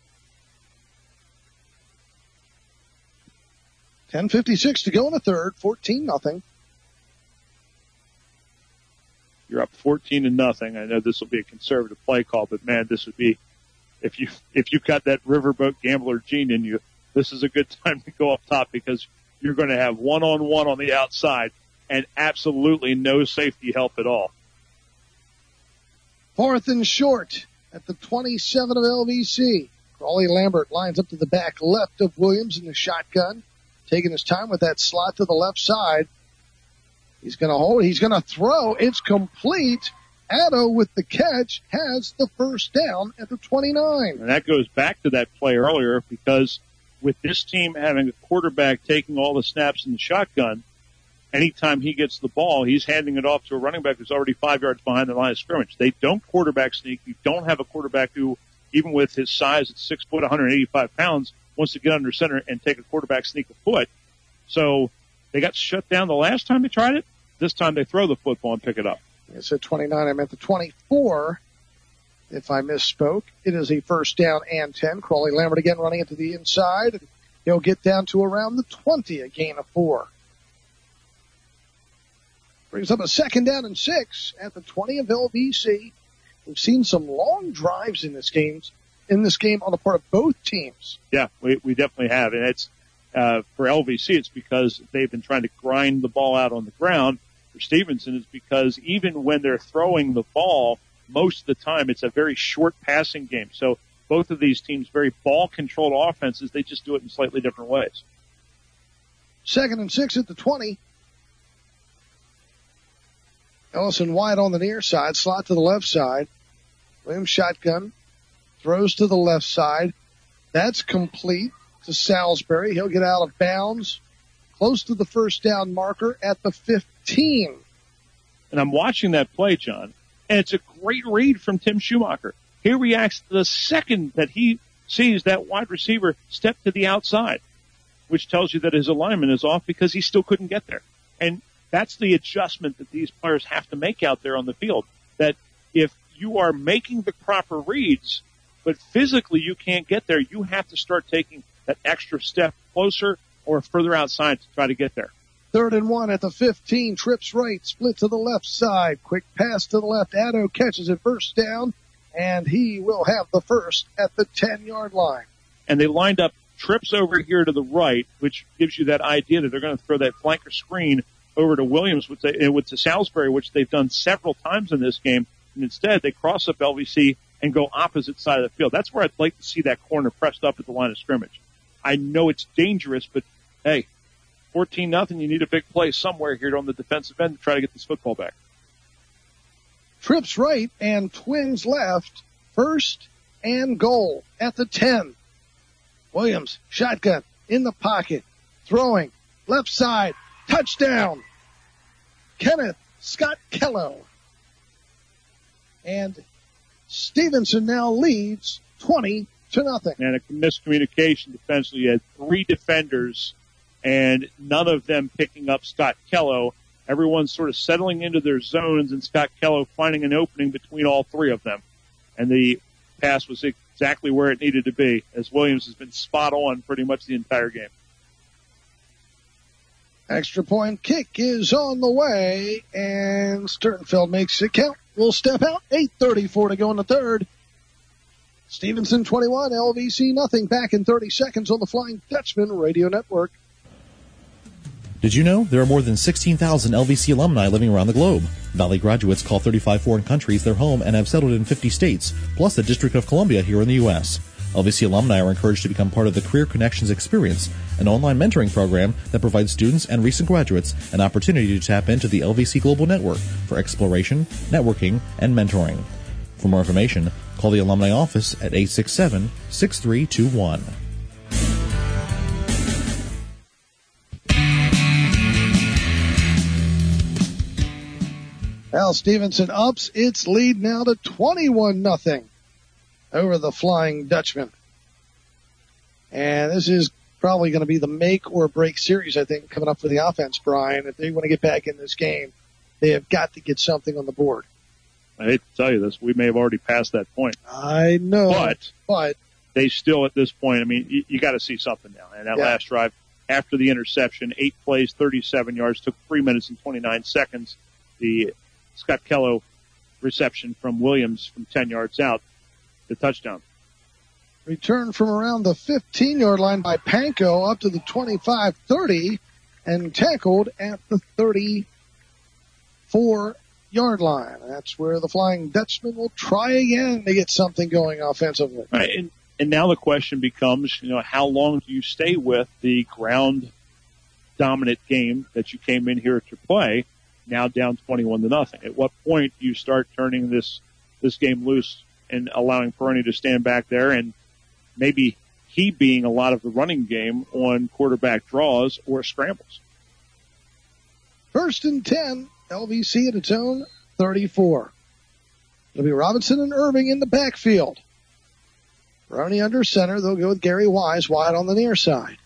S2: 10:56 to go in the 3rd, 14-0.
S7: You're up 14-0. I know this will be a conservative play call, but man, this would be, if you've got that riverboat gambler gene in you, this is a good time to go up top because you're going to have one-on-one on the outside and absolutely no safety help at all.
S2: 4th and short at the 27 of LVC. Crawley Lambert lines up to the back left of Williams in the shotgun, taking his time with that slot to the left side. He's going to hold. He's going to throw. It's complete. Addo with the catch has the first down at the 29.
S7: And that goes back to that play earlier, because with this team having a quarterback taking all the snaps in the shotgun, anytime he gets the ball, he's handing it off to a running back who's already 5 yards behind the line of scrimmage. They don't quarterback sneak. You don't have a quarterback who, even with his size at 6 foot, 185 pounds, wants to get under center and take a quarterback sneak a foot. So they got shut down the last time they tried it. This time they throw the football and pick it up.
S2: I said 29. I meant the 24. If I misspoke, it is a first down and 10. Crawley Lambert again running it to the inside. He'll get down to around the 20, a gain of 4. Brings up a second down and 6 at the 20 of LVC. We've seen some long drives in this game on the part of both teams.
S7: Yeah, we definitely have. And it's, for LVC, it's because they've been trying to grind the ball out on the ground. For Stevenson, it's because even when they're throwing the ball, most of the time it's a very short passing game. So both of these teams, very ball-controlled offenses, they just do it in slightly different ways.
S2: Second and 6 at the 20. Ellison wide on the near side, slot to the left side. Williams shotgun, throws to the left side. That's complete to Salisbury. He'll get out of bounds, close to the first down marker at the 15.
S7: And I'm watching that play, John, and it's a great read from Tim Schumacher. He reacts the second that he sees that wide receiver step to the outside, which tells you that his alignment is off because he still couldn't get there. And that's the adjustment that these players have to make out there on the field, that if you are making the proper reads, but physically you can't get there, you have to start taking that extra step closer or further outside to try to get there.
S2: 3rd and 1 at the 15. Trips right, split to the left side. Quick pass to the left. Addo catches it first down, and he will have the first at the 10-yard line.
S7: And they lined up Trips over here to the right, which gives you that idea that they're going to throw that flanker screen over to Williams, with to Salisbury, which they've done several times in this game. And instead, they cross up LVC and go opposite side of the field. That's where I'd like to see that corner pressed up at the line of scrimmage. I know it's dangerous, but hey, 14-0, you need a big play somewhere here on the defensive end to try to get this football back.
S2: Trips right and twins left. 1st and goal at the 10. Williams, shotgun in the pocket, throwing left side, touchdown. Kenneth Scott Kello. And Stevenson now leads 20-0.
S7: And a miscommunication defensively. You had 3 defenders and none of them picking up Scott Kello. Everyone's sort of settling into their zones and Scott Kello finding an opening between all 3 of them. And the pass was exactly where it needed to be, as Williams has been spot on pretty much the entire game.
S2: Extra point kick is on the way, and Sternfeld makes it count. We'll step out. 8:34 to go in the 3rd. Stevenson 21, LVC nothing. Back in 30 seconds on the Flying Dutchman Radio Network.
S8: Did you know there are more than 16,000 LVC alumni living around the globe? Valley graduates call 35 foreign countries their home and have settled in 50 states, plus the District of Columbia here in the U.S. LVC alumni are encouraged to become part of the Career Connections Experience, an online mentoring program that provides students and recent graduates an opportunity to tap into the LVC Global Network for exploration, networking, and mentoring. For more information, call the alumni office at 867-6321.
S2: Al Stevenson ups its lead now to 21-0 over the Flying Dutchman. And this is probably going to be the make or break series, I think, coming up for the offense, Brian. If they want to get back in this game, they have got to get something on the board.
S7: I hate to tell you this. We may have already passed that point.
S2: I know. But
S7: they still, at this point, I mean, you got to see something now. And that last drive, after the interception, 8 plays, 37 yards, took 3 minutes and 29 seconds. The Scott Kello reception from Williams from 10 yards out, the touchdown.
S2: Return from around the 15-yard line by Panko up to the 25-30 and tackled at the 34-yard line. That's where the Flying Dutchman will try again to get something going offensively.
S7: Right, and now the question becomes, how long do you stay with the ground dominant game that you came in here to play? now down 21-0. At what point do you start turning this game loose and allowing Peroni to stand back there and maybe he being a lot of the running game on quarterback draws or scrambles?
S2: 1st and 10, LVC at its own 34. It'll be Robinson and Irving in the backfield. Peroni under center. They'll go with Gary Wise wide on the near side.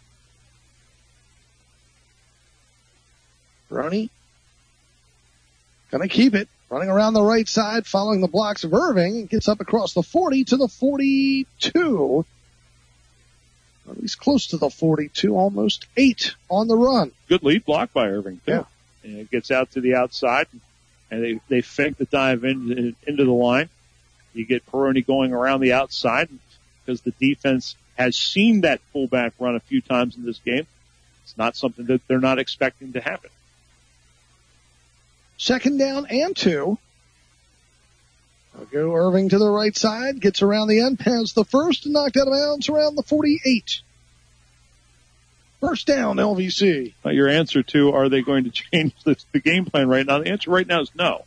S2: Peroni going to keep it. Running around the right side, following the blocks of Irving. Gets up across the 40 to the 42. At least close to the 42, almost 8 on the run.
S7: Good lead block by Irving, too.
S2: Yeah.
S7: And it gets out to the outside, and they fake the dive into the line. You get Peroni going around the outside because the defense has seen that fullback run a few times in this game. It's not something that they're not expecting to happen.
S2: 2nd down and 2. I'll go Irving to the right side, gets around the end, pans the first, and knocked out of bounds around the 48. 1st down, LVC.
S7: Your answer to, are they going to change the game plan right now? The answer right now is no.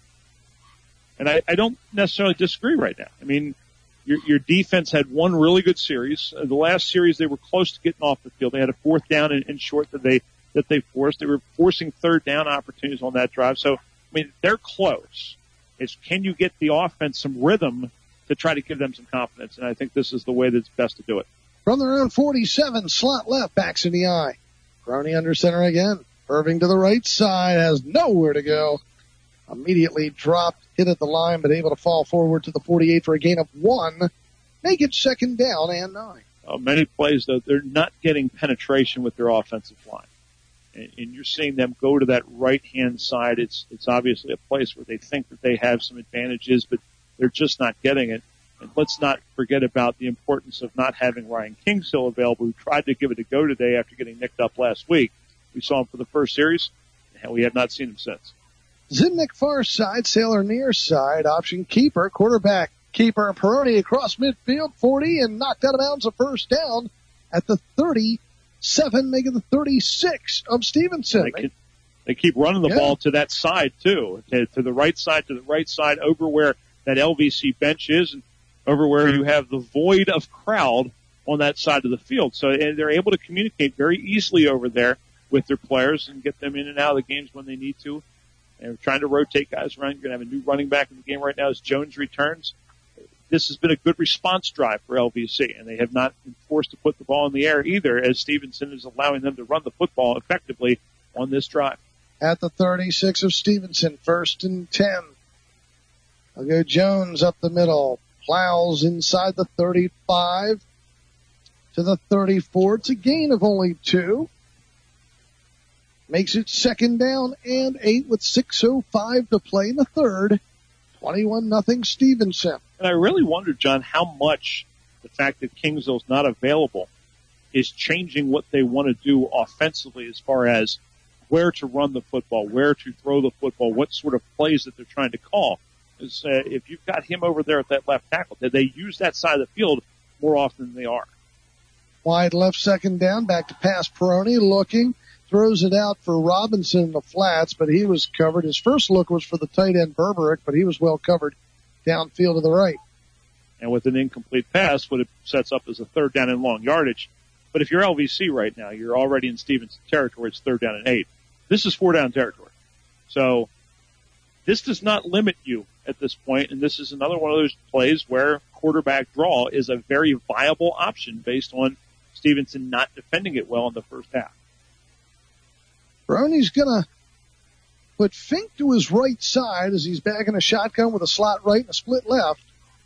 S7: And I don't necessarily disagree right now. I mean, your defense had one really good series. The last series, they were close to getting off the field. They had a 4th down and short that they forced. They were forcing 3rd down opportunities on that drive. So, I mean, they're close. It's can you get the offense some rhythm to try to give them some confidence? And I think this is the way that's best to do it.
S2: From their own 47, slot left, backs in the eye. Peroni under center again. Irving to the right side, has nowhere to go. Immediately dropped, hit at the line, but able to fall forward to the 48 for a gain of 1. Make it 2nd down and 9.
S7: Many plays, though, they're not getting penetration with their offensive line. And you're seeing them go to that right-hand side. It's obviously a place where they think that they have some advantages, but they're just not getting it. And let's not forget about the importance of not having Ryan King still available, who tried to give it a go today after getting nicked up last week. We saw him for the first series, and we have not seen him since.
S2: Zimnick far side, Sailor near side, option keeper, quarterback keeper, Peroni across midfield, 40, and knocked out of bounds a 1st down at the 37, making the 36 of Stevenson.
S7: They keep running the ball to that side, too, to the right side, over where that LVC bench is, and over where you have the void of crowd on that side of the field. So they're able to communicate very easily over there with their players and get them in and out of the games when they need to. And trying to rotate guys around. You're going to have a new running back in the game right now as Jones returns. This has been a good response drive for LVC, and they have not been forced to put the ball in the air either, as Stevenson is allowing them to run the football effectively on this drive.
S2: At the 36 of Stevenson, 1st and 10. I'll go Jones up the middle. Plows inside the 35 to the 34. It's a gain of only 2. Makes it 2nd down and 8 with 6:05 to play in the 3rd. 21-0 Stevenson.
S7: And I really wonder, John, how much the fact that Kingsville's not available is changing what they want to do offensively as far as where to run the football, where to throw the football, what sort of plays that they're trying to call. Because if you've got him over there at that left tackle, they use that side of the field more often than they are.
S2: Wide left, 2nd down, back to pass. Peroni looking. Throws it out for Robinson in the flats, but he was covered. His first look was for the tight end Berberick, but he was well covered downfield to the right.
S7: And with an incomplete pass, what it sets up is a 3rd down and long yardage. But if you're LVC right now, you're already in Stevenson territory. It's 3rd down and 8. This is 4 down territory. So this does not limit you at this point, and this is another one of those plays where quarterback draw is a very viable option based on Stevenson not defending it well in the first half.
S2: Peroni's going to put Fink to his right side as he's bagging a shotgun with a slot right and a split left.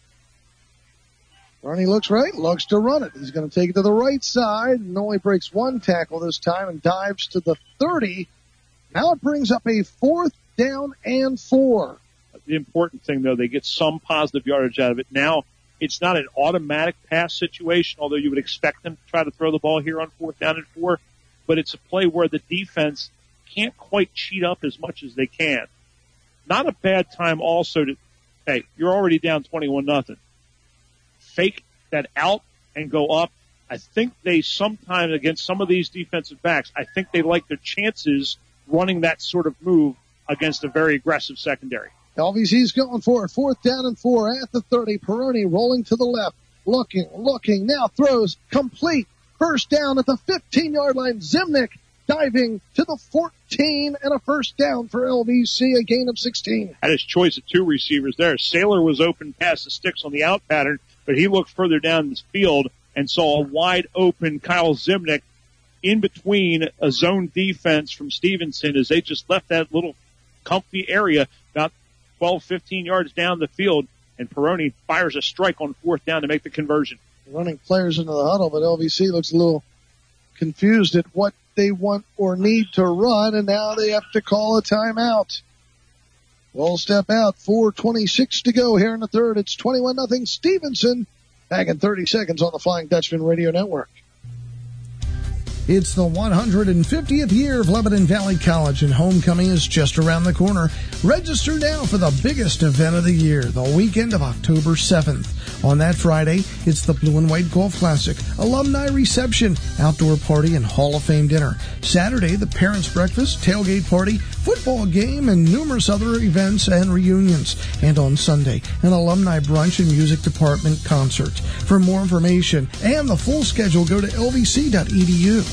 S2: Peroni looks right, looks to run it. He's going to take it to the right side and only breaks 1 tackle this time and dives to the 30. Now it brings up a 4th down and 4.
S7: The important thing, though, they get some positive yardage out of it. Now, it's not an automatic pass situation, although you would expect them to try to throw the ball here on 4th down and 4. But it's a play where the defense can't quite cheat up as much as they can. Not a bad time also to, hey, you're already down 21-0. Fake that out and go up. I think they sometimes, against some of these defensive backs, I think they like their chances running that sort of move against a very aggressive secondary.
S2: LVC's going for it. 4th down and 4 at the 30. Peroni rolling to the left. Looking. Now throws complete. First down at the 15-yard line. Zimnick diving to the 14 and a first down for LVC, a gain of 16.
S7: Had his choice of 2 receivers there. Saylor was open past the sticks on the out pattern, but he looked further down this field and saw a wide open Kyle Zimnick in between a zone defense from Stevenson as they just left that little comfy area about 12, 15 yards down the field, and Peroni fires a strike on 4th down to make the conversion.
S2: Running players into the huddle, but LVC looks a little confused at what they want or need to run, and now they have to call a timeout. We'll step out. 4:26 to go here in the third. It's 21-0 Stevenson. Back in 30 seconds on the Flying Dutchman Radio Network. It's the 150th year of Lebanon Valley College, and homecoming is just around the corner. Register now for the biggest event of the year, the weekend of October 7th. On that Friday, it's the Blue and White Golf Classic, alumni reception, outdoor party, and Hall of Fame dinner. Saturday, the parents' breakfast, tailgate party, football game, and numerous other events and reunions. And on Sunday, an alumni brunch and music department concert. For more information and the full schedule, go to lvc.edu.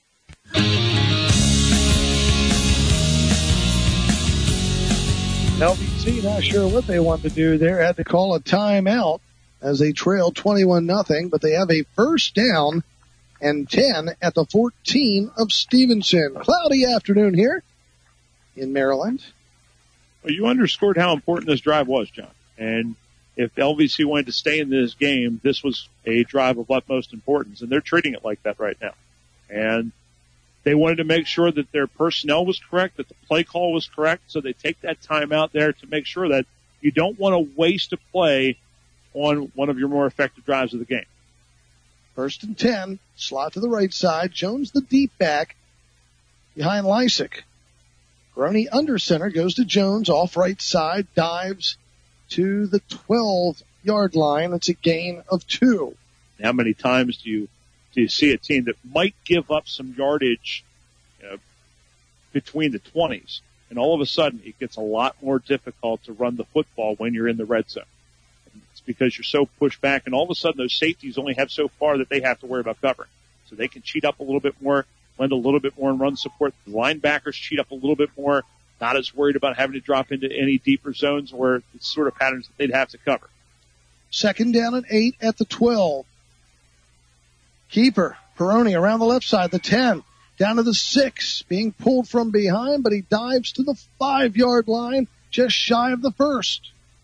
S2: LVC not sure what they want to do there. Had to call a timeout as they trailed 21-0, but they have a first down and 10 at the 14 of Stevenson. Cloudy afternoon here in Maryland.
S7: Well, you underscored how important this drive was, John. And if LVC wanted to stay in this game, this was a drive of utmost importance, and they're treating it like that right now. And they wanted to make sure that their personnel was correct, that the play call was correct, so they take that time out there to make sure that you don't want to waste a play on one of your more effective drives of the game.
S2: 1st and 10, slot to the right side. Jones the deep back behind Lysick. Peroni under center, goes to Jones, off right side, dives to the 12-yard line. That's a gain of 2.
S7: How many times do you see a team that might give up some yardage between the 20s, and all of a sudden it gets a lot more difficult to run the football when you're in the red zone? It's because you're so pushed back, and all of a sudden those safeties only have so far that they have to worry about covering. So they can cheat up a little bit more, lend a little bit more in run support. The linebackers cheat up a little bit more, not as worried about having to drop into any deeper zones or the sort of patterns that they'd have to cover.
S2: 2nd down and 8 at the 12. Keeper, Peroni around the left side, the 10, down to the 6, being pulled from behind, but he dives to the 5-yard line, just shy of the 1st.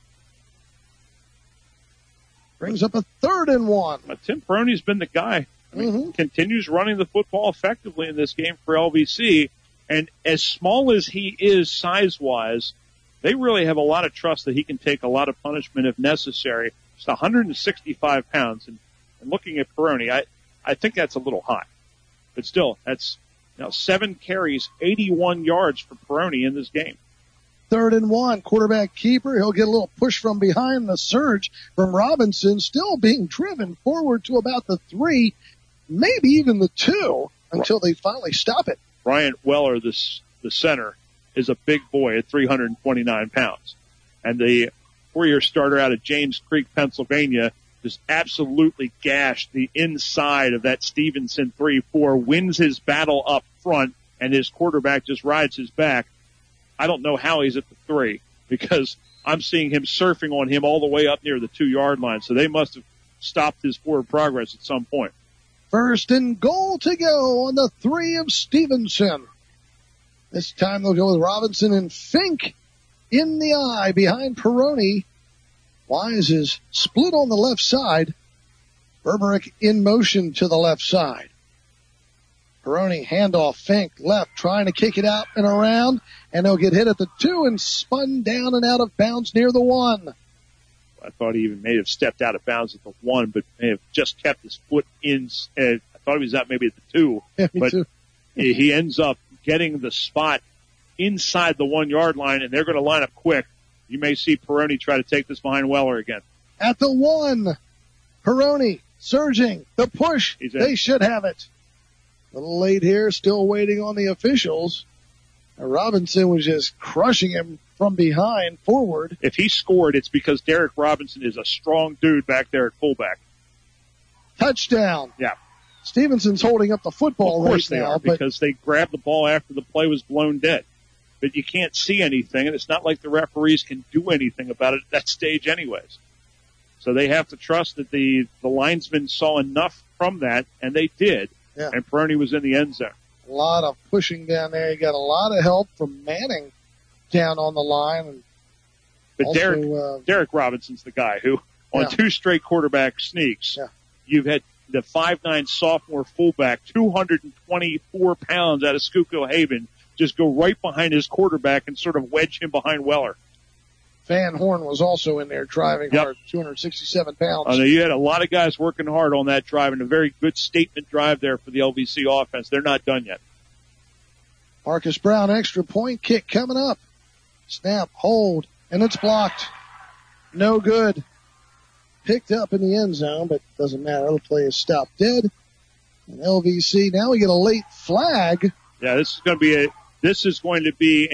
S2: Brings up a 3rd and 1.
S7: Tim Peroni's been the guy. Continues running the football effectively in this game for LVC, and as small as he is size-wise, they really have a lot of trust that he can take a lot of punishment if necessary. Just 165 pounds, and looking at Peroni, I think that's a little high. But still, that's 7 carries, 81 yards for Peroni in this game.
S2: 3rd and 1, quarterback keeper. He'll get a little push from behind. The surge from Robinson, still being driven forward to about the 3, maybe even the 2, until they finally stop it.
S7: Bryant Weller, the center, is a big boy at 329 pounds. And the 4-year starter out of James Creek, Pennsylvania, just absolutely gashed the inside of that Stevenson 3-4, wins his battle up front, and his quarterback just rides his back. I don't know how he's at the 3, because I'm seeing him surfing on him all the way up near the 2-yard line, so they must have stopped his forward progress at some point.
S2: 1st and goal to go on the 3 of Stevenson. This time they'll go with Robinson and Fink in the eye behind Peroni. Wise is split on the left side. Berberick in motion to the left side. Peroni, handoff, Fink, left, trying to kick it out and around, and they'll get hit at the 2 and spun down and out of bounds near the 1.
S7: I thought he even may have stepped out of bounds at the 1, but may have just kept his foot in. I thought he was out maybe at the 2,
S2: yeah,
S7: but
S2: too.
S7: He ends up getting the spot inside the 1-yard line, and they're going to line up quick. You may see Peroni try to take this behind Weller again.
S2: At the 1, Peroni surging, the push. They should have it. A little late here, still waiting on the officials. Robinson was just crushing him from behind forward.
S7: If he scored, it's because Derek Robinson is a strong dude back there at fullback.
S2: Touchdown.
S7: Yeah.
S2: Stevenson's holding up the football
S7: of course
S2: right
S7: they
S2: now.
S7: are, because they grabbed the ball after the play was blown dead. But you can't see anything, and it's not like the referees can do anything about it at that stage anyways. So they have to trust that the linesman saw enough from that, and they did, and Peroni was in the end zone.
S2: A lot of pushing down there. He got a lot of help from Manning down on the line.
S7: But
S2: also,
S7: Derek Robinson's the guy who, on 2 straight quarterback sneaks, you've had the 5'9" sophomore fullback, 224 pounds out of Schuylkill Haven, just go right behind his quarterback and sort of wedge him behind Weller.
S2: Van Horn was also in there driving hard, 267 pounds.
S7: I know you had a lot of guys working hard on that drive, and a very good statement drive there for the LVC offense. They're not done yet.
S2: Marcus Brown, extra point kick coming up. Snap, hold, and it's blocked. No good. Picked up in the end zone, but doesn't matter. The play is stopped dead. And LVC, now we get a late flag.
S7: Yeah, this is going to be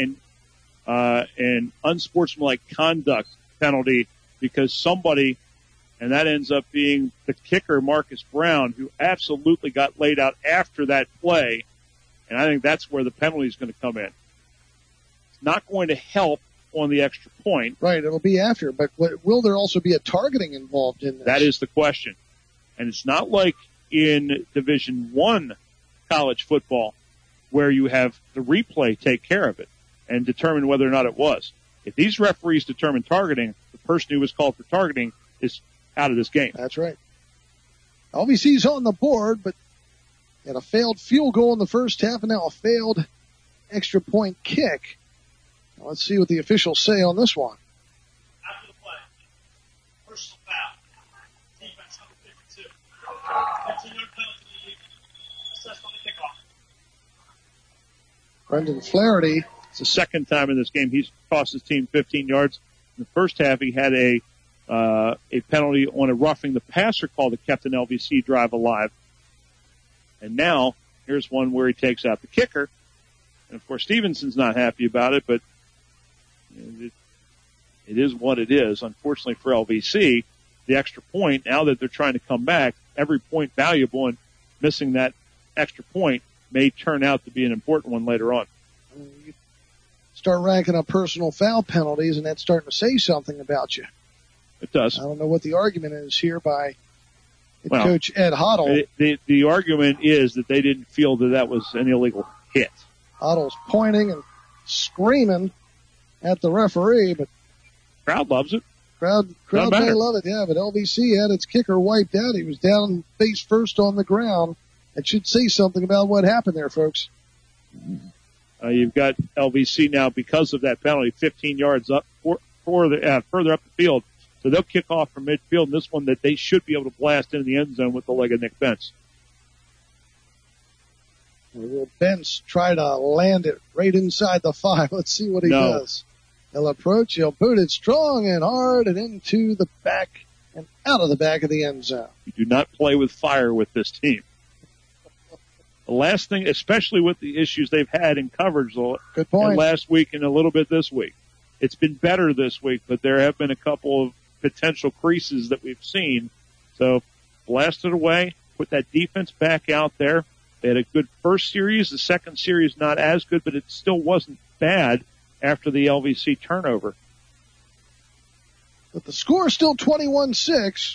S7: an unsportsmanlike conduct penalty because somebody, and that ends up being the kicker, Marcus Brown, who absolutely got laid out after that play. And I think that's where the penalty is going to come in. It's not going to help on the extra point.
S2: Right, it'll be after. But will there also be a targeting involved in this?
S7: That is the question. And it's not like in Division I college football where you have the replay take care of it and determine whether or not it was. If these referees determine targeting, the person who was called for targeting is out of this game.
S2: That's right. LVC's on the board, but had a failed field goal in the first half and now a failed extra point kick. Now let's see what the officials say on this one.
S10: After the play, personal foul. Defense number 52. 15-yard penalty assessed on the kickoff.
S2: Brendan Flaherty.
S7: It's the second time in this game he's cost his team 15 yards. In the first half, he had a penalty on a roughing the passer call that kept an LVC drive alive. And now, here's one where he takes out the kicker. And of course, Stevenson's not happy about it, but it is what it is. Unfortunately for LVC, the extra point, now that they're trying to come back, every point valuable, and missing that extra point may turn out to be an important one later on.
S2: You start ranking up personal foul penalties, and that's starting to say something about you.
S7: It does.
S2: I don't know what the argument is here by Coach Ed Hoddle.
S7: The argument is that they didn't feel that was an illegal hit.
S2: Hoddle's pointing and screaming at the referee, but
S7: crowd loves it.
S2: Crowd may love it, yeah, but LVC had its kicker wiped out. He was down face first on the ground. It should say something about what happened there, folks.
S7: You've got LVC now, because of that penalty, 15 yards up further up the field. So they'll kick off from midfield, and this one that they should be able to blast into the end zone with the leg of Nick Bentz.
S2: Will Bentz try to land it right inside the 5? Let's see what he does. He'll approach, he'll boot it strong and hard and into the back and out of the back of the end zone.
S7: You do not play with fire with this team. The last thing, especially with the issues they've had in coverage
S2: Good point.
S7: Last week and a little bit this week. It's been better this week, but there have been a couple of potential creases that we've seen. So blast it away, put that defense back out there. They had a good first series. The second series not as good, but it still wasn't bad after the LVC turnover.
S2: But the score is still 21-6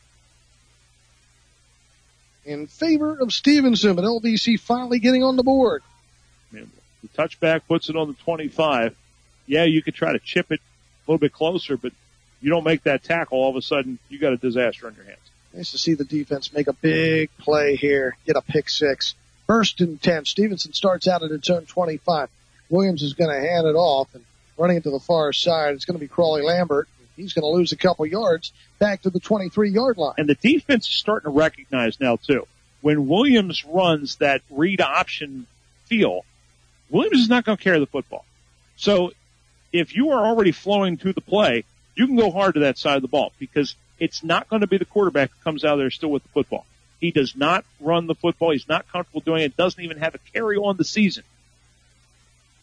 S2: in favor of Stevenson, but LVC finally getting on the board.
S7: The touchback puts it on the 25. Yeah, you could try to chip it a little bit closer, but you don't make that tackle, all of a sudden you got a disaster on your hands.
S2: Nice to see the defense make a big play here, get a pick 6. First and 10. Stevenson starts out at its own 25. Williams is going to hand it off, and running it to the far side, it's going to be Crawley Lambert. He's going to lose a couple yards back to the 23-yard line.
S7: And the defense is starting to recognize now, too. When Williams runs that read option feel, Williams is not going to carry the football. So if you are already flowing to the play, you can go hard to that side of the ball because it's not going to be the quarterback who comes out there still with the football. He does not run the football. He's not comfortable doing it. Doesn't even have a carry on the season.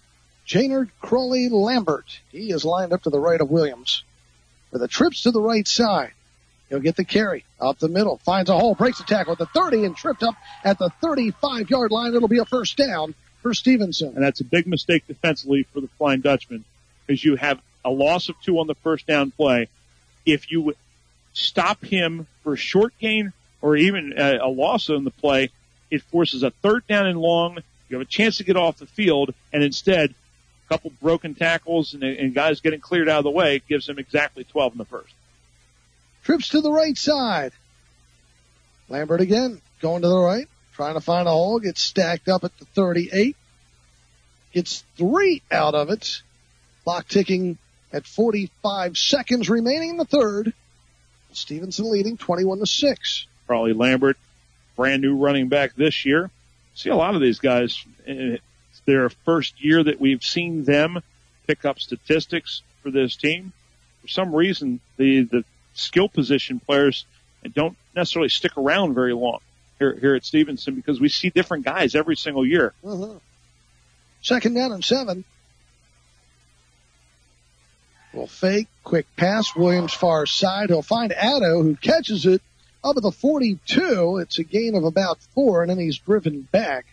S2: Jaynard Crawley Lambert. He is lined up to the right of Williams. For the trips to the right side, he'll get the carry up the middle, finds a hole, breaks the tackle at the 30 and tripped up at the 35-yard line. It'll be a first down for Stevenson.
S7: And that's a big mistake defensively for the Flying Dutchman, because you have a loss of 2 on the first down play. If you stop him for a short gain or even a loss on the play, it forces a third down and long. You have a chance to get off the field, and instead, a couple broken tackles and guys getting cleared out of the way gives him exactly 12 in the first.
S2: Trips to the right side. Lambert again, going to the right, trying to find a hole, gets stacked up at the 38. Gets 3 out of it. Clock ticking at 45 seconds remaining in the third. Stevenson leading 21-6.
S7: Crawley Lambert, brand new running back this year. See a lot of these guys, it's their first year that we've seen them pick up statistics for this team. For some reason, the skill position players don't necessarily stick around very long here at Stevenson, because we see different guys every single year.
S2: Uh-huh. Second down and 7. Will fake, quick pass, Williams far side. He'll find Addo, who catches it up at the 42. It's a gain of about 4, and then he's driven back.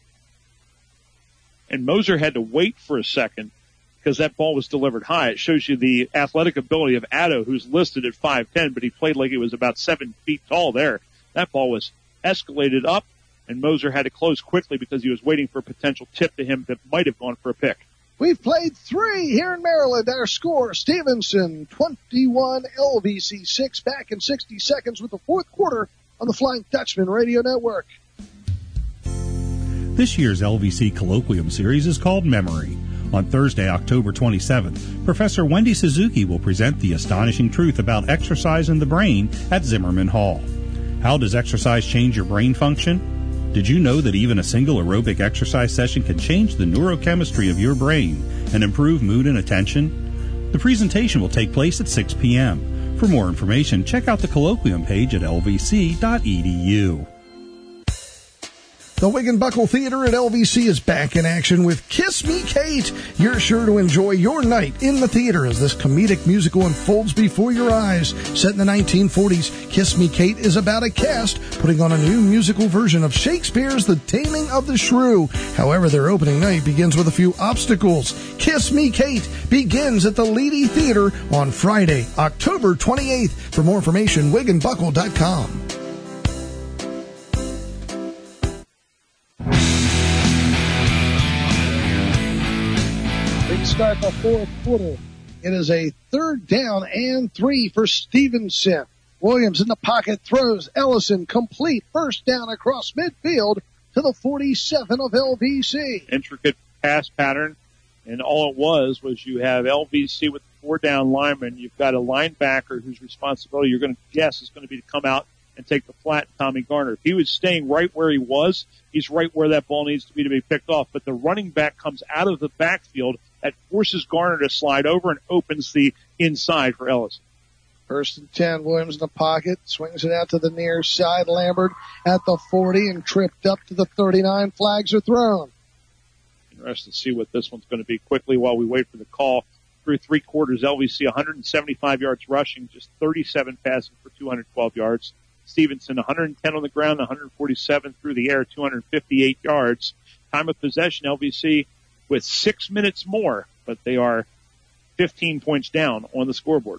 S7: And Moser had to wait for a second because that ball was delivered high. It shows you the athletic ability of Addo, who's listed at 5'10", but he played like he was about 7 feet tall there. That ball was escalated up, and Moser had to close quickly because he was waiting for a potential tip to him that might have gone for a pick.
S2: We've played 3 here in Maryland. Our score, Stevenson 21, LVC 6. Back in 60 seconds with the fourth quarter on the Flying Dutchman Radio Network.
S6: This year's LVC Colloquium Series is called Memory. On Thursday, October 27th, Professor Wendy Suzuki will present the astonishing truth about exercise in the brain at Zimmerman Hall. How does exercise change your brain function? Did you know that even a single aerobic exercise session can change the neurochemistry of your brain and improve mood and attention? The presentation will take place at 6 p.m. For more information, check out the colloquium page at lvc.edu.
S1: The Wigan Buckle Theater at LVC is back in action with Kiss Me Kate. You're sure to enjoy your night in the theater as this comedic musical unfolds before your eyes. Set in the 1940s, Kiss Me Kate is about a cast putting on a new musical version of Shakespeare's The Taming of the Shrew. However, their opening night begins with a few obstacles. Kiss Me Kate begins at the Leedy Theater on Friday, October 28th. For more information, WiganBuckle.com.
S2: Start the fourth quarter. It is a 3rd down and 3 for Stevenson. Williams in the pocket throws. Ellison complete. First down across midfield to the 47 of LVC.
S7: Intricate pass pattern, and all it was you have LVC with the 4-down lineman. You've got a linebacker whose responsibility you're going to guess is going to be to come out and take the flat Tommy Garner. If he was staying right where he was, he's right where that ball needs to be picked off. But the running back comes out of the backfield. That forces Garner to slide over and opens the inside for Ellis.
S2: 1st and 10, Williams in the pocket, swings it out to the near side. Lambert at the 40 and tripped up to the 39. Flags are thrown.
S7: Interested to see what this one's going to be quickly while we wait for the call. Through 3 quarters, LVC 175 yards rushing, just 37 passing for 212 yards. Stevenson 110 on the ground, 147 through the air, 258 yards. Time of possession, LVC with 6 minutes more, but they are 15 points down on the scoreboard.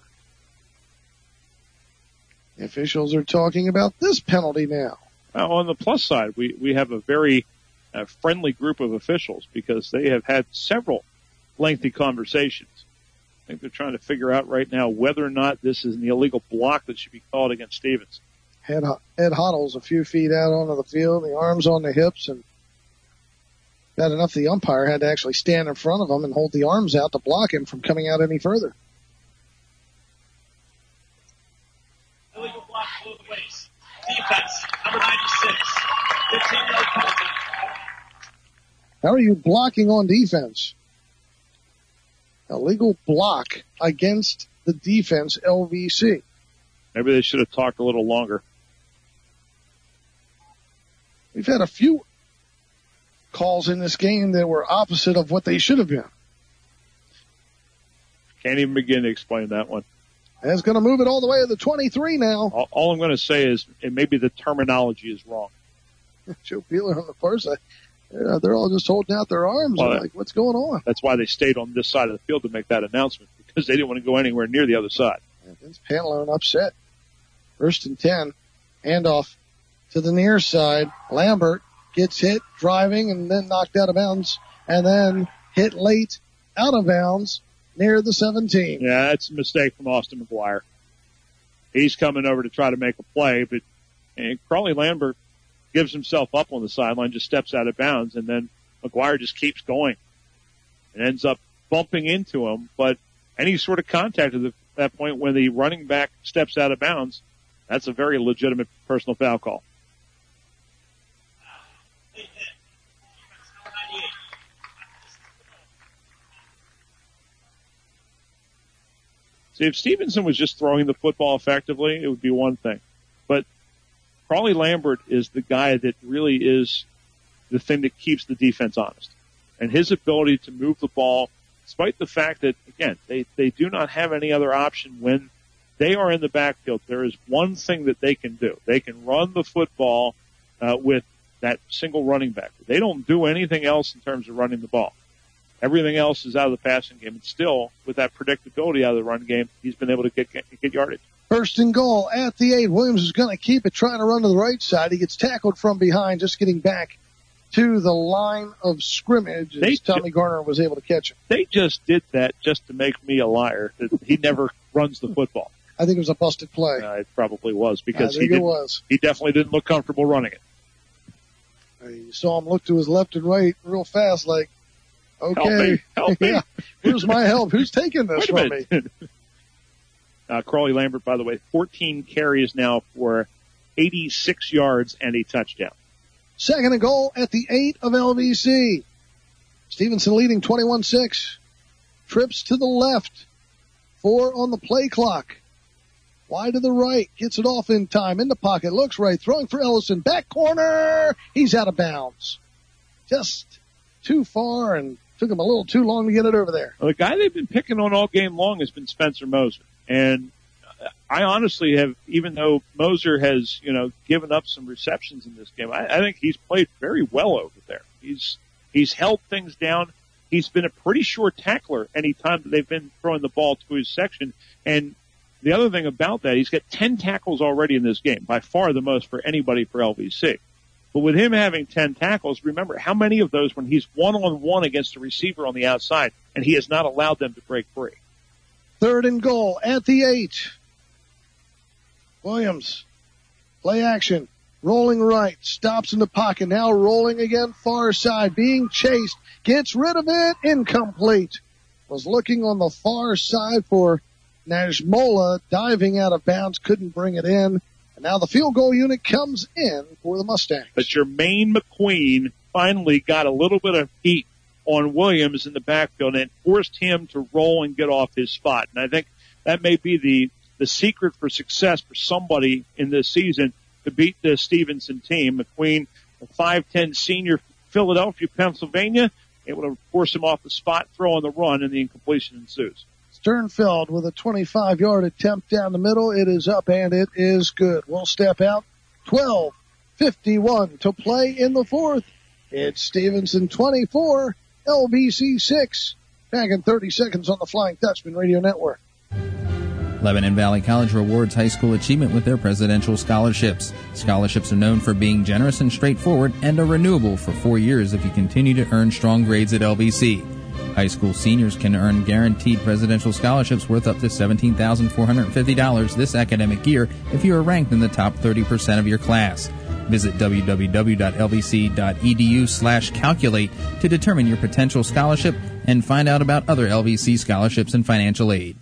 S2: The officials are talking about this penalty now.
S7: On the plus side, we have a very friendly group of officials because they have had several lengthy conversations. I think they're trying to figure out right now whether or not this is an illegal block that should be called against Stevens.
S2: Ed Hoddle's a few feet out onto the field, the arms on the hips, and bad enough the umpire had to actually stand in front of him and hold the arms out to block him from coming out any further.
S10: Illegal block both ways. Defense, number 96. 15-yard penalty.
S2: How are you blocking on defense? Illegal block against the defense, LVC.
S7: Maybe they should have talked a little longer.
S2: We've had a few calls in this game that were opposite of what they should have been.
S7: Can't even begin to explain that one.
S2: That's going to move it all the way to the 23 now.
S7: All I'm going to say is, and maybe the terminology is wrong.
S2: Joe Peeler on the far side. They're all just holding out their arms.
S7: Well,
S2: like, what's going on?
S7: That's why they stayed on this side of the field to make that announcement, because they didn't want to go anywhere near the other side.
S2: Vince Pantalone upset. 1st and 10. Handoff to the near side. Lambert gets hit driving and then knocked out of bounds, and then hit late out of bounds near the 17.
S7: Yeah, that's a mistake from Austin McGuire. He's coming over to try to make a play, but Crawley Lambert gives himself up on the sideline, just steps out of bounds, and then McGuire just keeps going and ends up bumping into him. But any sort of contact at that point when the running back steps out of bounds, that's a very legitimate personal foul call. See, if Stevenson was just throwing the football effectively, it would be one thing. But Crawley Lambert is the guy that really is the thing that keeps the defense honest. And his ability to move the ball, despite the fact that, again, they do not have any other option when they are in the backfield. There is one thing that they can do. They can run the football with that single running back. They don't do anything else in terms of running the ball. Everything else is out of the passing game. And still, with that predictability out of the run game, he's been able to get yardage.
S2: 1st and goal at the 8. Williams is going to keep it, trying to run to the right side. He gets tackled from behind, just getting back to the line of scrimmage as Tommy Garner was able to catch him.
S7: They just did that just to make me a liar. He never runs the football.
S2: I think it was a busted play.
S7: It probably was, because he definitely didn't look comfortable running it.
S2: You saw him look to his left and right real fast, like, okay,
S7: help me.
S2: Yeah, where's my help? Who's taking this from me?
S7: Crawley Lambert, by the way, 14 carries now for 86 yards and a touchdown.
S2: 2nd and goal at the 8 of LVC. Stevenson leading 21-6. Trips to the left. 4 on the play clock. Wide to the right. Gets it off in time. In the pocket. Looks right. Throwing for Ellison. Back corner. He's out of bounds. Just too far, and took him a little too long to get it over there.
S7: Well, the guy they've been picking on all game long has been Spencer Moser. And I honestly have, even though Moser has, given up some receptions in this game, I think he's played very well over there. He's held things down. He's been a pretty sure tackler any time that they've been throwing the ball to his section. And the other thing about that, he's got 10 tackles already in this game, by far the most for anybody for LVC. But with him having 10 tackles, remember how many of those when he's one-on-one against a receiver on the outside, and he has not allowed them to break free.
S2: 3rd and goal at the 8. Williams, play action, rolling right, stops in the pocket, now rolling again far side, being chased, gets rid of it, incomplete. Was looking on the far side for Najmola, diving out of bounds, couldn't bring it in. And now the field goal unit comes in for the Mustangs.
S7: But Jermaine McQueen finally got a little bit of heat on Williams in the backfield and forced him to roll and get off his spot. And I think that may be the secret for success for somebody in this season to beat the Stevenson team. McQueen, a 5'10 senior, Philadelphia, Pennsylvania, able to force him off the spot, throw on the run, and the incompletion ensues.
S2: Sternfeld with a 25-yard attempt down the middle. It is up, and it is good. We'll step out. 12:51 to play in the 4th. It's Stevenson 24, LVC 6. Back in 30 seconds on the Flying Dutchman Radio Network.
S3: Lebanon Valley College rewards high school achievement with their presidential scholarships. Scholarships are known for being generous and straightforward and are renewable for 4 years if you continue to earn strong grades at LVC. High school seniors can earn guaranteed presidential scholarships worth up to $17,450 this academic year if you are ranked in the top 30% of your class. Visit www.lvc.edu/calculate to determine your potential scholarship and find out about other LVC scholarships and financial aid.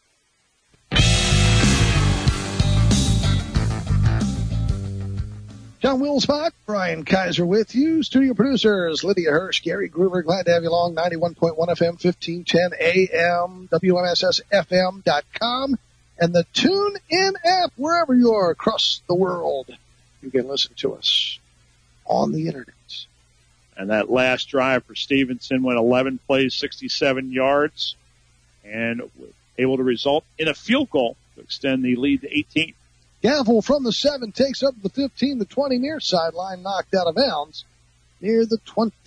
S2: John Wilsbach, Brian Kaiser with you. Studio producers, Lydia Hirsch, Gary Gruber. Glad to have you along. 91.1 FM, 1510 AM, WMSSFM.com, and the TuneIn app wherever you are across the world. You can listen to us on the internet.
S7: And that last drive for Stevenson went 11 plays, 67 yards. and able to result in a field goal to extend the lead to 18.
S2: Gavel from the 7 takes up the 15, the 20 near sideline, knocked out of bounds near the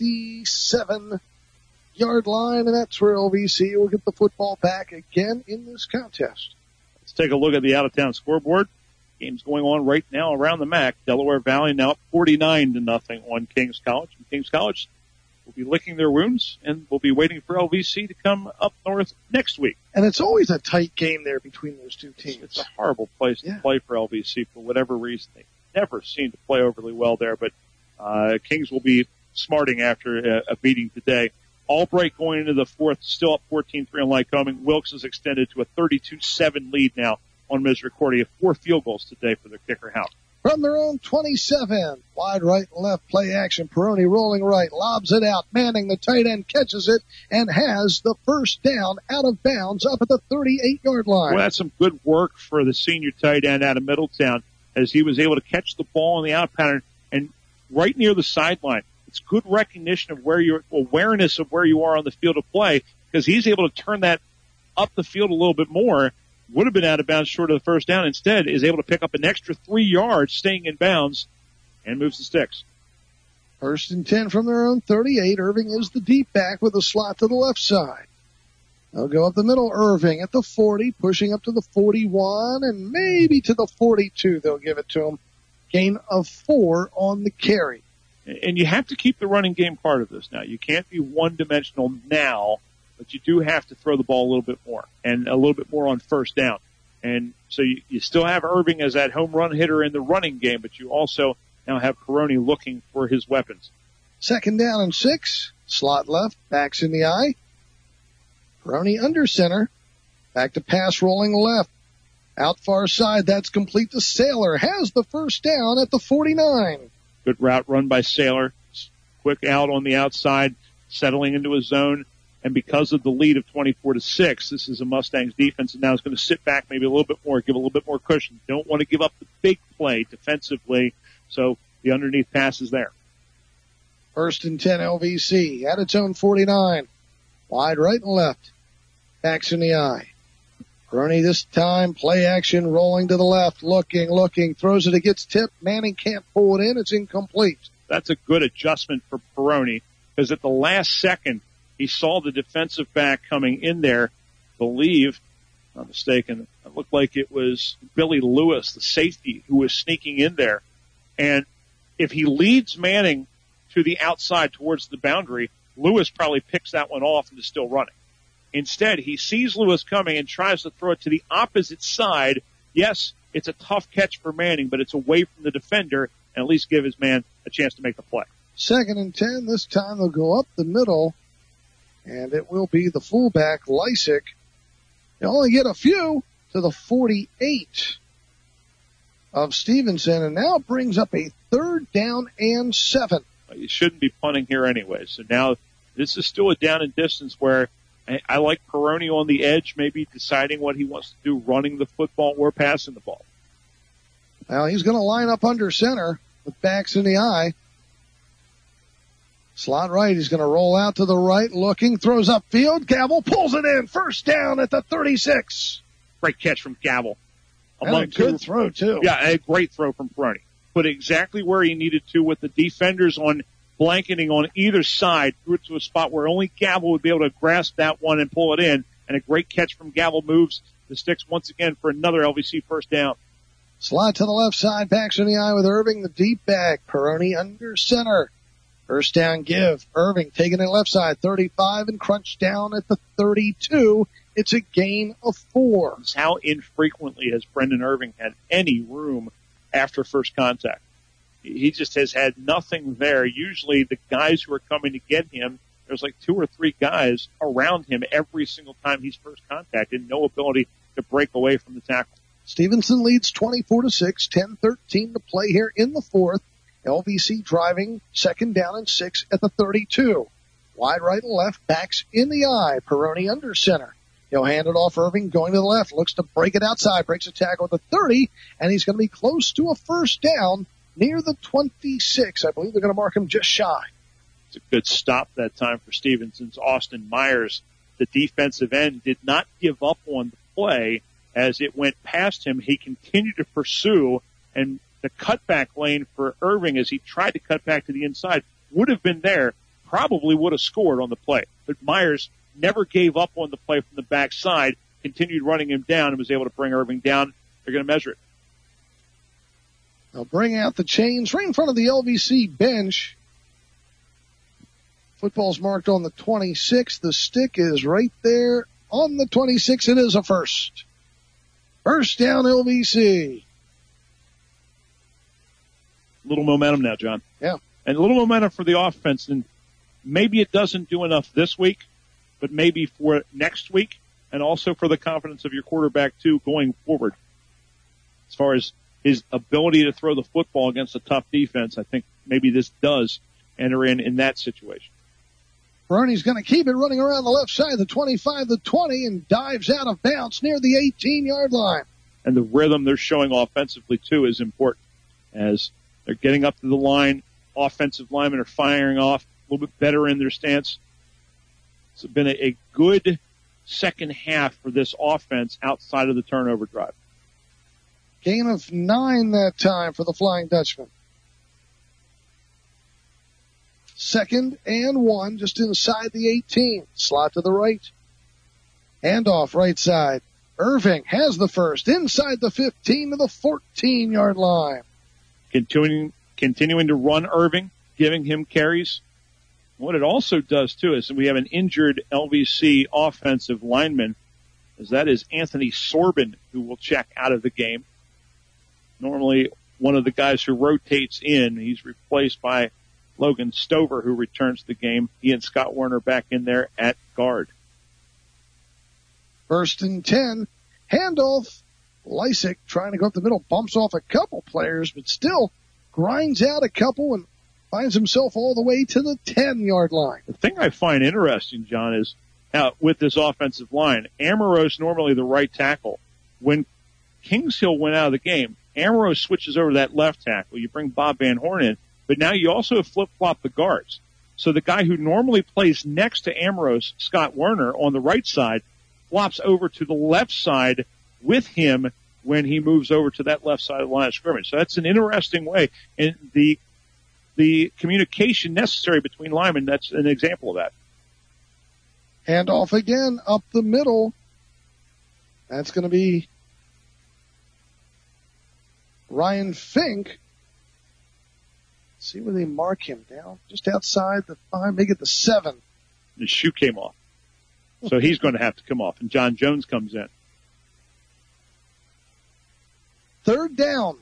S2: 27-yard line, and that's where LVC will get the football back again in this contest.
S7: Let's take a look at the out-of-town scoreboard. Game's going on right now around the MAC. Delaware Valley now up 49-0 on Kings College. And Kings College will be licking their wounds and will be waiting for LVC to come up north next week.
S2: And it's always a tight game there between those two teams.
S7: It's a horrible place to play for LVC for whatever reason. They never seem to play overly well there, but Kings will be smarting after a beating today. Albright going into the fourth, still up 14-3 on Lycoming. Wilkes has extended to a 32-7 lead now on Misericordia. 4 field goals today for their kicker, House.
S2: From their own 27, wide right and left play action. Peroni rolling right, lobs it out. Manning, the tight end, catches it and has the first down out of bounds up at the 38-yard line.
S7: Well, that's some good work for the senior tight end out of Middletown as he was able to catch the ball in the out pattern and right near the sideline. It's good recognition of awareness of where you are on the field of play because he's able to turn that up the field a little bit more. Would have been out of bounds short of the first down. Instead, is able to pick up an extra 3 yards, staying in bounds, and moves the sticks.
S2: 1st and 10 from their own 38. Irving is the deep back with a slot to the left side. They'll go up the middle. Irving at the 40, pushing up to the 41, and maybe to the 42. They'll give it to him. Gain of 4 on the carry.
S7: And you have to keep the running game part of this now. You can't be one-dimensional now, but you do have to throw the ball a little bit more and a little bit more on first down. And so you still have Irving as that home run hitter in the running game, but you also now have Peroni looking for his weapons.
S2: 2nd down and 6. Slot left, backs in the eye. Peroni under center. Back to pass rolling left. Out far side, that's complete to Saylor. Has the first down at the 49.
S7: Good route run by Saylor. Quick out on the outside, settling into a zone. And because of the lead of 24-6, this is a Mustangs defense that now is going to sit back maybe a little bit more, give a little bit more cushion. Don't want to give up the big play defensively. So the underneath pass is there.
S2: 1st and 10 LVC at its own 49. Wide right and left. Backs in the eye. Peroni this time, play action, rolling to the left, looking, throws it, it gets tipped. Manning can't pull it in, it's incomplete.
S7: That's a good adjustment for Peroni, because at the last second, he saw the defensive back coming in there, believe, not mistaken, it looked like it was Billy Lewis, the safety, who was sneaking in there. And if he leads Manning to the outside towards the boundary, Lewis probably picks that one off and is still running. Instead, he sees Lewis coming and tries to throw it to the opposite side. Yes, it's a tough catch for Manning, but it's away from the defender and at least give his man a chance to make the play.
S2: 2nd and 10. This time they'll go up the middle, and it will be the fullback, Lysick. They only get a few to the 48 of Stevenson, and now brings up a 3rd down and 7.
S7: You shouldn't be punting here anyway. So now this is still a down and distance where I like Peroni on the edge, maybe deciding what he wants to do, running the football or passing the ball.
S2: Now he's going to line up under center with backs in the eye. Slot right, he's going to roll out to the right, looking, throws upfield. Gavel pulls it in. First down at the 36.
S7: Great catch from Gavel.
S2: And a good throw, too.
S7: Yeah, a great throw from Peroni. Put exactly where he needed to with the defenders on blanketing on either side, threw it to a spot where only Gavel would be able to grasp that one and pull it in. And a great catch from Gavel moves the sticks once again for another LVC first down.
S2: Slot to the left side, backs in the eye with Irving, the deep back. Peroni under center. First down give. Irving taking it left side, 35, and crunched down at the 32. It's a gain of 4.
S7: How infrequently has Brendan Irving had any room after first contact? He just has had nothing there. Usually the guys who are coming to get him, there's like 2 or 3 guys around him every single time he's first contacted. No ability to break away from the tackle.
S2: Stevenson leads 24-6, 10-13 to play here in the 4th. LVC driving 2nd down and 6 at the 32. Wide right and left, backs in the eye. Peroni under center. He'll hand it off. Irving going to the left, looks to break it outside, breaks a tackle at the 30, and he's going to be close to a first down near the 26. I believe they're going to mark him just shy.
S7: It's a good stop that time for Stevenson's Austin Myers the defensive end did not give up on the play as it went past him. He continued to pursue, and the cutback lane for Irving as he tried to cut back to the inside would have been there, probably would have scored on the play. But Myers never gave up on the play from the backside, continued running him down, and was able to bring Irving down. They're going to measure it.
S2: They'll bring out the chains right in front of the LVC bench. Football's marked on the 26. The stick is right there on the 26. It is a first. First down, LVC.
S7: Little momentum now, John.
S2: Yeah.
S7: And a little momentum for the offense. And maybe it doesn't do enough this week, but maybe for next week, and also for the confidence of your quarterback, too, going forward. As far as his ability to throw the football against a tough defense, I think maybe this does enter in that situation.
S2: Bernie's going to keep it running around the left side, the 25, the 20, and dives out of bounds near the 18-yard line.
S7: And the rhythm they're showing offensively, too, is important. As they're getting up to the line, offensive linemen are firing off a little bit better in their stance. It's been a good second half for this offense outside of the turnover drive.
S2: Gain of 9 that time for the Flying Dutchman. 2nd and 1, just inside the 18. Slot to the right. Handoff right side. Irving has the first inside the 15 to the 14-yard line.
S7: Continuing to run Irving, giving him carries. What it also does, too, is we have an injured LVC offensive lineman, as that is Anthony Sorbin, who will check out of the game. Normally one of the guys who rotates in. He's replaced by Logan Stover, who returns to the game. He and Scott Werner back in there at guard.
S2: 1st and 10. Handoff. Lysick trying to go up the middle, bumps off a couple players, but still grinds out a couple and finds himself all the way to the 10-yard line.
S7: The thing I find interesting, John, is with this offensive line, Ambrose normally the right tackle. When Kingshill went out of the game, Ambrose switches over to that left tackle. You bring Bob Van Horn in, but now you also flip-flop the guards. So the guy who normally plays next to Ambrose, Scott Werner, on the right side, flops over to the left side with him when he moves over to that left side of the line of scrimmage. So that's an interesting way. And the communication necessary between linemen, that's an example of that.
S2: Handoff again up the middle. That's going to be Ryan Fink. See where they mark him down. Just outside the 5, make it the 7.
S7: His shoe came off. So he's going to have to come off. And John Jones comes in.
S2: 3rd down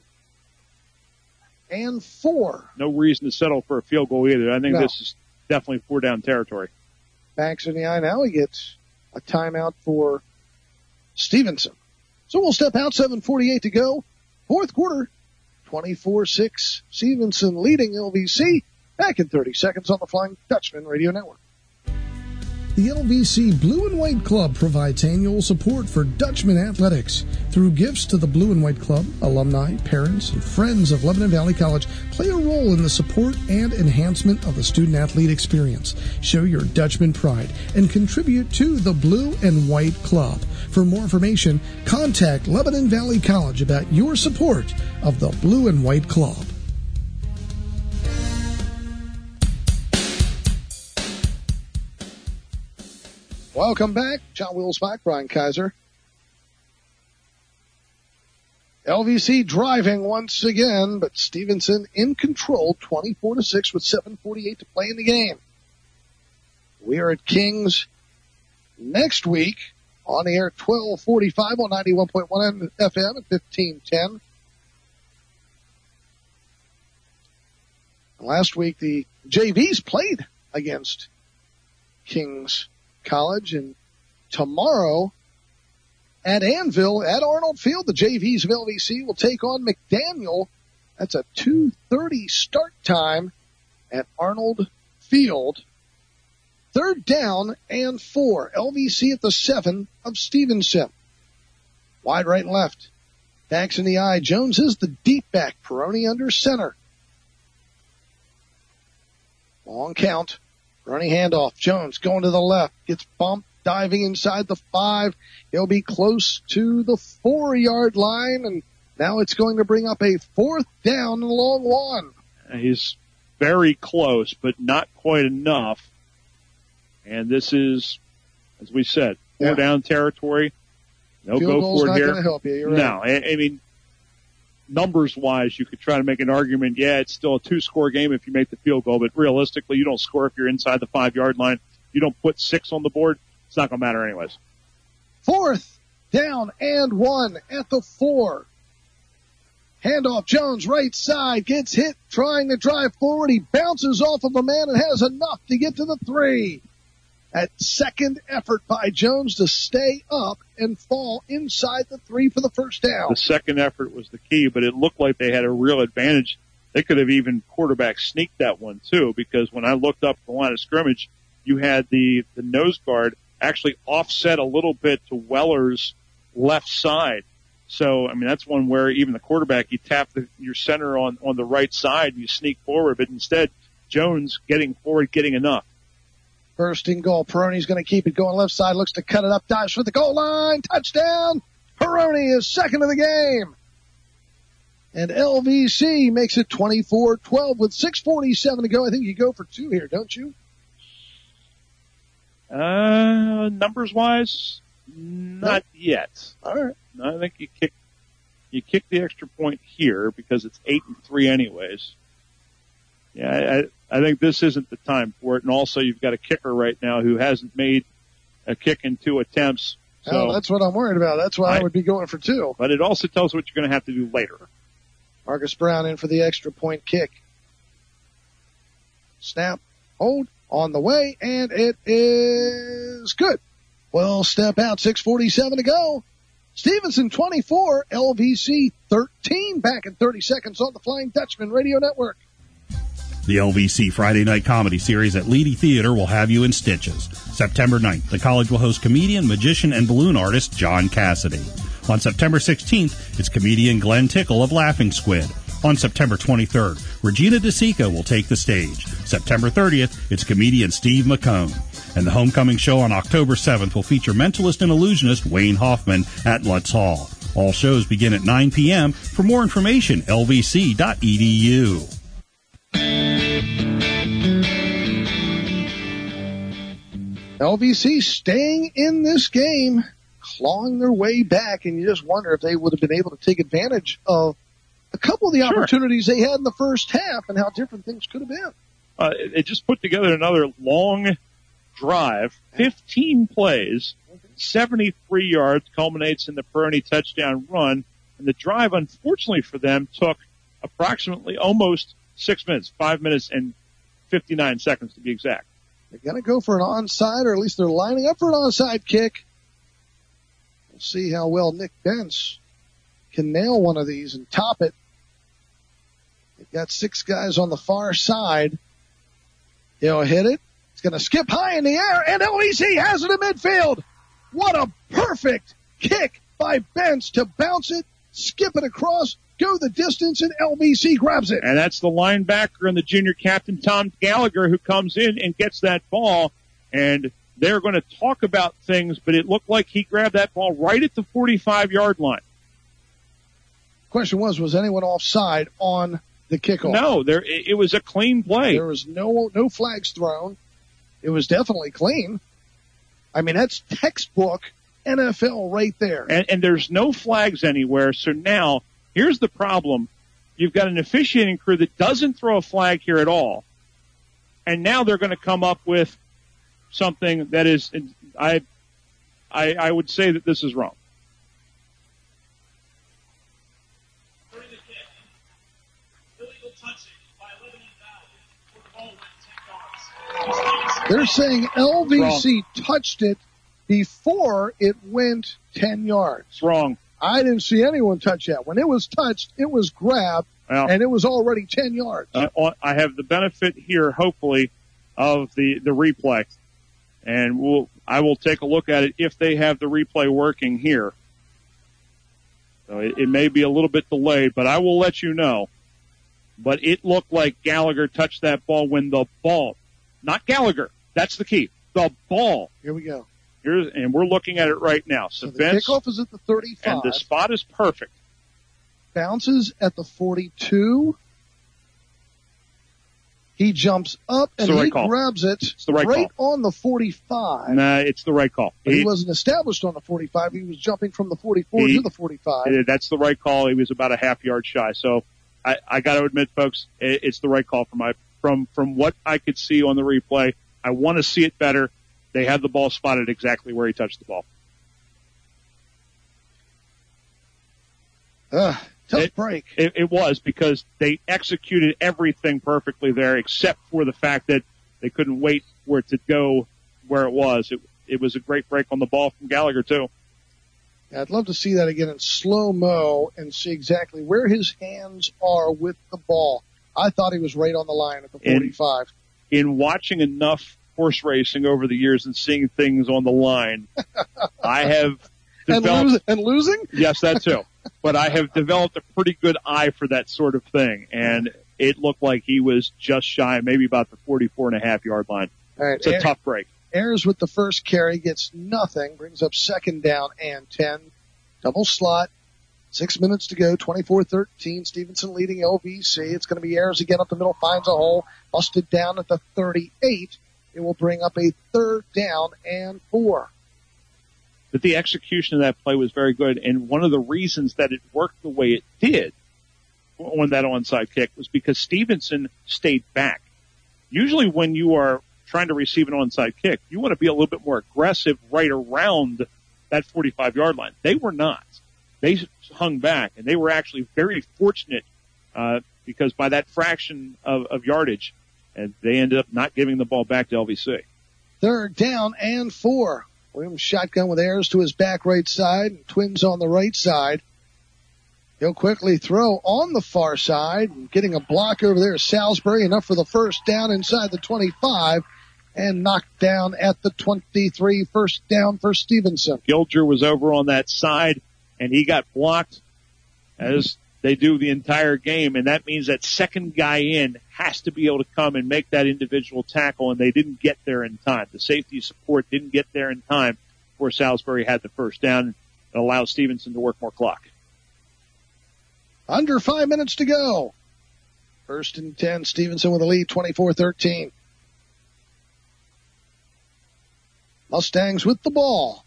S2: and 4.
S7: No reason to settle for a field goal either. I think this is definitely 4-down territory.
S2: Backs in the eye now. He gets a timeout for Stevenson. So we'll step out, 7:48 to go. 4th quarter, 24-6. Stevenson leading LVC. Back in 30 seconds on the Flying Dutchman Radio Network.
S1: The LVC Blue and White Club provides annual support for Dutchman athletics. Through gifts to the Blue and White Club, alumni, parents, and friends of Lebanon Valley College play a role in the support and enhancement of the student-athlete experience. Show your Dutchman pride and contribute to the Blue and White Club. For more information, contact Lebanon Valley College about your support of the Blue and White Club.
S2: Welcome back. John Wills-Bach, Brian Kaiser. LVC driving once again, but Stevenson in control, 24-6 with 7:48 to play in the game. We are at Kings next week on the air at 12:45 on 91.1 FM at 1510. Last week the JVs played against Kings College, and tomorrow at Anvil at Arnold Field, the JVs of LVC will take on McDaniel. That's a 2:30 start time at Arnold Field. 3rd down and 4. LVC at the 7 of Stevenson. Wide right and left. Backs in the eye. Jones is the deep back. Peroni under center. Long count. Running handoff. Jones going to the left. Gets bumped. diving inside the 5. He'll be close to the 4-yard line, and now it's going to bring up a 4th down and a long one.
S7: He's very close, but not quite enough. And this is, as we said, 4-down territory. No
S2: Field
S7: go
S2: goal's
S7: for it
S2: not
S7: here.
S2: going to help you. You're right.
S7: No, I mean, numbers-wise, you could try to make an argument, it's still a 2-score game if you make the field goal, but realistically, you don't score if you're inside the 5-yard line. You don't put 6 on the board, it's not going to matter anyways.
S2: 4th down and 1 at the 4. Handoff, Jones, right side, gets hit, trying to drive forward. He bounces off of a man and has enough to get to the 3. At second effort by Jones to stay up and fall inside the 3 for the first down.
S7: The second effort was the key, but it looked like they had a real advantage. They could have even quarterback sneaked that one too, because when I looked up the line of scrimmage, you had the nose guard actually offset a little bit to Weller's left side. So, I mean, that's one where even the quarterback, you tap your center on the right side, you sneak forward, but instead, Jones getting forward, getting enough.
S2: First and goal. Peroni's going to keep it going left side, looks to cut it up, dives for the goal line, touchdown. Peroni is second of the game. And LVC makes it 24-12 with 6:47 to go. I think you go for 2 here, don't you?
S7: Numbers wise, not yet.
S2: All right.
S7: I think you kick the extra point here because it's 8-3 anyways. Yeah, I think this isn't the time for it. And also you've got a kicker right now who hasn't made a kick in 2 attempts. So
S2: that's what I'm worried about. That's why I would be going for 2.
S7: But it also tells what you're going to have to do later.
S2: Marcus Brown in for the extra point kick. Snap, hold, on the way, and it is good. Well, step out, 6:47 to go. Stevenson 24, LVC 13, back in 30 seconds on the Flying Dutchman Radio Network.
S6: The LVC Friday Night Comedy Series at Leedy Theater will have you in stitches. September 9th, the college will host comedian, magician, and balloon artist John Cassidy. On September 16th, it's comedian Glenn Tickle of Laughing Squid. On September 23rd, Regina DeSica will take the stage. September 30th, it's comedian Steve McCone. And the homecoming show on October 7th will feature mentalist and illusionist Wayne Hoffman at Lutz Hall. All shows begin at 9 p.m. For more information, lvc.edu.
S2: LVC staying in this game, clawing their way back, and you just wonder if they would have been able to take advantage of a couple of the opportunities they had in the first half and how different things could have been.
S7: It just put together another long drive, 15 plays, 73 yards, culminates in the Peroni touchdown run, and the drive, unfortunately for them, took approximately almost 6 minutes, 5 minutes and 59 seconds to be exact.
S2: They're going to go for an onside, or at least they're lining up for an onside kick. We'll see how well Nick Bentz can nail one of these and top it. They've got 6 guys on the far side. He'll hit it. It's going to skip high in the air, and LVC has it in midfield. What a perfect kick by Bentz to bounce it, skip it across, go the distance, and LVC grabs it.
S7: And that's the linebacker and the junior captain, Tom Gallagher, who comes in and gets that ball. And they're going to talk about things, but it looked like he grabbed that ball right at the 45-yard line.
S2: Question was anyone offside on the kickoff?
S7: No, it was a clean play.
S2: There was no flags thrown. It was definitely clean. I mean, that's textbook NFL right there.
S7: And there's no flags anywhere, so now here's the problem. You've got an officiating crew that doesn't throw a flag here at all. And now they're going to come up with something that is, I would say that this is wrong.
S10: During the kick, illegal touching by Lebanon Valley, where the ball went 10 yards.
S2: They're saying LVC touched it before it went 10 yards.
S7: It's wrong.
S2: I didn't see anyone touch that. When it was touched, it was grabbed, and it was already 10 yards.
S7: I have the benefit here, hopefully, of the replay. And I will take a look at it if they have the replay working here. So it may be a little bit delayed, but I will let you know. But it looked like Gallagher touched that ball when the ball, not Gallagher, that's the key, the ball.
S2: Here we go.
S7: And we're looking at it right now.
S2: So the kickoff is at the 35.
S7: And the spot is perfect.
S2: Bounces at the 42. He jumps up and he grabs it
S7: it's the right call.
S2: On the 45.
S7: Nah, it's the right call.
S2: But he wasn't established on the 45. He was jumping from the 44 to the 45.
S7: That's the right call. He was about a half yard shy. So I got to admit, folks, it's the right call from what I could see on the replay. I want to see it better. They had the ball spotted exactly where he touched the ball.
S2: Tough break.
S7: It was because they executed everything perfectly there except for the fact that they couldn't wait for it to go where it was. It was a great break on the ball from Gallagher, too.
S2: I'd love to see that again in slow-mo and see exactly where his hands are with the ball. I thought he was right on the line at the 45.
S7: In watching enough horse racing over the years and seeing things on the line, I have developed...
S2: And losing?
S7: Yes, that too. But I have developed a pretty good eye for that sort of thing, and it looked like he was just shy, maybe about the 44.5-yard line.
S2: All right,
S7: it's a tough break.
S2: Ayers with the first carry gets nothing, brings up second down and 10. Double slot, 6 minutes to go, 24-13. Stevenson leading LVC. It's going to be Ayers again up the middle, finds a hole, busted down at the 38. It will bring up a third down and 4.
S7: But the execution of that play was very good, and one of the reasons that it worked the way it did on that onside kick was because Stevenson stayed back. Usually when you are trying to receive an onside kick, you want to be a little bit more aggressive right around that 45-yard line. They were not. They hung back, and they were actually very fortunate because by that fraction of yardage, and they ended up not giving the ball back to LVC.
S2: Third down and 4. Williams shotgun with Ayers to his back right side, and Twins on the right side. He'll quickly throw on the far side, and getting a block over there, Salisbury, enough for the first down inside the 25, and knocked down at the 23, first down for Stevenson.
S7: Gilger was over on that side, and he got blocked as they do the entire game, and that means that second guy in has to be able to come and make that individual tackle, and they didn't get there in time. The safety support didn't get there in time before Salisbury had the first down and allowed Stevenson to work more clock.
S2: Under 5 minutes to go. First and 10, Stevenson with a lead, 24-13. Mustangs with the ball.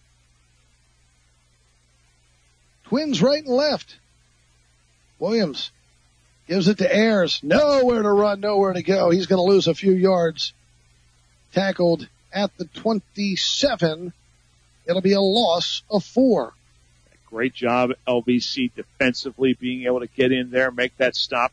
S2: Twins right and left. Williams gives it to Ayers. Nowhere to run, nowhere to go. He's going to lose a few yards. Tackled at the 27. It'll be a loss of 4.
S7: Great job, LVC, defensively being able to get in there, make that stop.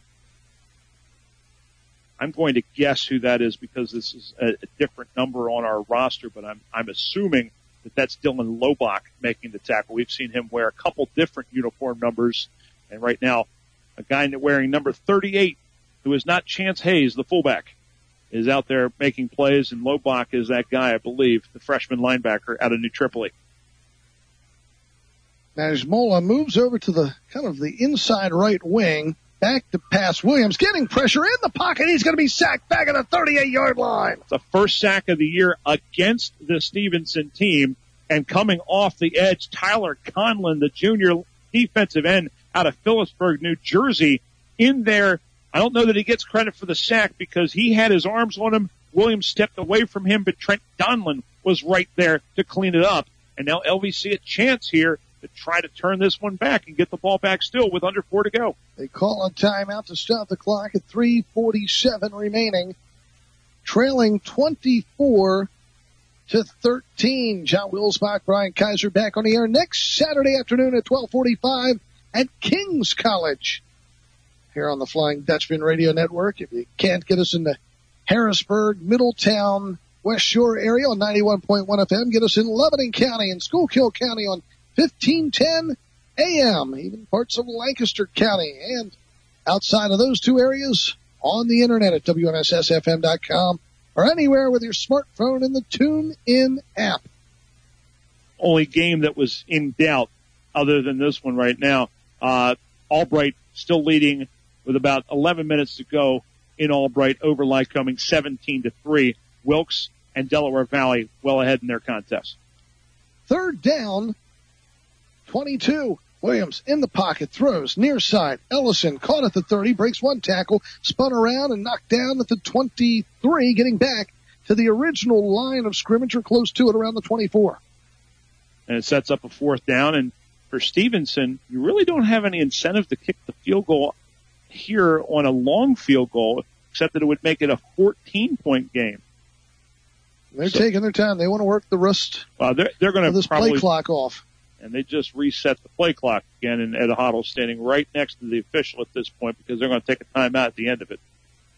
S7: I'm going to guess who that is because this is a different number on our roster, but I'm assuming that that's Dylan Lobach making the tackle. We've seen him wear a couple different uniform numbers, and right now, a guy wearing number 38, who is not Chance Hayes, the fullback, is out there making plays, and Lobach is that guy, I believe, the freshman linebacker out of New Tripoli.
S2: Najmola moves over to the kind of the inside right wing, back to pass Williams, getting pressure in the pocket. He's going to be sacked back at the 38-yard line.
S7: It's the first sack of the year against the Stevenson team, and coming off the edge, Tyler Conlon, the junior defensive end out of Phillipsburg, New Jersey, in there. I don't know that he gets credit for the sack because he had his arms on him. Williams stepped away from him, but Trent Donlin was right there to clean it up. And now LVC a chance here to try to turn this one back and get the ball back still with under 4 to go.
S2: They call a timeout to stop the clock at 3:47 remaining. Trailing 24-13. John Wilsbach, Brian Kaiser back on the air next Saturday afternoon at 12:45 at King's College. Here on the Flying Dutchman Radio Network. If you can't get us in the Harrisburg, Middletown, West Shore area on 91.1 FM, get us in Lebanon County and Schuylkill County on 1510 AM, even parts of Lancaster County, and outside of those two areas on the internet at WMSSFM.com or anywhere with your smartphone in the TuneIn app.
S7: Only game that was in doubt other than this one right now. Albright still leading with about 11 minutes to go in Albright over Lycoming 17-3. Wilkes and Delaware Valley well ahead in their contest.
S2: 3rd down, 22. Williams in the pocket, throws near side. Ellison caught at the 30, breaks one tackle, spun around and knocked down at the 23, getting back to the original line of scrimmage or close to it around the 24.
S7: And it sets up a 4th down. And for Stevenson, you really don't have any incentive to kick the field goal here on a long field goal, except that it would make it a 14-point game.
S2: They're taking their time. They want to work the rest
S7: they're going
S2: of
S7: to
S2: this
S7: probably
S2: play clock off.
S7: And they just reset the play clock again, and Ed Hoddle standing right next to the official at this point because they're going to take a timeout at the end of it.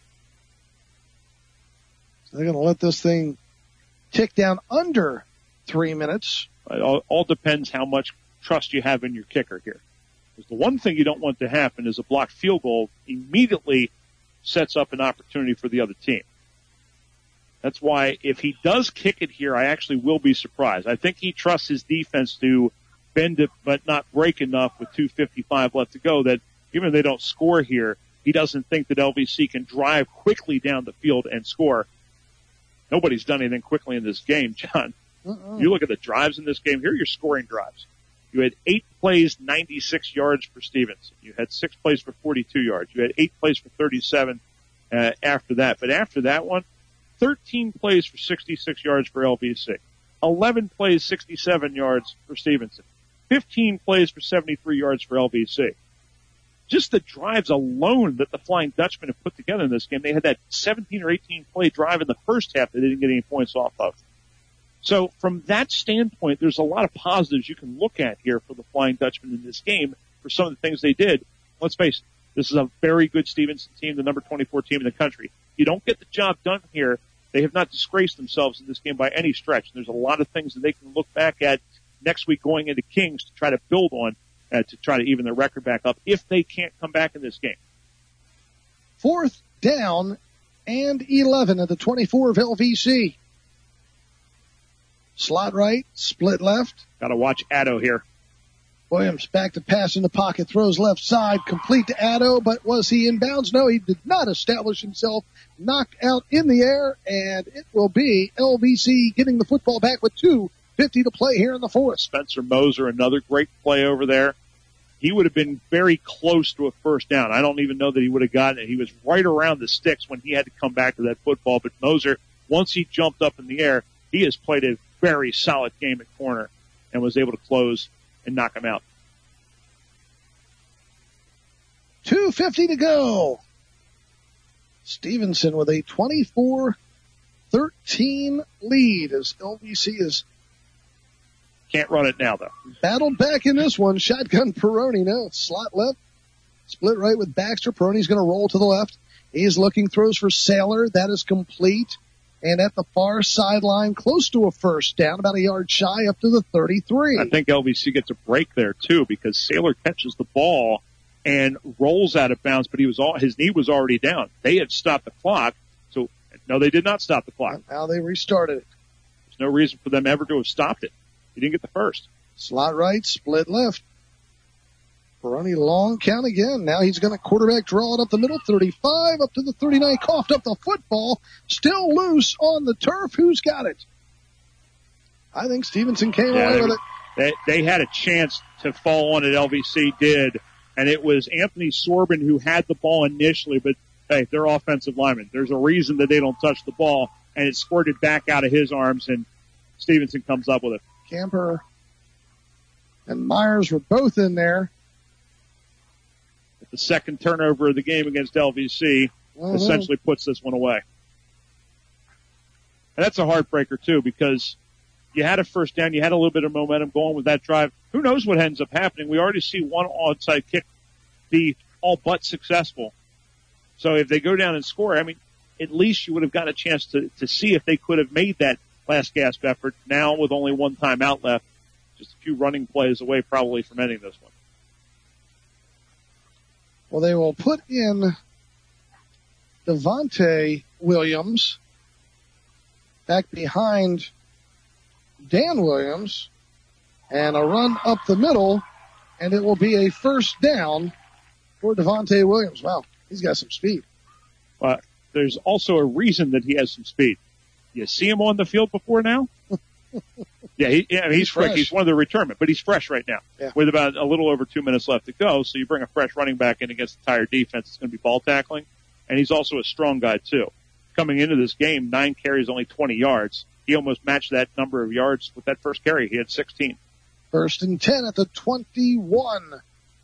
S2: So they're going to let this thing tick down under 3 minutes.
S7: It all depends how much trust you have in your kicker here. Because the one thing you don't want to happen is a blocked field goal immediately sets up an opportunity for the other team. That's why if he does kick it here, I actually will be surprised. I think he trusts his defense to bend it but not break enough with 2:55 left to go that even if they don't score here, he doesn't think that LVC can drive quickly down the field and score. Nobody's done anything quickly in this game, John. You look at the drives in this game. Here are your scoring drives. You had 8 plays, 96 yards for Stevenson. You had 6 plays for 42 yards. You had 8 plays for 37 after that. But after that one, 13 plays for 66 yards for LVC. 11 plays, 67 yards for Stevenson. 15 plays for 73 yards for LVC. Just the drives alone that the Flying Dutchmen have put together in this game, they had that 17 or 18 play drive in the first half that they didn't get any points off of. So from that standpoint, there's a lot of positives you can look at here for the Flying Dutchmen in this game for some of the things they did. Let's face it, this is a very good Stevenson team, the number 24 team in the country. You don't get the job done here. They have not disgraced themselves in this game by any stretch. There's a lot of things that they can look back at next week going into Kings to try to build on to try to even their record back up if they can't come back in this game.
S2: 4th down and 11 at the 24 of LVC. Slot right, split left.
S7: Got to watch Addo here.
S2: Williams back to pass in the pocket, throws left side, complete to Addo, but was he in bounds? No, he did not establish himself. Knocked out in the air, and it will be LVC getting the football back with 2:50 to play here in the 4th.
S7: Spencer Moser, another great play over there. He would have been very close to a 1st down. I don't even know that he would have gotten it. He was right around the sticks when he had to come back to that football, but Moser, once he jumped up in the air, he has played a very solid game at corner and was able to close and knock him out.
S2: 2:50 to go. Stevenson with a 24-13 lead as LVC is
S7: can't run it now though.
S2: Battled back in this one. Shotgun Peroni. No, slot left. Split right with Baxter. Peroni's going to roll to the left. He's looking, throws for Saylor. That is complete. And at the far sideline, close to a 1st down, about a yard shy up to the 33.
S7: I think LVC gets a break there too because Saylor catches the ball and rolls out of bounds, but his knee was already down. They had stopped the clock. So no, they did not stop the clock.
S2: Now they restarted it.
S7: There's no reason for them ever to have stopped it. He didn't get the first.
S2: Slot right, split left. Peroni long count again. Now he's going to quarterback draw it up the middle, 35 up to the 39, coughed up the football, still loose on the turf. Who's got it? I think Stevenson came away with it.
S7: They had a chance to fall on it, LVC did, and it was Anthony Sorbin who had the ball initially, but hey, they're offensive linemen. There's a reason that they don't touch the ball, and it squirted back out of his arms, and Stevenson comes up with it.
S2: Camper and Myers were both in there.
S7: The second turnover of the game against LVC essentially puts this one away. And that's a heartbreaker too, because you had a 1st down, you had a little bit of momentum going with that drive. Who knows what ends up happening? We already see one onside kick be all but successful. So if they go down and score, I mean, at least you would have got a chance to see if they could have made that last gasp effort. Now with only one timeout left, just a few running plays away probably from ending this one.
S2: Well, they will put in Devontae Williams back behind Dan Williams, and a run up the middle, and it will be a 1st down for Devontae Williams. Wow, he's got some speed.
S7: There's also a reason that he has some speed. You see him on the field before now? Yeah, he's quick.
S2: fresh.
S7: He's one of the return, but he's fresh right now.
S2: Yeah.
S7: With about a little over 2 minutes left to go, so you bring a fresh running back in against a tired defense. It's going to be ball tackling, and he's also a strong guy too. Coming into this game, 9 carries, only 20 yards. He almost matched that number of yards with that first carry. He had 16.
S2: 1st and 10 at the 21.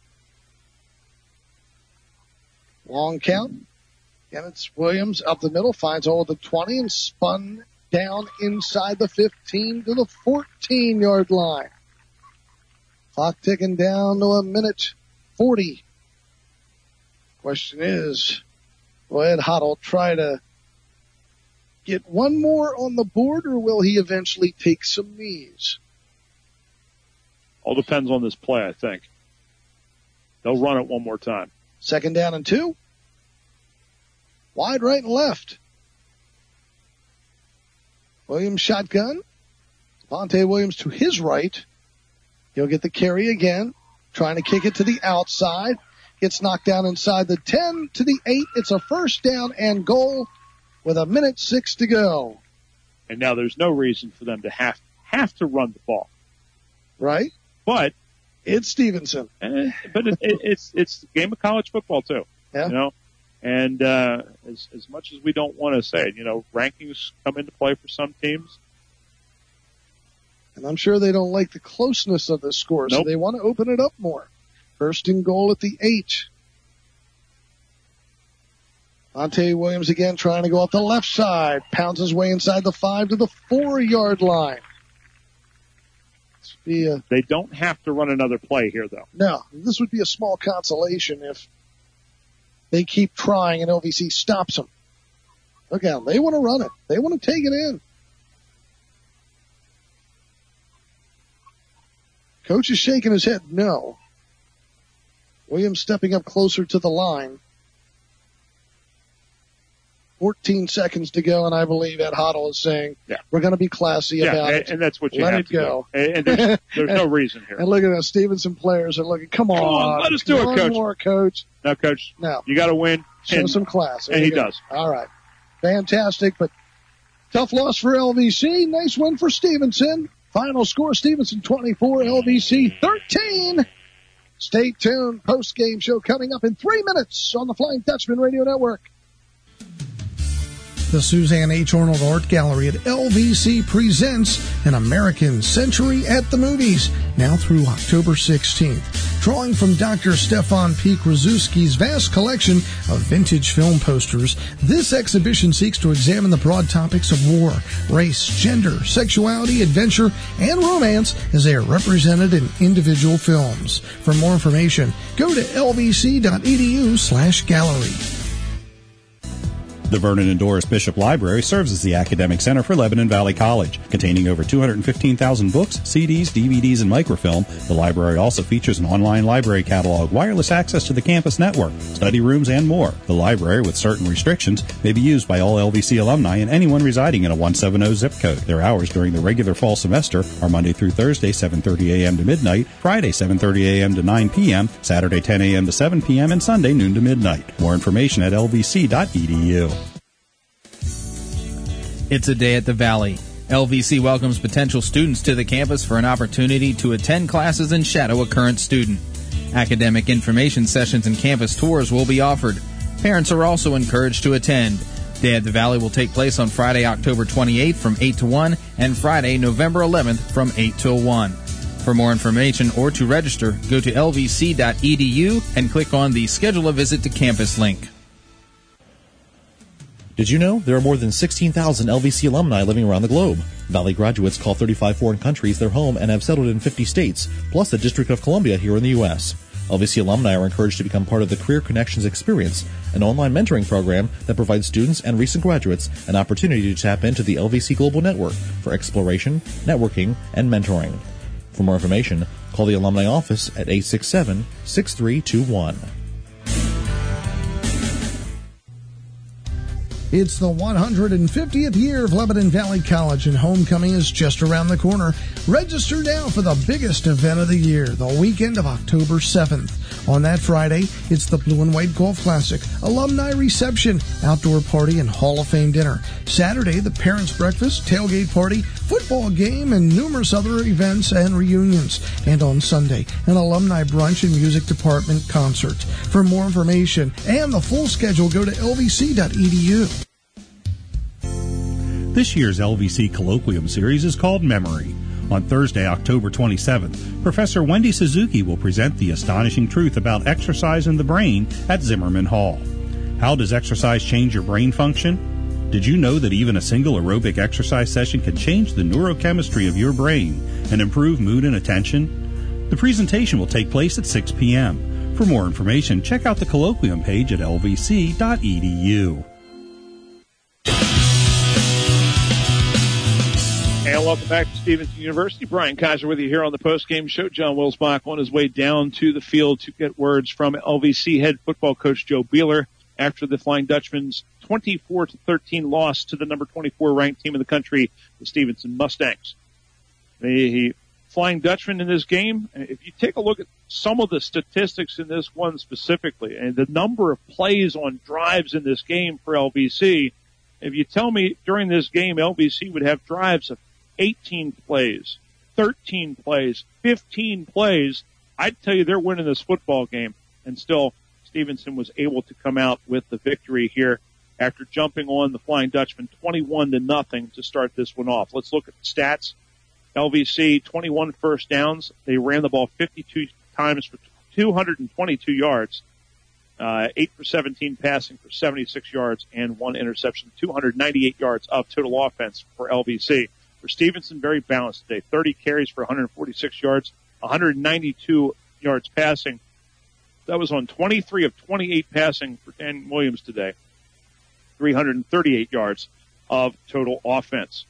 S2: Long count. Again, it's Williams up the middle, finds all of the 20 and spun down inside the 15 to the 14-yard line. Clock ticking down to 1:40. Question is, will Ed Hottle try to get one more on the board, or will he eventually take some knees?
S7: All depends on this play, I think. They'll run it one more time.
S2: 2nd down and 2. Wide right and left. Williams shotgun. Devontae Williams to his right. He'll get the carry again. Trying to kick it to the outside. Gets knocked down inside the 10 to the 8. It's a 1st down and goal with 1:06 to go.
S7: And now there's no reason for them to have to run the ball.
S2: Right?
S7: But
S2: it's Stevenson.
S7: But it's the game of college football too.
S2: Yeah.
S7: You know? And as much as we don't want to say it, rankings come into play for some teams.
S2: And I'm sure they don't like the closeness of the score, so they want to open it up more. 1st and goal at the 8. Devontae Williams again trying to go up the left side. Pounds his way inside the 5 to the 4-yard line.
S7: They don't have to run another play here, though.
S2: No, this would be a small consolation if they keep trying and LVC stops them. Look out, they want to run it. They want to take it in. Coach is shaking his head no. Williams stepping up closer to the line. 14 seconds to go, and I believe Ed Hottle is saying, we're going to be classy about it.
S7: And that's what you
S2: Let
S7: have
S2: it
S7: to
S2: go.
S7: do. And there's no reason here.
S2: And look at us, Stevenson players are looking, come on.
S7: Let us do it,
S2: One
S7: Coach.
S2: more, Coach.
S7: No, Coach.
S2: No.
S7: You got to win.
S2: Show some class.
S7: And he does.
S2: All right. Fantastic, but tough loss for LVC. Nice win for Stevenson. Final score, Stevenson 24, LVC 13. Stay tuned. Post-game show coming up in 3 minutes on the Flying Dutchman Radio Network. The Suzanne H. Arnold Art Gallery at LVC presents An American Century at the Movies, now through October 16th. Drawing from Dr. Stefan P. Krasuski's vast collection of vintage film posters, this exhibition seeks to examine the broad topics of war, race, gender, sexuality, adventure, and romance as they are represented in individual films. For more information, go to lvc.edu/gallery.
S6: The Vernon and Doris Bishop Library serves as the academic center for Lebanon Valley College. Containing over 215,000 books, CDs, DVDs, and microfilm, the library also features an online library catalog, wireless access to the campus network, study rooms, and more. The library, with certain restrictions, may be used by all LVC alumni and anyone residing in a 170 zip code. Their hours during the regular fall semester are Monday through Thursday, 7:30 a.m. to midnight, Friday, 7:30 a.m. to 9 p.m., Saturday, 10 a.m. to 7 p.m., and Sunday, noon to midnight. More information at lvc.edu.
S3: It's a day at the Valley. LVC welcomes potential students to the campus for an opportunity to attend classes and shadow a current student. Academic information sessions and campus tours will be offered. Parents are also encouraged to attend. Day at the Valley will take place on Friday, October 28th from 8 to 1 and Friday, November 11th from 8 till 1. For more information or to register, go to lvc.edu and click on the Schedule a Visit to Campus link.
S8: Did you know there are more than 16,000 LVC alumni living around the globe? Valley graduates call 35 foreign countries their home and have settled in 50 states, plus the District of Columbia here in the U.S. LVC alumni are encouraged to become part of the Career Connections Experience, an online mentoring program that provides students and recent graduates an opportunity to tap into the LVC Global Network for exploration, networking, and mentoring. For more information, call the Alumni Office at 867-6321.
S1: It's the 150th year of Lebanon Valley College, and homecoming is just around the corner. Register now for the biggest event of the year, the weekend of October 7th. On that Friday, it's the Blue and White Golf Classic, alumni reception, outdoor party, and Hall of Fame dinner. Saturday, the parents' breakfast, tailgate party, football game, and numerous other events and reunions. And on Sunday, an alumni brunch and music department concert. For more information and the full schedule, go to lvc.edu.
S6: This year's LVC Colloquium Series is called Memory. On Thursday, October 27th, Professor Wendy Suzuki will present the astonishing truth about exercise in the brain at Zimmerman Hall. How does exercise change your brain function? Did you know that even a single aerobic exercise session can change the neurochemistry of your brain and improve mood and attention? The presentation will take place at 6 p.m. For more information, check out the colloquium page at lvc.edu.
S7: And welcome back to Stevenson University. Brian Kaiser with you here on the postgame show. John Wilsbach on his way down to the field to get words from LVC head football coach Joe Beeler after the Flying Dutchman's 24-13 loss to the number 24 ranked team in the country, the Stevenson Mustangs. The Flying Dutchman in this game, if you take a look at some of the statistics in this one specifically, and the number of plays on drives in this game for LVC, if you tell me during this game LVC would have drives of 18 plays, 13 plays, 15 plays, I'd tell you they're winning this football game. And still, Stevenson was able to come out with the victory here after jumping on the Flying Dutchman 21-0 to start this one off. Let's look at the stats. LVC, 21 first downs. They ran the ball 52 times for 222 yards. 8 for 17 passing for 76 yards and 1 interception, 298 yards of total offense for LVC. For Stevenson, very balanced today. 30 carries for 146 yards, 192 yards passing. That was on 23 of 28 passing for Dan Williams today. 338 yards of total offense.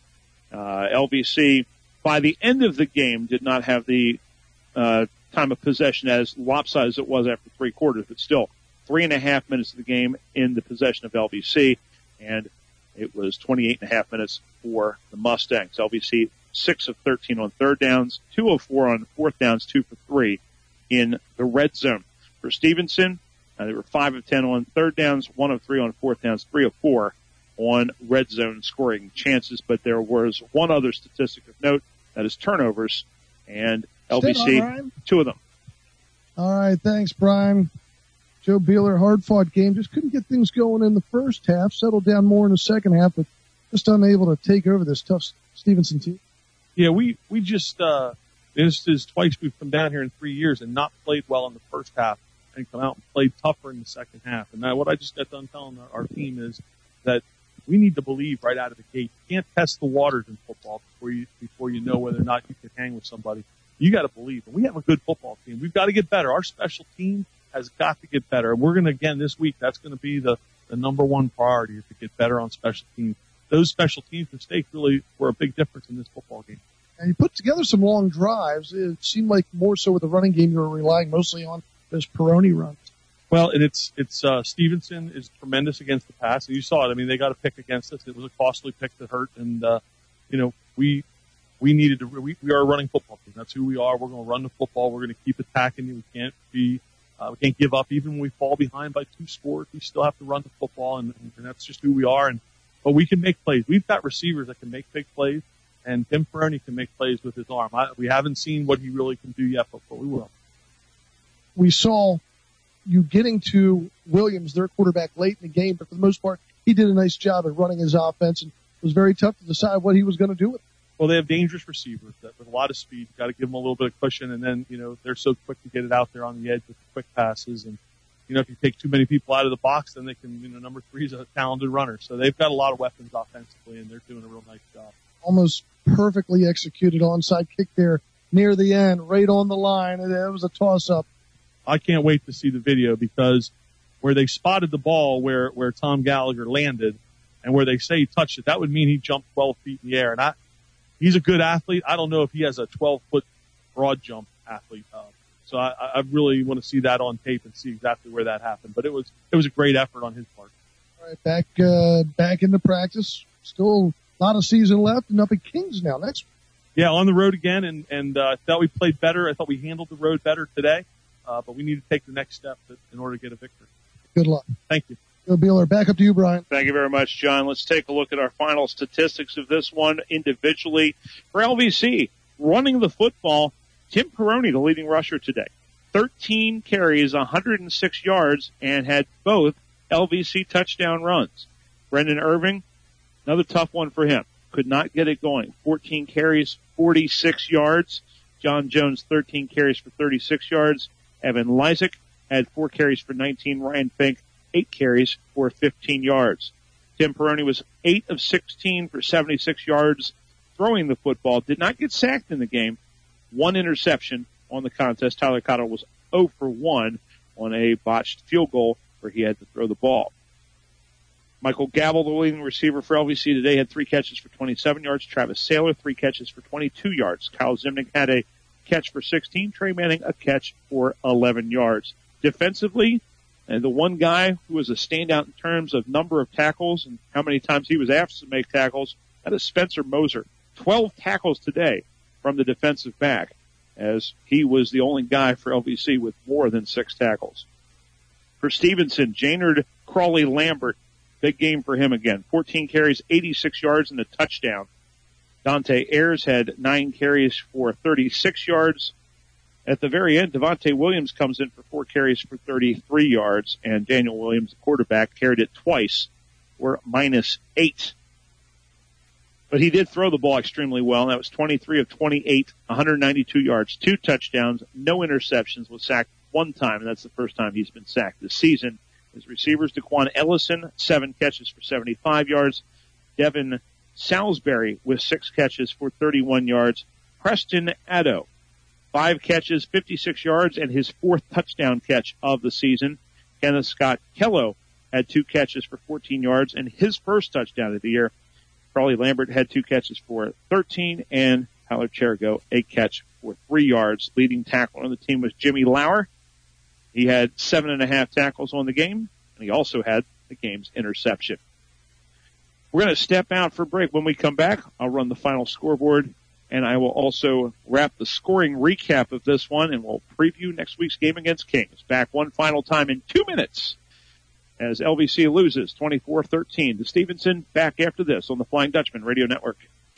S7: LVC, by the end of the game, did not have the time of possession as lopsided as it was after 3 quarters, but still 3.5 minutes of the game in the possession of LVC, and it was 28.5 minutes for the Mustangs. LVC 6 of 13 on third downs, 2 of 4 on fourth downs, 2 for 3 in the red zone. For Stevenson, they were 5 of 10 on third downs, 1 of 3 on fourth downs, 3 of 4 on red zone scoring chances. But there was one other statistic of note, that is turnovers, and LVC, 2 of them.
S2: All right, thanks, Brian. Joe Beeler, hard-fought game. Just couldn't get things going in the first half. Settled down more in the second half, but just unable to take over this tough Stevenson team.
S11: Yeah, we just, this is twice we've come down here in 3 years and not played well in the first half and come out and played tougher in the second half. And what I just got done telling our team is that we need to believe right out of the gate. You can't test the waters in football before you know whether or not you can hang with somebody. You got to believe. And we have a good football team. We've got to get better. Our special team has got to get better. And we're going to, again, this week, that's going to be the number one priority, is to get better on special teams. Those special teams mistakes really were a big difference in this football game.
S2: And you put together some long drives. It seemed like more so with the running game you were relying mostly on those Peroni runs.
S11: Well, and it's Stevenson is tremendous against the pass. And you saw it. I mean, they got a pick against us. It was a costly pick that hurt. And, we needed to, we are a running football team. That's who we are. We're going to run the football. We're going to keep attacking you. We can't give up. Even when we fall behind by 2 scores, we still have to run the football, and that's just who we are. But we can make plays. We've got receivers that can make big plays, and Tim Peroni can make plays with his arm. We haven't seen what he really can do yet, but we will.
S2: We saw you getting to Williams, their quarterback, late in the game, but for the most part, he did a nice job at running his offense, and it was very tough to decide what he was going to do with it.
S11: Well, they have dangerous receivers with a lot of speed. You've got to give them a little bit of cushion, and then, they're so quick to get it out there on the edge with the quick passes. And, if you take too many people out of the box, then they can, number 3 is a talented runner. So they've got a lot of weapons offensively, and they're doing a real nice job.
S2: Almost perfectly executed onside kick there near the end, right on the line. It was a toss-up.
S11: I can't wait to see the video, because where they spotted the ball where Tom Gallagher landed and where they say he touched it, that would mean he jumped 12 feet in the air. And he's a good athlete. I don't know if he has a 12-foot broad jump athlete. So I really want to see that on tape and see exactly where that happened. But it was a great effort on his part.
S2: All right, back into practice. Still a lot of season left, and up at Kings now next week.
S11: Yeah, on the road again, and I thought we played better. I thought we handled the road better today, but we need to take the next step in order to get a victory.
S2: Good luck.
S11: Thank you.
S2: Bill Beeler, back up to you, Brian.
S7: Thank you very much, John. Let's take a look at our final statistics of this one individually. For LVC, running the football, Tim Perrone, the leading rusher today. 13 carries, 106 yards, and had both LVC touchdown runs. Brendan Irving, another tough one for him. Could not get it going. 14 carries, 46 yards. John Jones, 13 carries for 36 yards. Evan Lysick had 4 carries for 19. Ryan Fink, 8 carries for 15 yards. Tim Perrone was 8 of 16 for 76 yards throwing the football. Did not get sacked in the game. 1 interception on the contest. Tyler Cottle was 0 for 1 on a botched field goal where he had to throw the ball. Michael Gavel, the leading receiver for LVC today, had 3 catches for 27 yards. Travis Saylor, 3 catches for 22 yards. Kyle Zimnick had a catch for 16. Trey Manning, a catch for 11 yards. Defensively, and the one guy who was a standout in terms of number of tackles and how many times he was asked to make tackles, that is Spencer Moser. 12 tackles today from the defensive back, as he was the only guy for LVC with more than 6 tackles. For Stevenson, Jaynard Crawley Lambert, big game for him again. 14 carries, 86 yards, and a touchdown. Dante Ayers had 9 carries for 36 yards. At the very end, Devontae Williams comes in for 4 carries for 33 yards, and Daniel Williams, the quarterback, carried it twice for -8. But he did throw the ball extremely well, and that was 23 of 28, 192 yards, 2 touchdowns, no interceptions, was sacked 1 time, and that's the first time he's been sacked this season. His receivers, Daquan Ellison, 7 catches for 75 yards. Devin Salisbury with 6 catches for 31 yards. Preston Addo, 5 catches, 56 yards, and his 4th touchdown catch of the season. Kenneth Scott Kello had 2 catches for 14 yards and his first touchdown of the year. Crawley Lambert had 2 catches for 13, and Tyler Cherigo, a catch for 3 yards. Leading tackler on the team was Jimmy Lauer. He had 7.5 tackles on the game, and he also had the game's interception. We're going to step out for break. When we come back, I'll run the final scoreboard, and I will also wrap the scoring recap of this one, and we'll preview next week's game against Kings. Back one final time in 2 minutes as LVC loses 24-13 to Stevenson. Back after this on the Flying Dutchman Radio Network.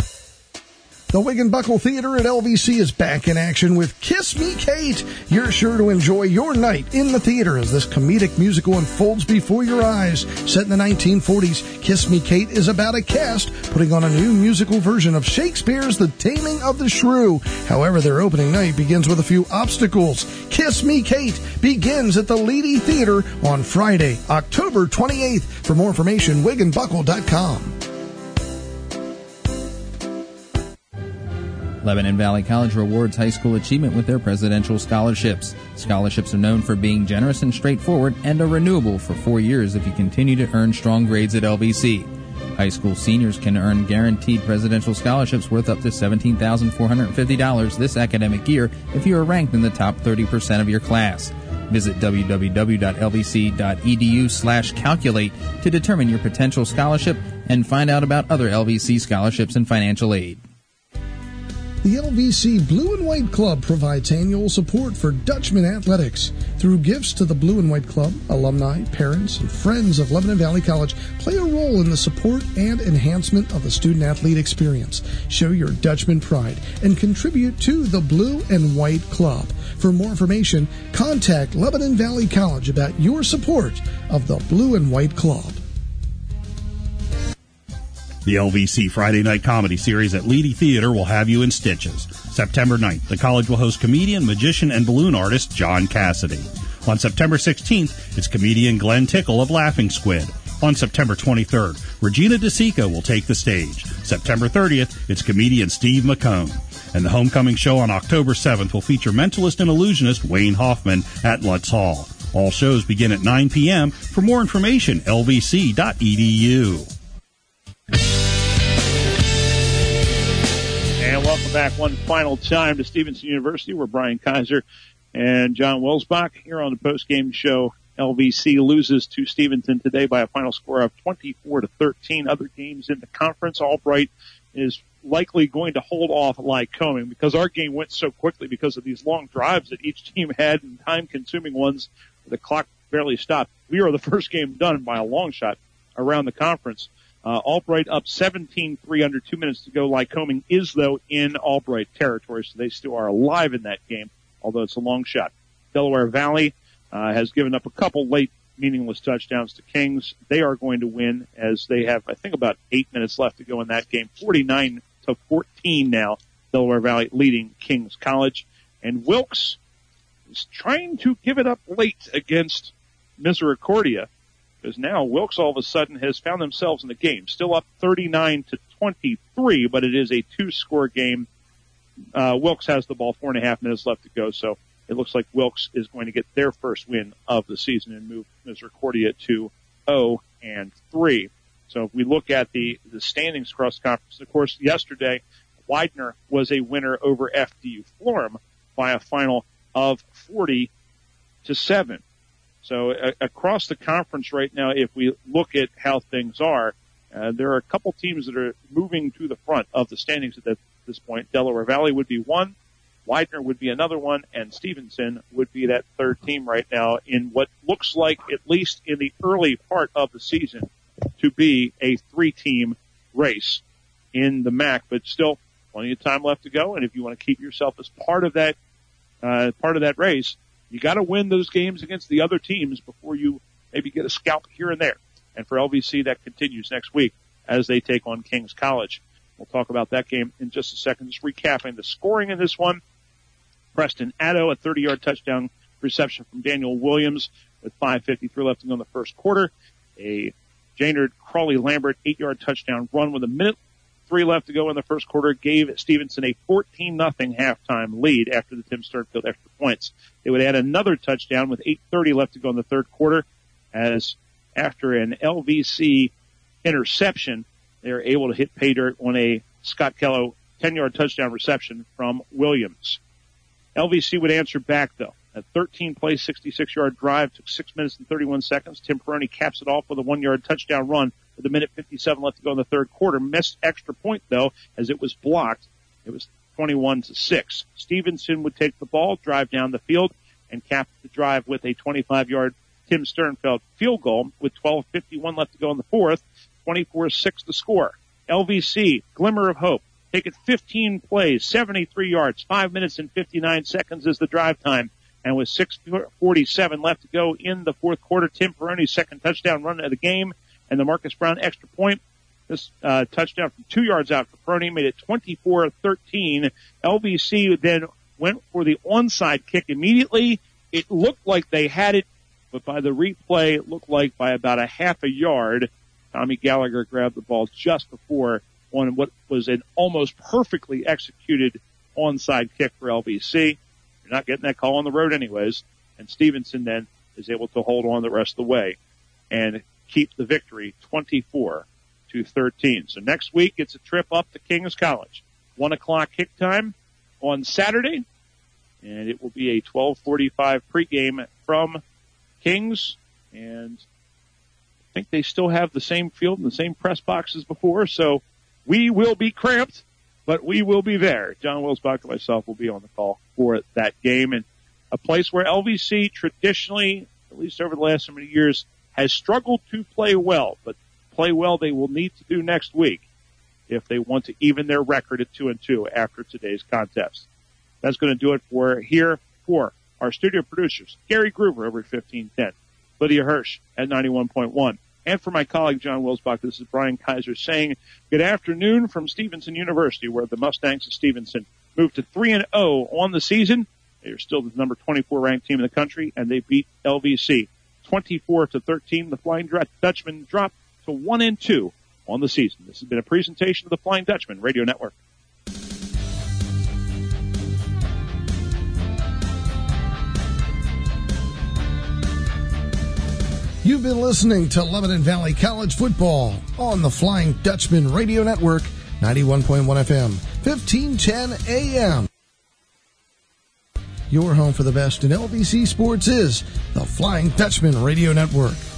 S1: The Wigan Buckle Theater at LVC is back in action with Kiss Me Kate. You're sure to enjoy your night in the theater as this comedic musical unfolds before your eyes. Set in the 1940s, Kiss Me Kate is about a cast putting on a new musical version of Shakespeare's The Taming of the Shrew. However, their opening night begins with a few obstacles. Kiss Me Kate begins at the Leedy Theater on Friday, October 28th. For more information, WiganBuckle.com.
S3: Lebanon Valley College rewards high school achievement with their presidential scholarships. Scholarships are known for being generous and straightforward and are renewable for 4 years if you continue to earn strong grades at LVC. High school seniors can earn guaranteed presidential scholarships worth up to $17,450 this academic year if you are ranked in the top 30% of your class. Visit www.lvc.edu/calculate to determine your potential scholarship and find out about other LVC scholarships and financial aid.
S1: The LVC Blue and White Club provides annual support for Dutchman athletics. Through gifts to the Blue and White Club, alumni, parents, and friends of Lebanon Valley College play a role in the support and enhancement of the student-athlete experience. Show your Dutchman pride and contribute to the Blue and White Club. For more information, contact Lebanon Valley College about your support of the Blue and White Club.
S6: The LVC Friday Night Comedy Series at Leedy Theater will have you in stitches. September 9th, the college will host comedian, magician, and balloon artist John Cassidy. On September 16th, it's comedian Glenn Tickle of Laughing Squid. On September 23rd, Regina DeSico will take the stage. September 30th, it's comedian Steve McCone. And the homecoming show on October 7th will feature mentalist and illusionist Wayne Hoffman at Lutz Hall. All shows begin at 9 p.m. For more information, lvc.edu.
S7: And welcome back one final time to Stevenson University, where Brian Kaiser and John Welsbach here on the post-game show. LVC loses to Stevenson today by a final score of 24-13. Other games in the conference, Albright is likely going to hold off Lycoming because our game went so quickly because of these long drives that each team had and time-consuming ones where the clock barely stopped. We were the first game done by a long shot around the conference. Albright up 17-3 under 2 minutes to go. Lycoming is, though, in Albright territory, so they still are alive in that game, although it's a long shot. Delaware Valley has given up a couple late meaningless touchdowns to Kings. They are going to win as they have, I think, about 8 minutes left to go in that game. 49-14 now. Delaware Valley leading Kings College. And Wilkes is trying to give it up late against Misericordia, because now Wilkes all of a sudden has found themselves in the game. Still up 39-23, but it is a 2-score game. Wilkes has the ball, 4.5 minutes left to go, so it looks like Wilkes is going to get their first win of the season and move Misericordia to 0-3. So if we look at the standings across the conference, of course, yesterday, Widener was a winner over FDU Florham by a final of 40-7. So across the conference right now, if we look at how things are, there are a couple teams that are moving to the front of the standings at this point. Delaware Valley would be one, Widener would be another one, and Stevenson would be that third team right now in what looks like, at least in the early part of the season, to be a 3-team race in the MAC, but still plenty of time left to go. And if you want to keep yourself as part of that race, you got to win those games against the other teams before you maybe get a scalp here and there. And for LVC, that continues next week as they take on Kings College. We'll talk about that game in just a second. Just recapping the scoring in this one. Preston Addo, a 30-yard touchdown reception from Daniel Williams with 5:53 left to go in the first quarter. A Jaynard Crawley-Lambert 8-yard touchdown run with 1:03 left to go in the first quarter gave Stevenson a 14-0 halftime lead after the Tim Sternfield extra points. They would add another touchdown with 8:30 left to go in the third quarter as after an LVC interception, they are able to hit pay dirt on a Scott Kello 10-yard touchdown reception from Williams. LVC would answer back, though. A 13-play, 66-yard drive took 6 minutes and 31 seconds. Tim Peroni caps it off with a 1-yard touchdown run with 1:57 left to go in the third quarter. Missed extra point, though, as it was blocked. It was 21-6. Stevenson would take the ball, drive down the field, and cap the drive with a 25-yard Tim Sternfeld field goal with 12:51 left to go in the fourth. 24-6 the score. LVC, glimmer of hope. Take it 15 plays, 73 yards, 5 minutes and 59 seconds is the drive time. And with 6:47 left to go in the fourth quarter, Tim Peroni's second touchdown run of the game and the Marcus Brown extra point. This touchdown from 2 yards out for Peroni made it 24-13. LVC then went for the onside kick immediately. It looked like they had it, but by the replay, it looked like by about a half a yard, Tommy Gallagher grabbed the ball just before on what was an almost perfectly executed onside kick for LVC. You're not getting that call on the road anyways. And Stevenson then is able to hold on the rest of the way and keep the victory 24-13. So next week, it's a trip up to Kings College. 1 o'clock kick time on Saturday. And it will be a 12:45 pregame from Kings. And I think they still have the same field and the same press box as before. So we will be cramped, but we will be there. John Wilsbach and myself will be on the call for that game. And a place where LVC traditionally, at least over the last so many years, has struggled to play well. But play well they will need to do next week if they want to even their record at 2-2 after today's contest. That's going to do it for here for our studio producers, Gary Groover over at 1510, Lydia Hirsch at 91.1. And for my colleague, John Wilsbach, this is Brian Kaiser saying good afternoon from Stevenson University, where the Mustangs of Stevenson moved to 3-0 on the season. They are still the number 24 ranked team in the country, and they beat LVC 24-13. The Flying Dutchman dropped to 1-2 on the season. This has been a presentation of the Flying Dutchman Radio Network.
S1: You've been listening to Lebanon Valley College football on the Flying Dutchman Radio Network, 91.1 FM, 1510 AM. Your home for the best in LVC sports is the Flying Dutchman Radio Network.